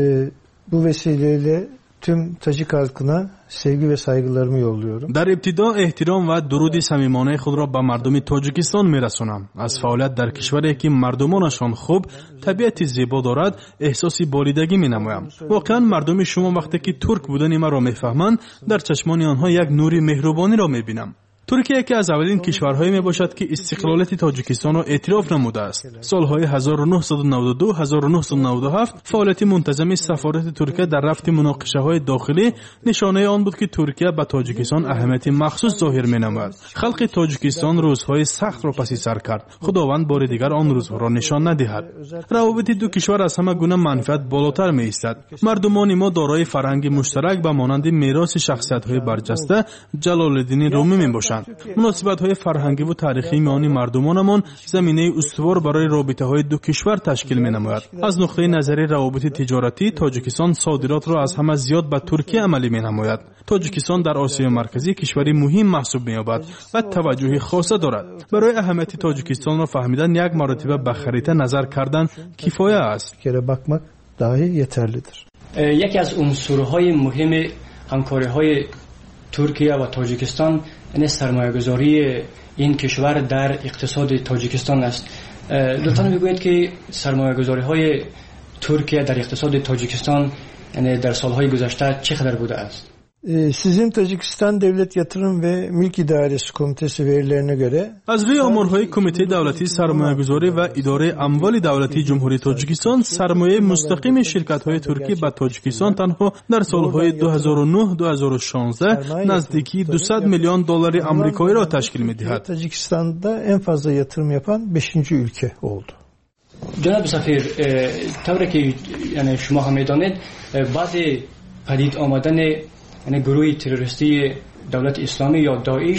bu vesileyle tüm Tacik halkına sevgi ve saygılarımı yolluyorum. در ابتدا احترام و درود صمیمانه خود را به مردم تاجیکستان میرسانم. از فعالیت در کشوری که مردمانشان خوب، طبیعت زیبا دارد، احساس بالیدگی مینمایم. واقعا مردم شما وقتی که ترک بودن ما را میفهمند، در چشمان آنها یک نور مهربانی را میبینم. ترکیه یکی از اولین کشورهایی می باشد که استقلالیت تاجیکستان را اعتراف نموده است. سالهای هزار و نهصد و نود و دو تا هزار و نهصد و نود و هفت فعالیت منتظم سفارت ترکیه در رفع مناقشه‌های داخلی نشانه آن بود که ترکیه به تاجیکستان اهمیت مخصوص ظاهر می‌نماید. خلق تاجیکستان روزهای سخت را پس سر کرد. خداوند بار دیگر آن روزها را نشان ندهد. روابط دو کشور از همه گونه منفعت بالاتر می‌ایستد. مردمان ما دارای فرهنگ مشترک به مانند میراث شخصیت‌های برجسته جلال الدین رومی میباشند. مناسبت‌های فرهنگی و تاریخی میان مردمانمان زمینه استوار برای رابطه‌های دو کشور تشکیل می‌نماید. از نقطه نظر روابط تجارتی تاجیکستان صادرات را از همه زیاد به ترکیه عملی می‌نماید. تاجیکستان در آسیا مرکزی کشوری مهم محسوب می‌یابد و توجه خاصه دارد. برای اهمیت تاجیکستان را فهمیدن یک مرتبه به خریطه نظر کردن کفایه است. Kere bakmak dahi yeterlidir. یکی از عنصرهای مهم همکاری‌های ترکیه و تاجیکستان این سرمایه‌گذاری این کشور در اقتصاد تاجیکستان است. لطفاً بگویید که سرمایه‌گذاری‌های ترکیه در اقتصاد تاجیکستان یعنی در سالهای گذشته چقدر بوده است؟ Sizin Tacikistan Devlet Yatırım ve Mülk İdaresi Komitesi verilerine göre از روی آمارهای کمیته دولتی سرمایه‌گذاری و اداره اموال دولتی جمهوری تاجیکستان سرمایه مستقیم شرکت‌های ترکی به تاجیکستان تنها در سالهای دو هزار و نه تا دو هزار و شانزده نزدیکی دویست میلیون دلار آمریکایی را تشکیل می‌دهد. Tacikistan'da en fazla yatırım yapan beşinci ülke oldu. جناب سفیر، طوری که یعنی شما هم می‌دانید بعد پدید آمدن یعنی گروه تروریستی دولت اسلامی یا داعش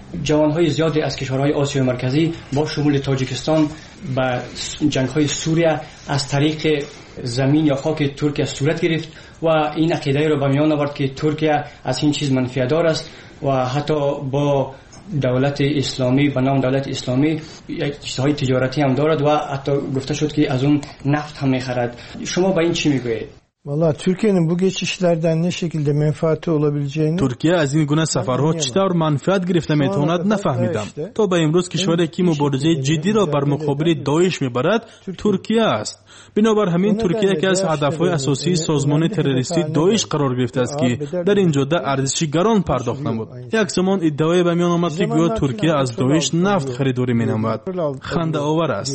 جوانهای زیادی از کشورهای آسیای مرکزی با شمول تاجیکستان به جنگهای سوریه از طریق زمین یا خاک ترکیه صورت گرفت و این عقیده رو به میان آورد که ترکیه از این چیز منفعت‌دار است و حتی با دولت اسلامی به نام دولت اسلامی یک چیزهای تجارتی هم دارد و حتی گفته شد که از اون نفت هم می‌خرد. شما به این چی میگویید؟ Valla Türkiye'nin bu geçişlerden ne şekilde menfaati olabileceğini ترکیه از این گونه سفرها چطور منفعت گرفته میتواند نفهمیدم. تا به امروز کشوری که مبارزه جدی را بر مقابل داعش میبرد ترکیه است. بنابر همین ترکیه که از هدفهای اساسی سازمان تروریستی داعش قرار گرفته است که در این جاده ارزشی گران پرداخت نمود. یک زمان ادعای به میان آمد که گویا ترکیه از داعش نفت خریداری مینماید. خنده آور است.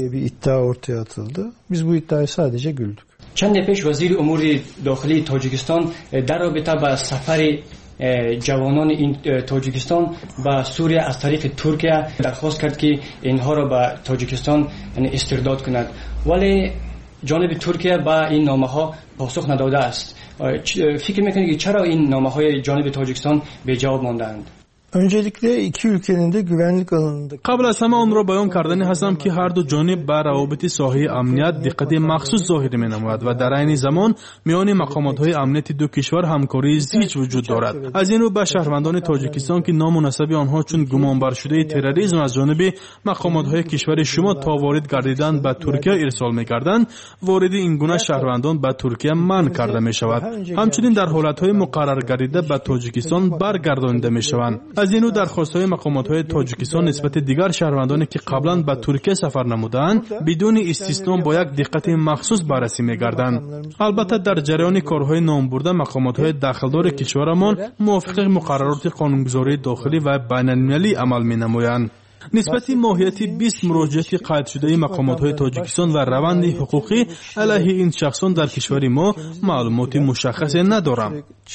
Biz bu iddiaya sadece güldük. چند پیش وزیر امور داخلی تاجیکستان در رابطه با سفر جوانان این تاجیکستان به سوریه از طریق ترکیه درخواست کرد که اینها را به تاجیکستان استرداد کند، ولی جانب ترکیه به این نامه ها پاسخ نداده است. فکر میکنید که چرا این نامه های جانب تاجیکستان به جواب ماندند؟ Öncelikle iki ülkenin de güvenlik alanında قبل از همه آن را بیان کردنی هستم که هر دو جانب بر روابط ساحه امنیت دقت مخصوص ظاهر می‌نماید و در عین زمان میان مقامات‌های امنیتی دو کشور همکاری زیچ وجود دارد. از این رو به شهروندان تاجیکستان که نام مناسب آنها چون گمانبر شده تروریسم از جانب مقامات‌های کشور شما تا وارد گردیدند به ترکیه ارسال می‌کردند، وارد این گونه شهروندان به ترکیه منع کرده می‌شود. همچنین در حالت‌های مقرر گردیده به تاجیکستان برگردانده می‌شوند. از این رو درخواست‌های مقامات‌های تاجیکستان نسبت دیگر شهروندانی که قبلا به ترکیه سفر نمودند بدون استثنا با یک دقت مخصوص بررسی می‌گردند. البته در جریان کارهای نام برده مقامات‌های داخلدار کشورمان موافق مقررات قانونگذاری داخلی و بین‌المللی عمل می‌نمایند. نسبت ماهیتی بیست مراجعه قید شده مقامات‌های تاجیکستان و روند حقوقی علیه این شخصان در کشور ما معلومات مشخصی ندارم.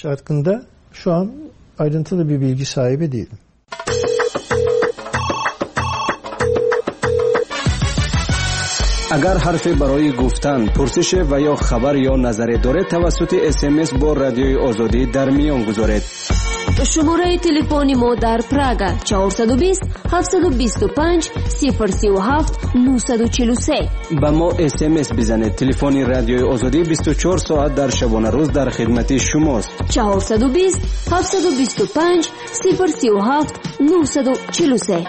Şu an ayrıntılı bir bilgi sahibi değilim. اگر حرفی برای گفتن، پرسش و یا خبر یا نظری دارید توسط اس ام اس با رادیوی آزادی در میان گذارید. شماره تلفنی ما در پراگا چهارصد و بیست هفتصد و بیست و پنج صفر سی و هفت نهصد و چهل و سه. با ما اس ام اس بزنید. تلفن رادیوی آزادی بیست و چهار ساعت در شبانه روز در خدمت شماست. چهارصد و بیست هفتصد و بیست و پنج صفر سی و هفت نهصد و چهل و سه.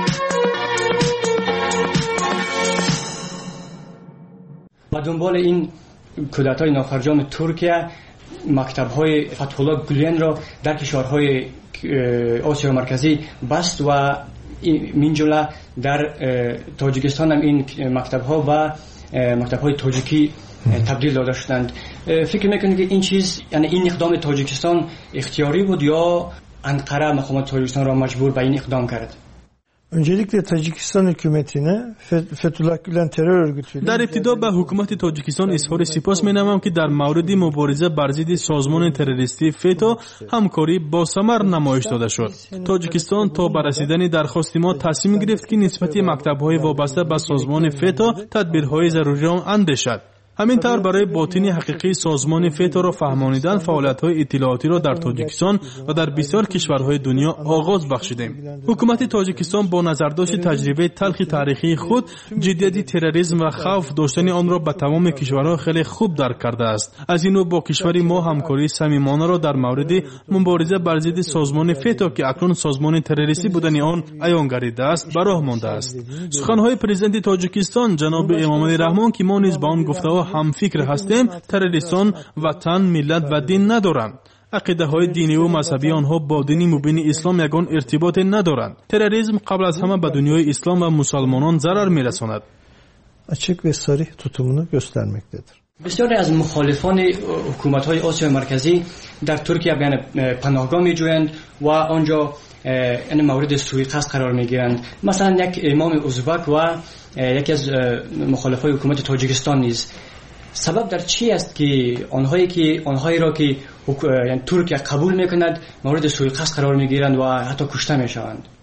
با دنبال این کودتای نافرجام ترکیه مکتب‌های فتح الله گلین را در کشورهای آسیا مرکزی بست و من جمله در تاجیکستان هم این مکتب‌ها و مکتب‌های تاجیکی تبدیل داده شدند. فکر می‌کنید که این چیز یعنی این اقدام تاجیکستان اختیاری بود یا انقره مقامات تاجیکستان را مجبور به این اقدام کرد؟ Öncelikle Tacikistan hükümetine Fethullah Gülen terör örgütüyle در ابتدا به حکومت تاجیکستان اظهار سپاس می‌نمایم که در مورد مبارزه بر ضد سازمان تروریستی فتا همکاری با ثمر نمایش داده شد. تاجیکستان تا به رسیدن درخواست ما تصمیم گرفت که نسبت مکتب‌های وابسته به سازمان فتا تدبیرهای ضروری را اندیشد. همین طور برای باطنی حقیقی سازمان فتا را فهمانیدن فعالیت‌های اطلاعاتی را در تاجیکستان و در بسیار کشورهای دنیا آغاز بخشیدیم. حکومت تاجیکستان با نظرداشت تجربه تلخ تاریخی خود جدیت تروریسم و خوف داشتن آن را به تمام کشورها خیلی خوب درک کرده است. از این رو با کشور ما همکاری صمیمانه را در مورد مبارزه بر ضد سازمان فتا که اکنون سازمان تروریستی بودن آن عیان گردیده است به راه مانده است. سخن‌های پرزیدنت تاجیکستان جناب امامعلی رحمان که ما نیز با آن گفته هم فکر هستیم تروریستان وطن، ملت و دین ندارند. عقیده های دینی و مذهبی آنها با دین مبین اسلام یگان ارتباط ندارند. تروریسم قبل از همه به دنیای اسلام و مسلمانان ضرر میرساند. Açık ve sarih tutumunu göstermektedir. بسیاری از مخالفان حکومت‌های آسیا مرکزی در ترکیه بیان پناهگاه می‌جویند و آنجا این مورد سوءقصد قرار می‌گیرند. مثلا یک امام ازبک و یکی از مخالفای حکومت تاجیکستان نیز. سبب در چی است که آنهایی که آنهایی را که یعنی ترکیه قبول می‌کند مورد سوءقصد قرار می‌گیرند و حتی کشته می‌شوند؟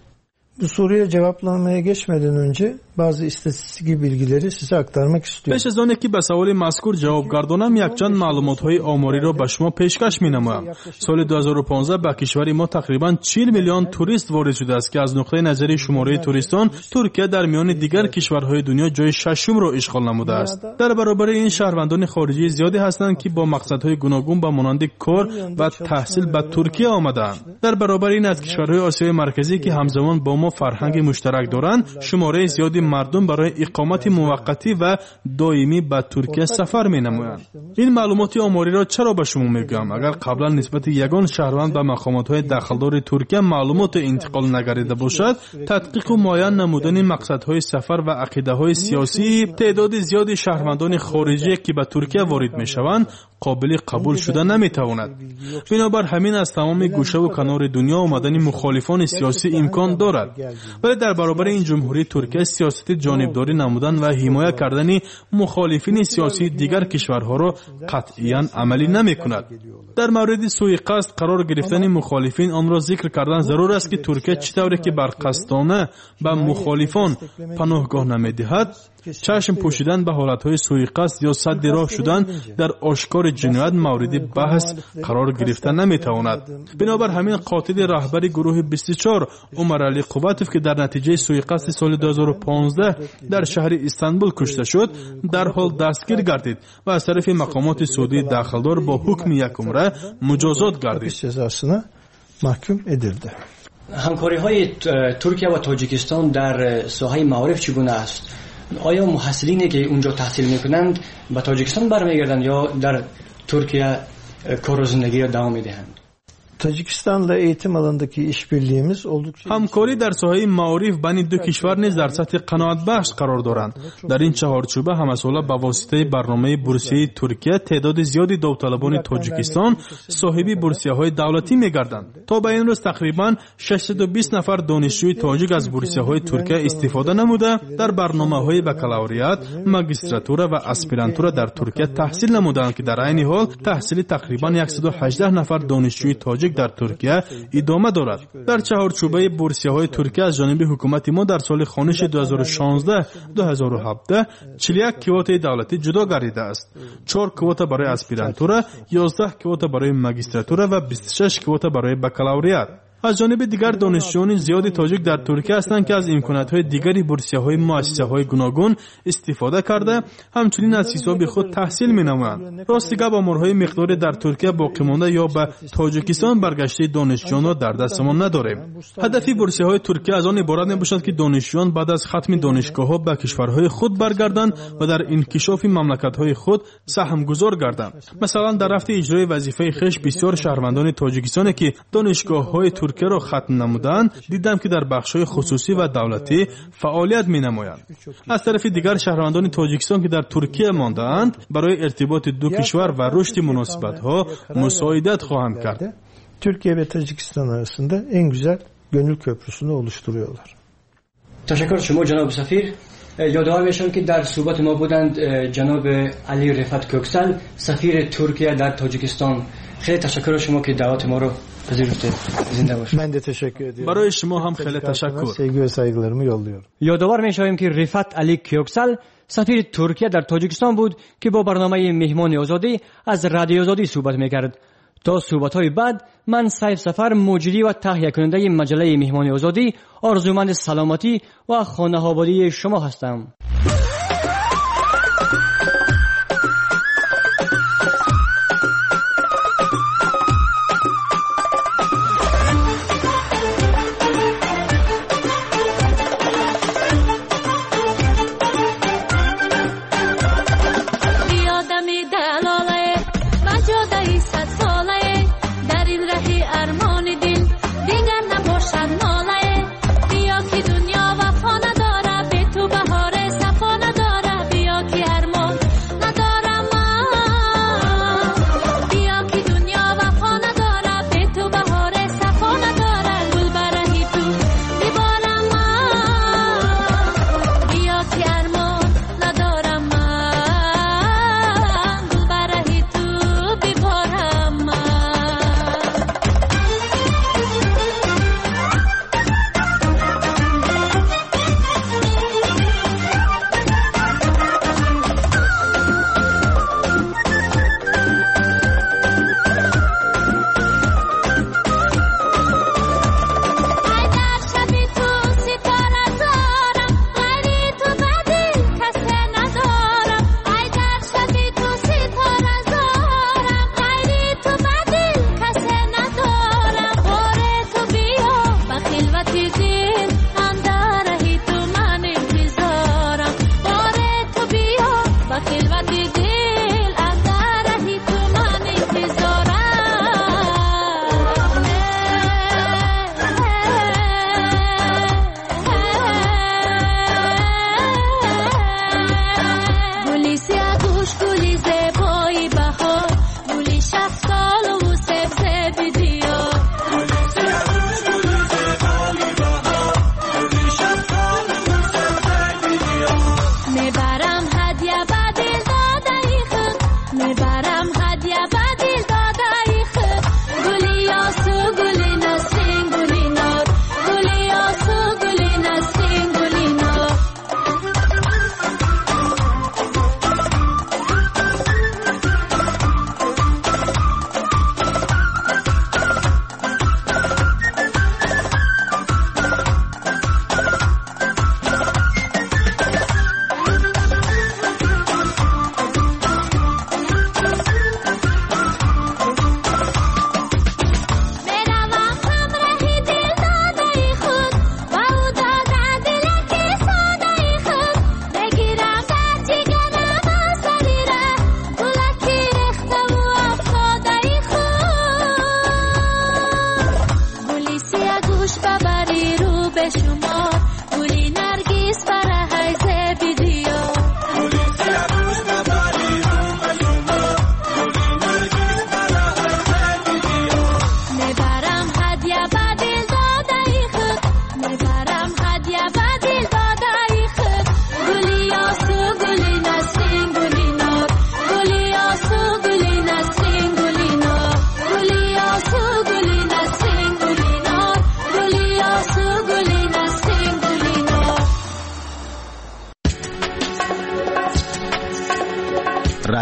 Bu soruya cevaplamaya geçmeden önce bazı istatistik bilgileri size aktarmak istiyorum. پیش از آن که به سوال مذکور جواب گردانم یک چند معلومات‌های آماری را به شما پیشکش می‌نمایم. سال دو هزار و پانزده به کشور ما تقریباً چهل میلیون توریست وارد شده است که از نقطه نظر شماره توریستان ترکیه در میان دیگر کشورهای دنیا جای ششم را اشغال نموده است. در برابر این شهروندان خارجی زیادی هستند که با مقصدهای گوناگون به مانند کار و تحصیل به ترکیه آمدند. در برابر این از کشورهای آسیای مرکزی که همزمان با ما فرهنگ مشترک دارند، شماره زیادی مردم برای اقامت موقتی و دائمی به ترکیه سفر می‌نمایند. این معلومات آماری را چرا به شما میگم؟ اگر قبلا نسبت یگان شهروند به مقامات‌های داخلدار ترکیه معلومات انتقال نگریده باشد، تدقیق و معاین نمودن مقصدهای سفر و عقیده‌های سیاسی تعداد زیادی شهروندان خارجی که به ترکیه وارد می‌شوند قابل قبول شده نمی‌تواند. بنابر همین از تمام گوشه و کنار دنیا آمدن مخالفان سیاسی امکان دارد، ولی در برابر این جمهوری ترکیه سیاست جانبداری نمودن و حمایت کردن مخالفین سیاسی دیگر کشورها را قطعاً عملی نمی‌کند. در مورد سوءقصد قرار گرفتن مخالفین آن را ذکر کردن ضرور است که ترکیه چطوری که برقصدانه به مخالفان پناهگاه نمی‌دهد، چشم پوشیدن به حالتهای سوءقصد یا سد راه شدن در آشکار جنایت مورد بحث قرار گرفتن نمی‌تواند. بنابر همین قاتل رهبر گروه بیست و چهار عمر علی قوتوف که در نتیجه سوءقصد سال دو هزار و پانزده در شهر استانبول کشته شد، در حال دستگیر گردید و از طرف مقامات سعودی داخلدار با حکم یک عمره مجازات گردید. Cezasına mahkum edildi. همکاری‌های ترکیه و تاجیکستان در ساحه معارف چگونه است؟ آیا محصلینی که اونجا تحصیل میکنند به تاجیکستان برمیگردند یا در ترکیه کار و زندگی را ادامه میدهند؟ Tacikistan'la eğitim alanındaki işbirliğimiz oldukça همکاری در ساحه معارف بین دو کشور نیز در سطح قناعت بخش قرار دارند. در این چهارچوبه همساله به واسطه برنامه بورسیه ترکیه تعداد زیادی داوطلبان تاجیکستان صاحب بورسیه‌های دولتی می‌گردند. تا به این روز تقریباً ششصد و بیست نفر دانشجوی تاجیک از بورسیه‌های ترکیه استفاده نموده در برنامه‌های بکالوریات، ماگیستراتورا و اسپیرانتورا در ترکیه تحصیل نمودند که در عین حال تحصیل تقریباً صد و هجده نفر دانشجوی تاجیک در ترکیه ادامه دارد. در چهارچوبه بورسیه‌های ترکیه از جانب حکومت ما در سال خانش دو هزار و شانزده دو هزار و هفده چهل و یک کوتا دولتی جدا گردیده است. چهار کوتا برای اسپیرانتورا، یازده کوتا برای ماگیستراتورا و بیست و شش کوتا برای بکالوریات. از جانب دیگر دانشجویان زیادی تاجیک در ترکیه هستند که از امکانات‌های دیگری بورسیه‌های مؤسسه‌های گوناگون استفاده کرده همچنین از حساب خود تحصیل می‌نمایند. راستیگه با آمارهای مقداری در ترکیه باقی مانده یا به تاجیکستان برگشته دانشجویان را در دستمان نداریم. هدف بورسیه‌های ترکیه از آن عبارت می‌باشد که دانشجویان بعد از ختم دانشگاه‌ها به کشورهای خود برگردند و در انکشاف مملکت‌های خود سهمگذار گردند. مثلا در رفت اجرای وظیفه خویش بسیار شهروندان تاجیکستان که دانشگاه‌های ترکیه را ختم نمودند دیدم که در بخش‌های خصوصی و دولتی فعالیت می‌نمایند. از طرف دیگر شهروندان تاجیکستان که در ترکیه مانده‌اند برای ارتباط دو کشور و رشد مناسبت‌ها مساعدت خواهند کرد. Türkiye ve Tacikistan arasında en güzel gönül köprüsünü oluşturuyorlar. تشکر شما جناب سفیر. یادآور میشم که در صحبت ما بودند جناب علی رفعت کوکسل سفیر ترکیه در تاجیکستان. خیلی تشکر شما که دعوت ما رو پذیرفتید. زنده باشید. Ben de teşekkür ediyorum. برای شما هم خیلی تشکر. Sevgi ve saygılarımı yolluyorum. یادآور میشویم که رفعت علی کوکسل سفیر ترکیه در تاجیکستان بود که با برنامه مهمان آزادی از رادیو آزادی صحبت میکرد. تا صحبت‌های بعد من سیف سفر مجری و تهیه کننده مجله مهمان آزادی آرزومند سلامتی و خانه‌آبادی شما هستم. دنیا وفا نداره به تو بهار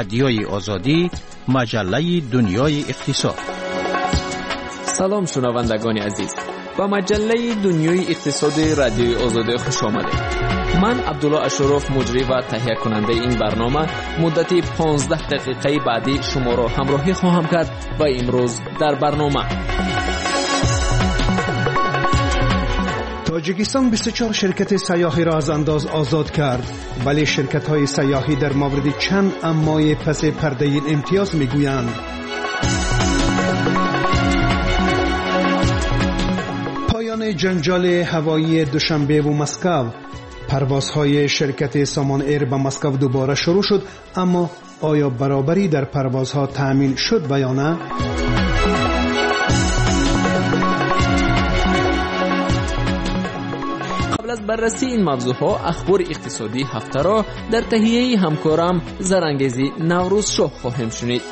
رادیوی آزادی، مجله دنیای اقتصاد. سلام شنوندگان عزیز، با مجله دنیای اقتصاد رادیوی آزادی خوش آمدید. من عبدالله اشرف مجری و تهیه کننده این برنامه مدتی پانزده دقیقه بعدی شما را همراهی خواهم کرد و امروز در برنامه تاجیکستان بیست و چهار شرکت سیاحی را از انداز آزاد کرد، ولی شرکت‌های سیاحی در مورد چند امای پس پرده این امتیاز می‌گویند. پایان جنجال هوایی دوشنبه و مسکو. پروازهای شرکت سامان ایر به مسکو دوباره شروع شد، اما آیا برابری در پروازها تأمین شد و یا نه؟ قبل از بررسی این موضوعها اخبار اقتصادی هفته را در تهیه همکارم زرانگیزی نوروز شاه خواهیم شنید.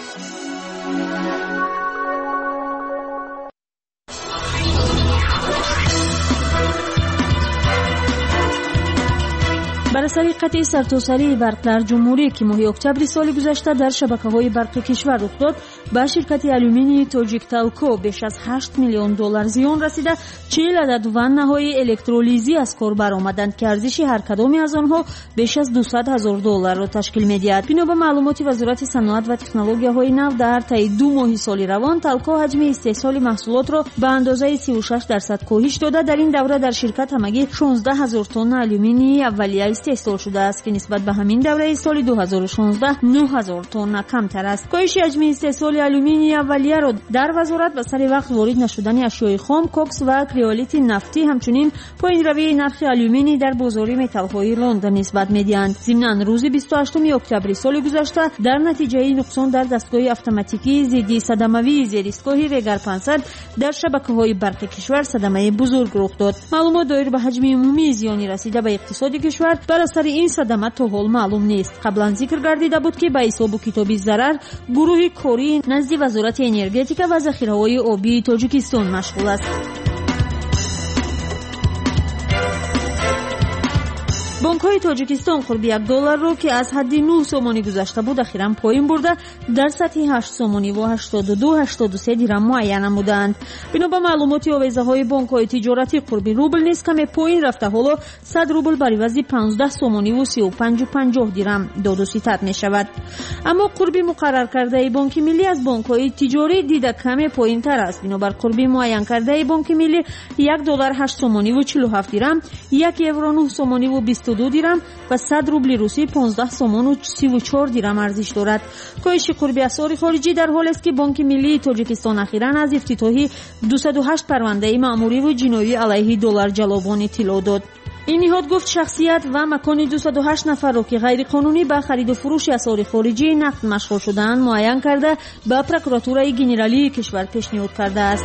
بر اثر قطع سرتاسری برق در جمهوری که ماه اکتبر سال گذشته در شبکه‌های برق کشور رخ داد، به شرکت آلومینی توجیکتالکو بیش از هشت میلیون دلار زیان رسیده. چهل عدد وانه‌های الکترولیزی از کار برآمدند که ارزش هر کدام از آنها بیش از دویست هزار دلار را تشکیل می‌دهد. بنا به معلومات وزارت صنعت و تکنولوژی‌های نو، در طی دو ماه سال روان تالکو حجم استحصال محصولات را به اندازه سی و شش درصد کاهش داده. در این دوره در شرکت همگی شانزده هزار تن آلومینی اولیه استحصال شده است که نسبت به همین دوره سال دو هزار و شانزده نه هزار تن کمتر است. کاهش حجم استحصال آلومینی اولیه را در وزارت به سر وقت وارد نشدن اشیاء خام، کوکس و کریولیت نفتی، همچنین پایین روی نرخ آلومینی در بازار متال‌های لندن نسبت می‌دهند. ضمن روز بیست و هشتم اکتبر سال گذشته در نتیجه نقصان در دستگاه اتوماتیکی ضد صدمه‌ای زیر ایستگاه ریگر پانصد در شبکه‌های برق کشور صدمه بزرگ رخ داد. معلومات دایر به حجم عمومی زیانی رسیده به اقتصاد کشور بر اثر این صدمه تا حال معلوم نیست. قبلا ذکر گردیده بود که به حساب و کتاب ضرر گروه کاری نزد وزارت انرژتیک و ذخیره‌های آبی تاجیکستان مشغول است. بانک‌های تاجیکستان قرب یک دلار رو که از حد نه سومانی گذشته بود اخیراً پایین برده در سطح هشت سومانی و هشتاد و دو هشتاد و سه درهم معین نمودند. بنا به معلومات آویزه‌های بانک‌های تجارتی قرب روبل نیز کمی پایین رفته، حالا صد روبل بر عوض پانزده سومانی و سی و پنج و پنجاه درهم داد و ستد می‌شود. اما قرب مقرر کرده بانک ملی از بانک‌های تجاری دیده کمی پایین‌تر است. بنابر قرب معین کرده بانک ملی یک دلار هشت سومانی و چهل و هفت درهم، یک یورو نه سومانی و بیست و دو درهم و صد روبل روسی پانزده سومون و سی و چهار درهم ارزش دارد. کاهش قرب اسعار خارجی در حالی است که بانک ملی تاجیکستان اخیراً از افتتاحی دویست و هشت پرونده مأموری و جنایی علیه دلار جلابان اطلاع داد. این نهاد گفت شخصیت و مکان دویست و هشت نفر را که غیر قانونی به خرید و فروش اسعار خارجی نقد مشغول شدند معین کرده به پروکراتورای گنرالی کشور پیشنهاد کرده است.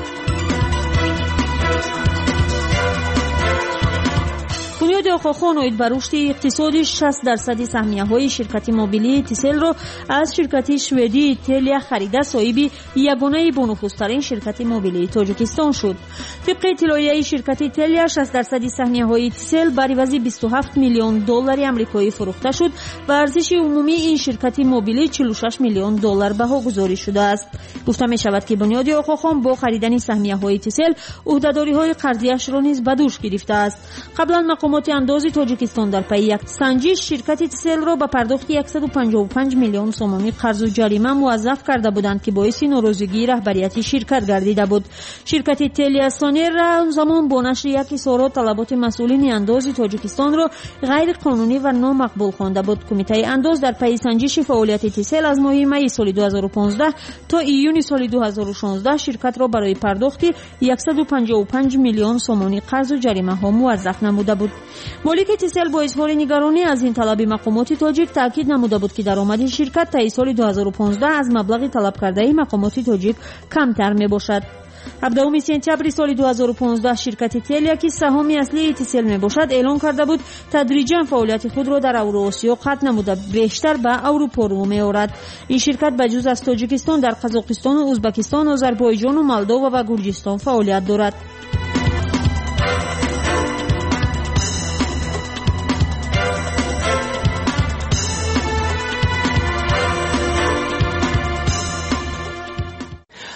بنیاد آقاخان اومید بر رشد اقتصادی شصت درصد سهمیه‌های شرکت موبیلی تیسل را از شرکت شوئدی تلیا خریده صاحب یگانه بونفوسترین شرکت موبیلی تاجیکستان شد. طبق اطلاعیه شرکت تلیا شصت درصد سهمیه‌های تیسل بر عوض بیست و هفت میلیون دلار آمریکایی فروخته شد و ارزش عمومی این شرکت موبیلی چهل و شش میلیون دلار بها گذاری شده است. گفته می شود که بنیاد آقاخان با خریدن سهمیه‌های تیسل عهده‌داری‌های قرضی‌اش را نیز به دوش گرفته است. قبلا مقامات اندازی تاجیکستان در پی یک سنجش شرکت تیسل را به پرداخت صد و پنجاه و پنج میلیون سومی قرض و جریمه موظف کرده بودند که باعث ناراضگی رهبریت شرکت گردیده بود. شرکت تلیا سانر را زمان با نشر یک اظهارات طلبات مسئولین اندازی تاجیکستان را غیر قانونی و نامقبول خوانده بود. کمیته انداز در پی سنجش فعالیت تیسل از ماه می سال دو هزار و پانزده تا ایون سال دو هزار و شانزده شرکت را برای پرداخت صد و پنجاه و پنج میلیون سومی قرض و جریمه ها موظف نموده بود. مالک تیسل با اظهار نگرانی از این طلب مقامات تاجیک تاکید نموده بود که درآمد شرکت تا سال دو هزار و پانزده از مبلغ طلب کرده مقامات تاجیک کمتر می باشد. هفدهم سپتامبر سال دو هزار و پانزده شرکت تلیا که سهام اصلی تیسل می باشد اعلام کرده بود تدریجا فعالیت خود را در اوراسیا قطع نموده بیشتر به اروپا رو می آورد. این شرکت بجز از تاجیکستان در قزاقستان و ازبکستان، آذربایجان و مولداوا و گرجستان فعالیت دارد.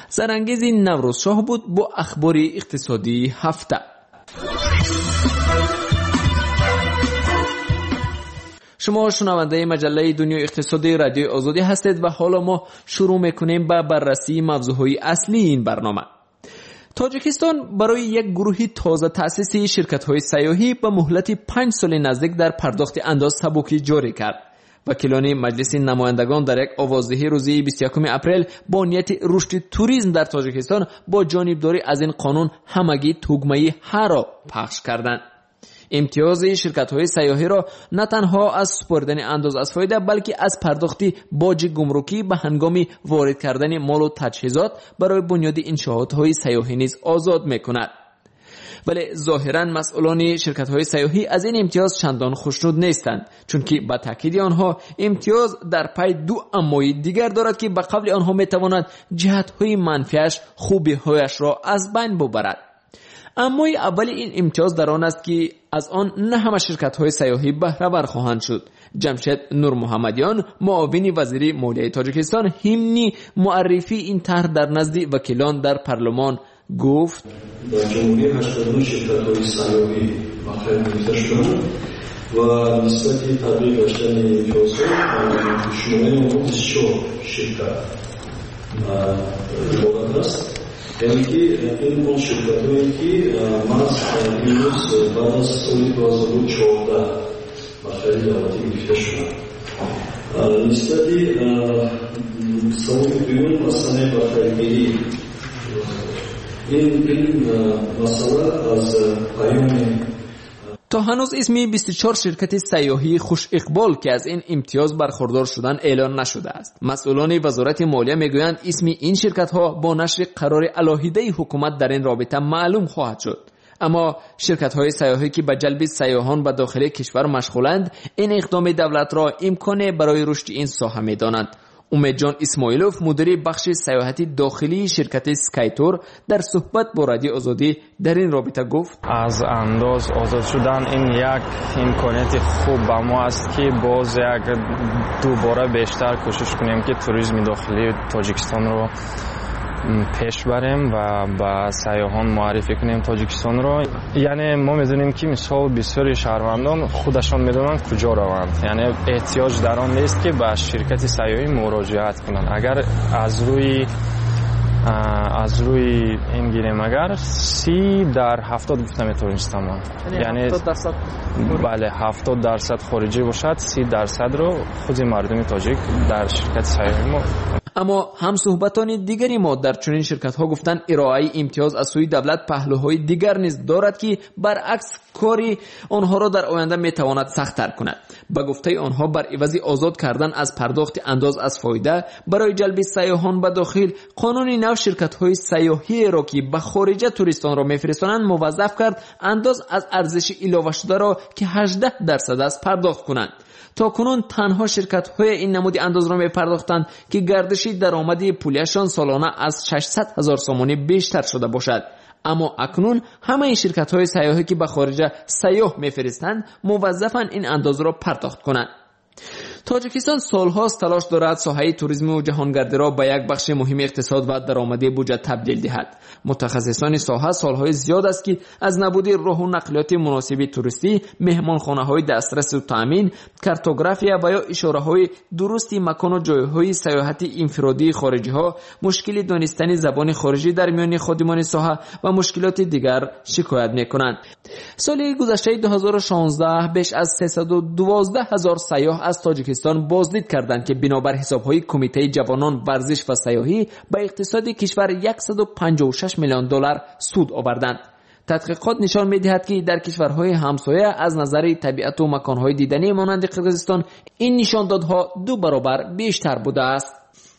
سرانگیز نوروز شاه بود با اخبار اقتصادی هفته. شما شنونده مجله دنیای اقتصادی رادیوی آزادی هستید و حالا ما شروع میکنیم با بررسی موضوعهای اصلی این برنامه. تاجیکستان برای یک گروه تازه تأسیسی شرکت‌های سیاحی به مهلت پنج سال نزدیک در پرداخت انداز سبکی جاری کرد. وکیلان مجلس نمایندگان در یک آوازدهی روزی بیست و یکم اپریل با نیت رشد توریسم در تاجیکستان با جانبداری از این قانون همگی تگمه ها را پخش کردند. امتیاز شرکت‌های سیاحی را نه تنها از سپردن انداز از فایده بلکه از پرداخت باج گمرکی به هنگام وارد کردن مال و تجهیزات برای بنیاد انشاءات‌های سیاحی نیز آزاد می‌کند. ولی ظاهراً مسئولان شرکت‌های سیاحی از این امتیاز چندان خوشنود نیستند، چون که با تاکید آنها امتیاز در پی دو اموی دیگر دارد که به قبل آنها می‌تواند جهت‌های منفیش خوبی‌هایش را از بین ببرد. اما اول این امتیاز در آن است که از آن نه همه شرکت‌های سیاحی بهره ور خواهند شد. جمشید نور محمدیان معاون وزیر مالیه تاجیکستان همین معرفی این طرح در نزد وکیلان در پارلمان گفت: در جمهوری هشتاد و نه شرکت‌های سیاحی بهره گرفته شدند و نسبت تبدیل داشتن امتیازها شماره بیست و چهار شرکت عبارت است. یعنی که این اون شرکت هایی که من امروز بعد از سال دو هزار و چهارده بخری دولتی گرفته شدن. نسبتی سوال دوم مسئله بخریگیری این این مسئله از پیام تا هنوز اسمی بیست و چهار شرکت سیاحی خوش اقبال که از این امتیاز برخوردار شدن اعلان نشده است. مسئولان وزارت مالیه میگویند اسمی این شرکت ها با نشر قرار علاهیده حکومت در این رابطه معلوم خواهد شد. اما شرکت های سیاحی که به جلب سیاحان به داخل کشور مشغولند این اقدام دولت را امکان برای رشد این ساحه میدانند. امیدجان اسماعیلوف مدیر بخش سیاحتی داخلی شرکت سکایتور در صحبت با رادیو آزادی در این رابطه گفت: از انداز آزاد شدن این یک امکانیت خوب به ما است که باز یک دوباره بیشتر کوشش کنیم که توریسم داخلی تاجیکستان رو پیش بریم و با سیاحان معرفی کنیم تاجیکستان رو. یعنی ما میدونیم که مثال بسیاری شهروندان خودشان میدونن کجا روند، یعنی احتیاج در آن نیست که به شرکت سیاحی مراجعت کنن. اگر از روی از روی این گیریم اگر سی در هفتاد گفتم تاجیکستان، یعنی هفتاد درصد بله هفتاد درصد خارجی باشد، سی درصد رو خود مردم تاجیک در شرکت سیاحی ما. اما هم صحبتان دیگری ما در چنین شرکت ها گفتن ارائه امتیاز از سوی دولت پهلوهای دیگر نیز دارد که برعکس کاری آنها را در آینده میتواند سخت‌تر کند. به گفته آنها بر عوض آزاد کردن از پرداخت انداز از فایده برای جلب سیاحان به داخل، قانون نو شرکت های سیاحی را که به خارج توریستان را میفرستانند موظف کرد انداز از ارزش اضافه شده را که هجده درصد است پرداخت کنند. تا کنون تنها شرکت های این نمود انداز را می پرداختند که گردش درآمد پولیشان سالانه از ششصد هزار سومانی بیشتر شده باشد. اما اکنون همه این شرکت های سیاحی که به خارج سیاح می فرستند موظفند این انداز را پرداخت کنند. تاجیکستان سالهاست تلاش دارد ساحه توریسم و جهانگردی را به یک بخش مهم اقتصاد و درآمدی بودجه تبدیل دهد. متخصصان ساحه سالهای زیاد است که از نبود راه و نقلیات مناسب توریستی، مهمانخانه‌های دسترس و تامین، کارتوگرافیا و یا اشاره‌های درستی مکان و جایهای سیاحتی انفرادی خارجی‌ها، مشکل دانستن زبان خارجی در میان خادمان ساحه و مشکلات دیگر شکایت می‌کنند. سال گذشته دو هزار و شانزده بیش از سیصد و دوازده هزار سیاح از تاجیکستان بازدید کردند که بنابر حساب‌های کمیته جوانان ورزش و سیاحی به اقتصاد کشور صد و پنجاه و شش میلیون دلار سود آوردند. تحقیقات نشان می‌دهد که در کشورهای همسایه از نظر طبیعت و مکان‌های دیدنی مانند قرقیزستان این نشاندادها دو برابر بیشتر بوده است.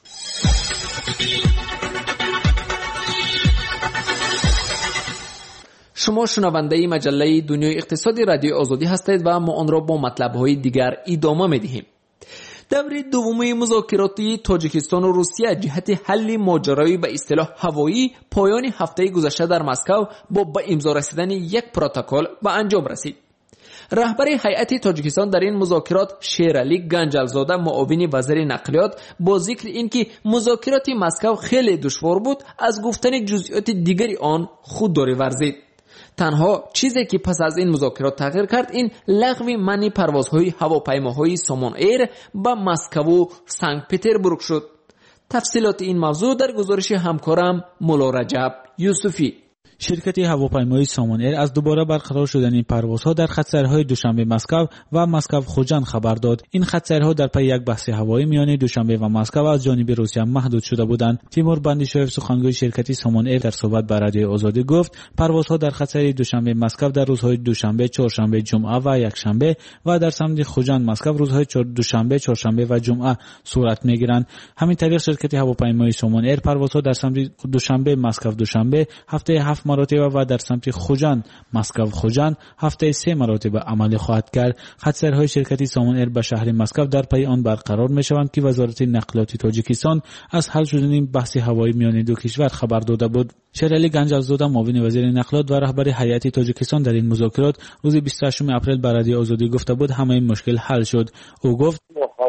شما شنونده مجله دنیای اقتصادی رادیو آزادی هستید و ما آن را با مطلب‌های دیگر ادامه می‌دهیم. دور دوم مذاکراتی تاجیکستان و روسیه جهت حل ماجرای به اصطلاح هوایی پایان هفته گذشته در مسکو با به امضا رسیدن یک پروتکل به انجام رسید. رهبر هیئت تاجیکستان در این مذاکرات شیرعلی گنجلزاده معاون وزیر نقلیات با ذکر اینکه مذاکرات مسکو خیلی دشوار بود از گفتن جزئیات دیگری آن خودداری ورزید. تنها چیزی که پس از این مذاکرات تغییر کرد این لغو منع پروازهای هواپیماهای سامان ایر به مسکو و سنت پترزبورگ شد. تفصیلات این موضوع در گزارش همکارم مولا رجب یوسفی. شرکت هواپیمایی سامان ایر از دوباره برقرار شدن این پروازها در خط‌سیرهای دوشنبه مسکو و مسکو خوجند خبر داد. این خط‌سیرها در پی یک بحث هوایی میان دوشنبه و مسکو از جانب روسیه محدود شده بودند. تیمور بندیشویف سخنگوی شرکت سامان ایر در صحبت با رادیو آزادی گفت پروازها در خط‌سیر دوشنبه مسکو در روزهای دوشنبه، چهارشنبه، جمعه و یکشنبه و در سمت خوجند مسکو روزهای دوشنبه، چهارشنبه و جمعه صورت میگیرند. همین طریق شرکت هواپیمایی سامان ایر پروازها در سمت دوشنبه مسکو دوشنبه هفته هفت مراتب و در سمت خوجند مسکو خوجند هفته سه مراتب عملی خواهد کرد. خط‌سیرهای شرکت سامان ایر به شهر مسکو در پی آن برقرار می شوند که وزارت نقلیات تاجیکستان از حل شدن بحث هوایی میان دو کشور خبر داده بود. شیرعلی گنجلزاده معاون وزیر نقلیات و رهبر هیئت تاجیکستان در این مذاکرات روز بیست و هشتم اپریل به رادیو آزادی گفته بود همه این مشکل حل شد. او گفت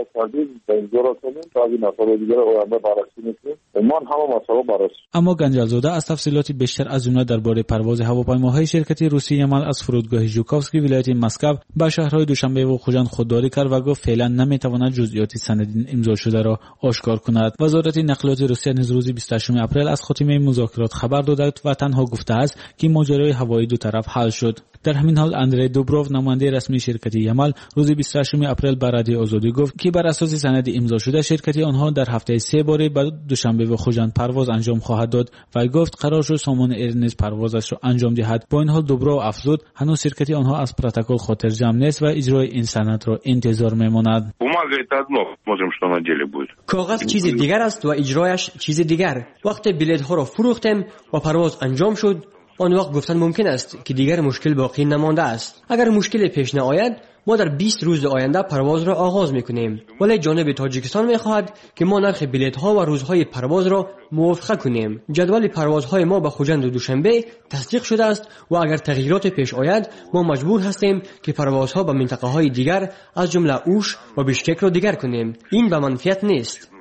اما گنجلزاده از تفصیلات بیشتر از جمله درباره پرواز هواپیماهای شرکت روسی یمل از فرودگاه ژوکوفسکی ولایت مسکو به شهرهای دوشنبه و خوجند خودداری کرد و گفت فعلا نمیتواند جزئیات سند امضا شده را آشکار کند. وزارت نقلیات روسیه نیز روز بیست و هشتم اپریل از خاتمه مذاکرات خبر داده و تنها گفته است که ماجرای هوایی دو طرف حل شد. در همین حال اندری دوبروف نماینده رسمی شرکت یمل روز بیست و هشتم اپریل به رادیو آزادی گفت که بر اساس سند امضا شده شرکت آنها در هفته سه باره به دوشنبه و خوجند پرواز انجام خواهد داد و گفت قرار شد سامان ایر نیز پروازش را انجام دهد. با این حال دوبروف افزود هنوز شرکت آنها از پروتکل خاطر جمع نیست و اجرای این سند را انتظار میماند. کاغذ چیز دیگر است و اجرایش چیز دیگر. وقتی بلیط ها را فروختیم و پرواز انجام شد آن وقت گفتن ممکن است که دیگر مشکل باقی نمانده است. اگر مشکل پیش نیاید ما در بیست روز آینده پرواز را آغاز میکنیم، ولی جانب تاجیکستان میخواهد که ما نرخ بلیط ها و روزهای پرواز را موافقه کنیم. جدول پروازهای ما به خوجند و دوشنبه تصدیق شده است و اگر تغییرات پیش آید ما مجبور هستیم که پروازها به منطقه های دیگر از جمله اوش و بیشکک را دیگر کنیم. این به منفعت نیست.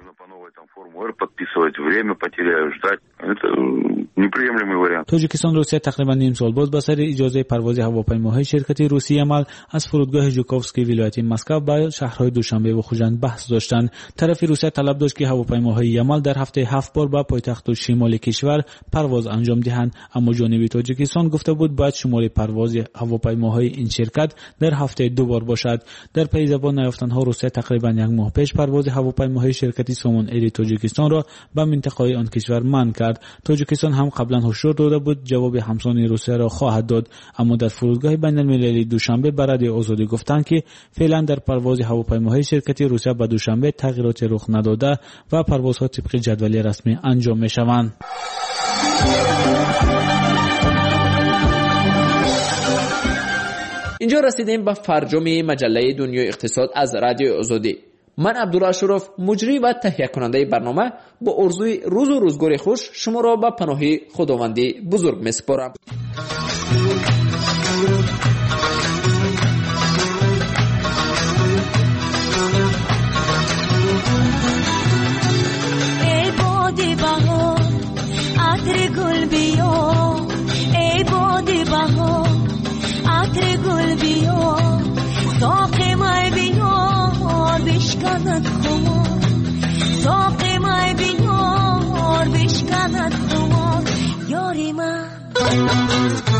تاجیکستان روسیه تقریبا نیم سال بعد با سر اجازه پرواز هواپیماهای شرکت روسی یمل از فرودگاه ژوکوفسکی ولایت مسکو به شهرهای دوشنبه و خوجند بحث داشتند. طرف روسیه طلب داشت که هواپیماهای یمل در هفته هفت بار به پایتخت و شمال کشور پرواز انجام دهند، اما جانب تاجیکستان گفته بود باید شمار پرواز هواپیماهای این شرکت در هفته دو بار باشد. در پی زبان نیافتنها روسیه تقریبا یک ماه پیش پرواز هواپیماهای شرکت سامان ایر تاجیکستان را به منطقه آن کشور منع کرد. تاجیکستان هم قبلا هشدار داده بود جواب همسان روسیه را خواهد داد، اما در فرودگاه بین المللی دوشنبه به رادیو آزادی گفتند که فعلا در پرواز هواپیماهای شرکت روسیه به دوشنبه تغییرات رخ نداده و پروازها طبق جدول رسمی انجام می شوند. اینجا رسیدیم به فرجام مجله دنیای اقتصاد از رادیو آزادی. من عبدالله اشرف مجری و تهیه کننده برنامه با آرزوی روز و روزگار خوش شما را به پناه خداوندی بزرگ می سپارم. ای باد بهار عطر گل بیا، ای باد بهار عطر گل بیا، ساق مای بیا بشکند خمار، ساق مای بیا بشکند خمار یاری من.